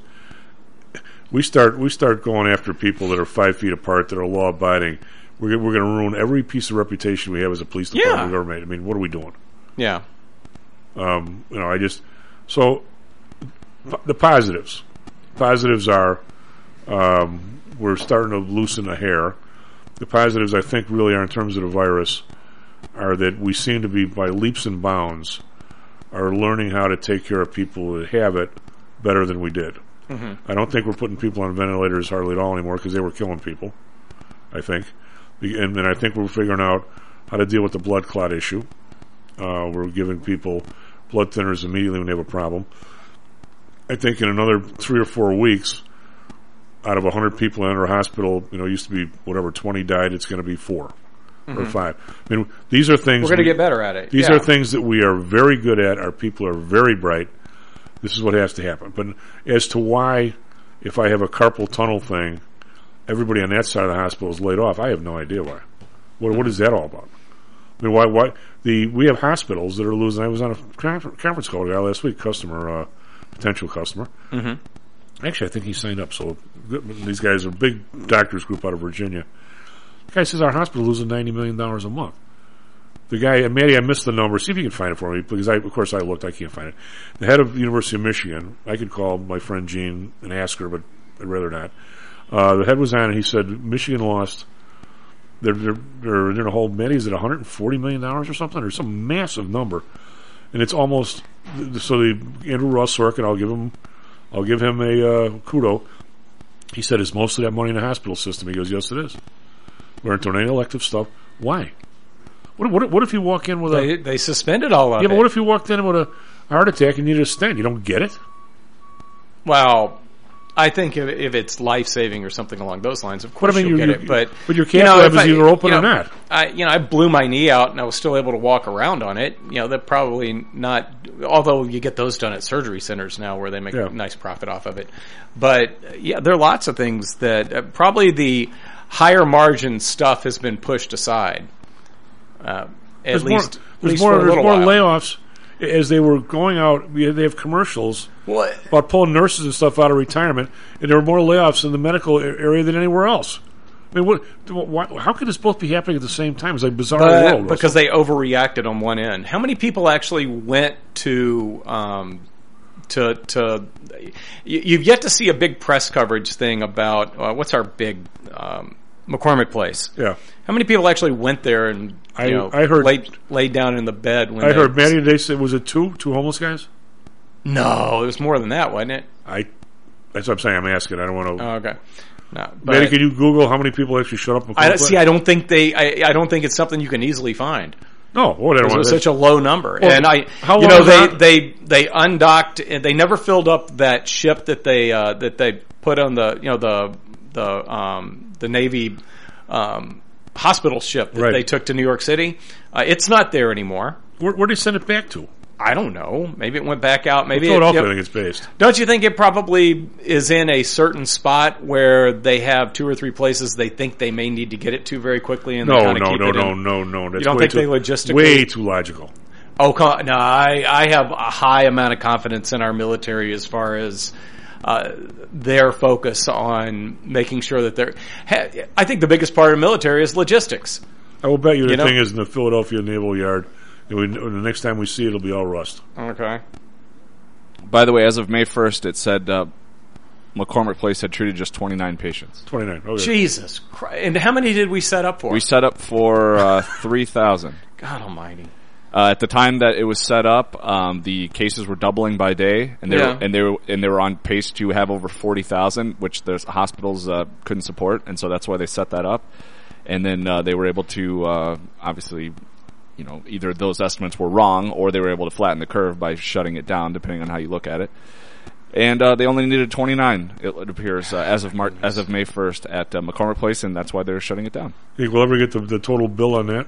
we start we start going after people that are five feet apart, that are law abiding. We're gonna- we're going to ruin every piece of reputation we have as a police department Yeah. we've ever made. I mean, what are we doing? Yeah. Um, you know, I just so p- the positives. Positives are um, we're starting to loosen the hair. The positives, I think, really are in terms of the virus, are that we seem to be, by leaps and bounds, are learning how to take care of people that have it better than we did. Mhm. I don't think we're putting people on ventilators hardly at all anymore because they were killing people, I think. And then I think we're figuring out how to deal with the blood clot issue. Uh, we're giving people blood thinners immediately when they have a problem. I think in another three or four weeks, out of one hundred people in our hospital, you know, used to be whatever, twenty died, it's going to be four or Mhm. five. I mean, these are things... We're gonna we- get better at it, These yeah. are things that we are very good at. Our people are very bright. This is what has to happen. But as to why, if I have a carpal tunnel thing, everybody on that side of the hospital is laid off, I have no idea why. What What is that all about? I mean, why? Why the we have hospitals that are losing. I was on a confer- conference call with a guy last week, customer, uh, potential customer. Mhm. Actually, I think he signed up. So these guys are a big doctors group out of Virginia. The guy says our hospital losing ninety million dollars a month. The guy, and Maddie, I missed the number. See if you can find it for me, because I, of course, I looked. I can't find it. The head of the University of Michigan. I could call my friend Gene and ask her, but I'd rather not. Uh, the head was on, and he said Michigan lost. They're they're, they're in a whole. Maddie, is it one hundred forty million dollars or something, or some massive number? And it's almost so. The Andrew Ross Sorkin, I'll give him, I'll give him a uh, kudo. He said, "Is most of that money in the hospital system?" He goes, "Yes, it is. We aren't doing any elective stuff. Why? What, what, what if you walk in with They, a... they suspended all of Yeah, it. but what if you walked in with a heart attack and you need a stent? You don't get it? Well, I think if, if it's life saving or something along those lines, of course But I mean, you'll you- get you- it. But but your you cath know, lab if is I- either open you or know, not. I, you know, I blew my knee out and I was still able to walk around on it. You know, that probably not. Although you get those done at surgery centers now, where they make Yeah. a nice profit off of it. But uh, yeah, there are lots of things that uh, probably the higher margin stuff has been pushed aside. Uh, at There's least, more, at there's least more, for a there's little more while. layoffs as they were going out. we- They have commercials What? about pulling nurses and stuff out of retirement, and there were more layoffs in the medical a- area than anywhere else. I mean, what? Why, how could this both be happening at the same time? It's like bizarre But- world. because they overreacted on one end. How many people actually went to um, to to? you- You've yet to see a big press coverage thing about uh, what's our big um, McCormick Place. Yeah. How many people actually went there and you I- know I heard- laid laid down in the bed when I they, heard Maddie today say, was it two? Two homeless guys? No, it was more than that, wasn't it? I. That's what I'm saying. I'm asking. I don't want to. Oh, okay. No, Maddie, but can you Google how many people actually shut up? I don't, see. I don't think they. I, I don't think it's something you can easily find. No, whatever. It was such a low number, Well, and I, how you long know, is they, that? they they undocked and they never filled up that ship that they uh, that they put on the you know the the um, the Navy um, hospital ship that Right. they took to New York City. Uh, it's not there anymore. Where where did they send it back to? I don't know. Maybe it went back out. Maybe well, Philadelphia, it, I think it's based. Don't you think it probably is in a certain spot where they have two or three places they think they may need to get it to very quickly? And No, they kinda no, keep no, it no, in? no, no. That's You don't way think too, they logistically way too logical? Oh, no. I I have a high amount of confidence in our military as far as uh, their focus on making sure that they're. I think the biggest part of the military is logistics. I will bet you the You know? thing is in the Philadelphia Naval Yard. And we, the next time we see it, it'll be all rust. Okay. By the way, as of May first, it said uh, McCormick Place had treated just twenty-nine patients. twenty-nine. Okay. Jesus Christ. And how many did we set up for? We set up for uh, three thousand. God almighty. Uh, at the time that it was set up, um, the cases were doubling by day, and they Yeah. were, and they were and they were on pace to have over forty thousand, which the hospitals uh, couldn't support, and so that's why they set that up. And then uh, they were able to uh, obviously, you know, either those estimates were wrong or they were able to flatten the curve by shutting it down, depending on how you look at it. And uh, they only needed twenty-nine, it, it appears, uh, as of Mar- as of May first at uh, McCormick Place, and that's why they're shutting it down. Think we'll ever get the, the total bill on that?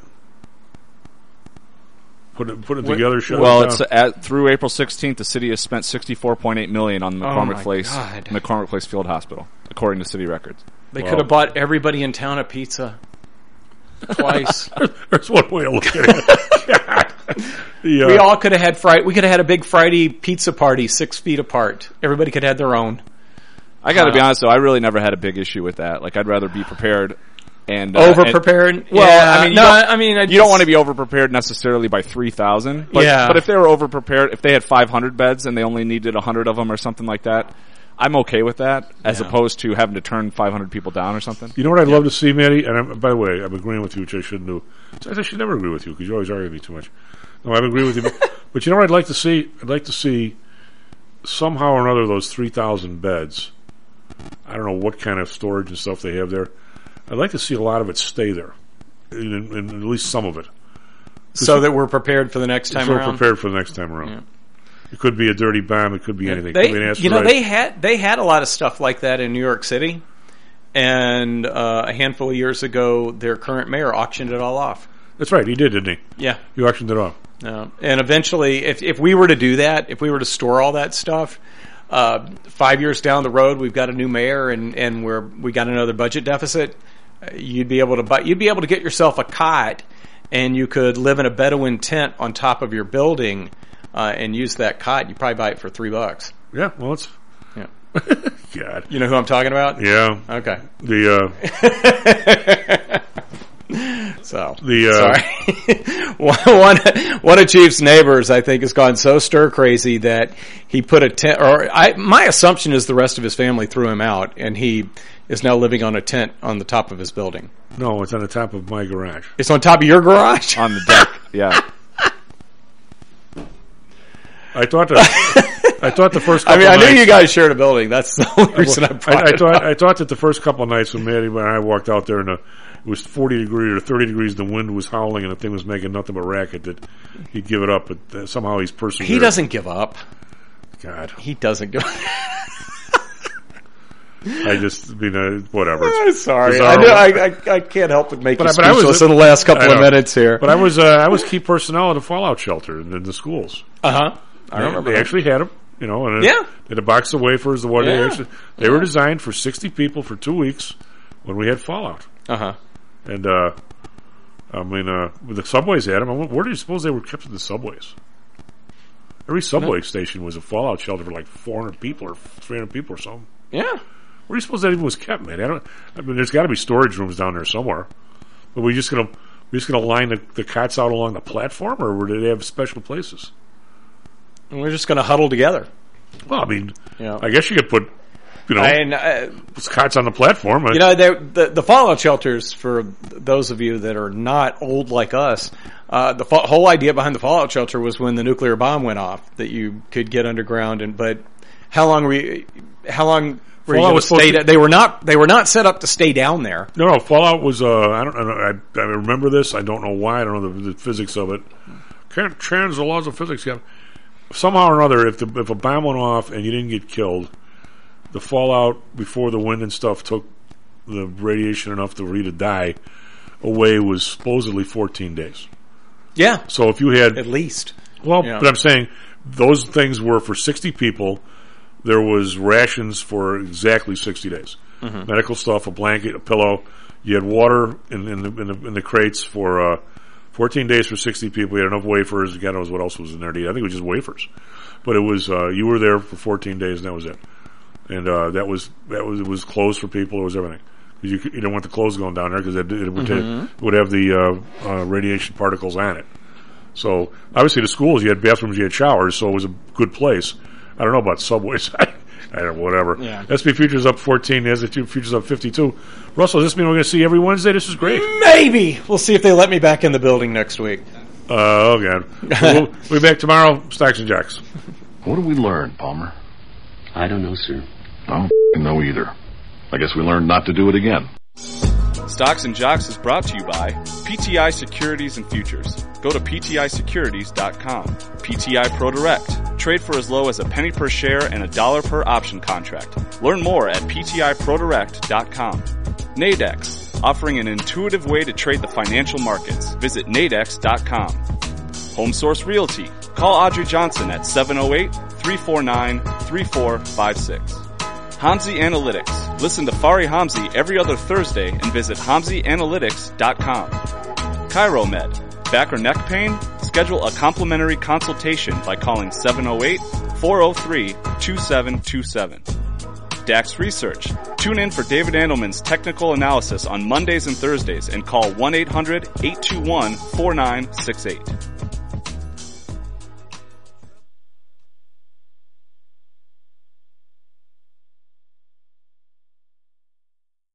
Put it, put it together, shut well, it down. it's at, through April sixteenth, the city has spent sixty-four point eight million dollars on the Oh McCormick my Place, God. McCormick Place Field Hospital, according to city records. They Wow. could have bought everybody in town a pizza. Twice. There's one way to look at it. the, uh, We all could have had Friday. We could have had a big Friday pizza party, six feet apart. Everybody could have had their own. I got to Uh, be honest, though, I really never had a big issue with that. Like, I'd rather be prepared and uh, Over and- prepared. Well, Yeah. I mean, you no, don't, I mean, I you just, don't want to be over prepared necessarily by three thousand. But, Yeah. but if they were over prepared, if they had five hundred beds and they only needed a hundred of them or something like that, I'm okay with that, as Yeah. opposed to having to turn five hundred people down or something. You know what I'd love to see, Matty? And I'm, by the way, I'm agreeing with you, which I shouldn't do. I should never agree with you because you always argue with me too much. No, I agree with you. But, but you know what I'd like to see? I'd like to see somehow or another those three thousand beds. I don't know what kind of storage and stuff they have there. I'd like to see a lot of it stay there, in, in, at least some of it. so that we're prepared for the next time so we're around. prepared for the next time around. Yeah. It could be a dirty bomb. It could be anything. They, it could be an you know, asteroid. they had they had a lot of stuff like that in New York City, and uh, a handful of years ago, their current mayor auctioned it all off. That's right. He did, didn't he? Yeah, he auctioned it off. Uh, and eventually, if if we were to do that, if we were to store all that stuff, uh, five years down the road, we've got a new mayor, and and we're we got another budget deficit. Uh, you'd be able to buy. You'd be able to get yourself a cot, and you could live in a Bedouin tent on top of your building. Uh, and use that cot, you probably buy it for three bucks. Yeah, well, it's yeah. God, you know who I'm talking about? Yeah. Okay. The uh, so the uh, sorry. one one of Chief's neighbors, I think, has gone so stir crazy that he put a tent. Or I, my assumption is the rest of his family threw him out, and he is now living on a tent on the top of his building. No, it's on the top of my garage. It's on top of your garage? On the deck, yeah. I thought that, I thought the first couple I mean, I nights, knew you guys shared a building. That's the only reason I brought I, I it thought up. I thought that the first couple of nights when Maddie and I walked out there and the, it was forty degrees or thirty degrees, the wind was howling and the thing was making nothing but racket, that he'd give it up, but uh, somehow he's persevered. He doesn't give up. God, he doesn't give. I just, I mean, uh, whatever. I'm sorry, I, know, I, I I can't help but make but, you but I speechless was, in the last couple I of know. minutes here. But I was uh, I was key personnel at a fallout shelter in, in the schools. Uh huh. I They, remember. they that. actually had them, you know, and Yeah. they had a box of wafers. The water. Yeah. They, actually, they were designed for sixty people for two weeks when we had fallout. Uh huh. And uh, I mean, uh, the subways had them. Where do you suppose they were kept in the subways? Every subway No. station was a fallout shelter for like four hundred people or three hundred people or something. Yeah. Where do you suppose that even was kept, man? I don't. I mean, there's got to be storage rooms down there somewhere. But we just gonna we just gonna line the, the cots out along the platform, or did they have special places? And we're just going to huddle together. Well, I mean, Yeah. I guess you could put, you know, And, uh, cots on the platform. You know, the the fallout shelters, for those of you that are not old like us, uh, the fa- whole idea behind the fallout shelter was when the nuclear bomb went off, that you could get underground. And but how long were you, how long were you Fallout going to was supposed stay? to- da- they were not. They were not set up to stay down there. No, no, Fallout was. Uh, I don't. I, don't I, I remember this. I don't know why. I don't know the, the physics of it. Can't change the laws of physics. Yeah. Somehow or another, if the if a bomb went off and you didn't get killed, the fallout before the wind and stuff took the radiation enough for you to die away was supposedly fourteen days. Yeah. So if you had at least Well, you know. but I'm saying those things were for sixty people. There was rations for exactly sixty days. Mhm. Medical stuff, a blanket, a pillow. You had water in, in, the, in, the, in the crates for uh, fourteen days for sixty people. You had enough wafers. God knows what else was in there to eat. I think it was just wafers. But it was, uh, you were there for fourteen days and that was it. And, uh, that was, that was, it was clothes for people. It was everything. You, you didn't want the clothes going down there because it, it, would Mhm. it would have the, uh, uh, radiation particles on it. So, obviously the schools, you had bathrooms, you had showers, so it was a good place. I don't know about subways. I don't know, whatever. Yeah. S P Futures up fourteen, the S P Futures up fifty-two. Russell, does this mean we're going to see every Wednesday? This is great. Maybe. We'll see if they let me back in the building next week. Uh, oh, God. we'll, we'll be back tomorrow, Stocks and Jocks. What did we learn, Palmer? I don't know, sir. I don't know either. I guess we learned not to do it again. Stocks and Jocks is brought to you by P T I Securities and Futures. Go to P T I securities dot com. P T I Pro Direct. Trade for as low as a penny per share and a dollar per option contract. Learn more at P T I pro direct dot com. Nadex. Offering an intuitive way to trade the financial markets. Visit nadex dot com. Home Source Realty. Call Audrey Johnson at seven oh eight, three four nine, three four five six. Hamzy Analytics. Listen to Fari Hamzy every other Thursday and visit hamzy analytics dot com. ChiroMed. Back or neck pain? Schedule a complimentary consultation by calling seven oh eight, four oh three, two seven two seven. Dax Research. Tune in for David Andelman's technical analysis on Mondays and Thursdays and call one eight hundred, eight two one, four nine six eight.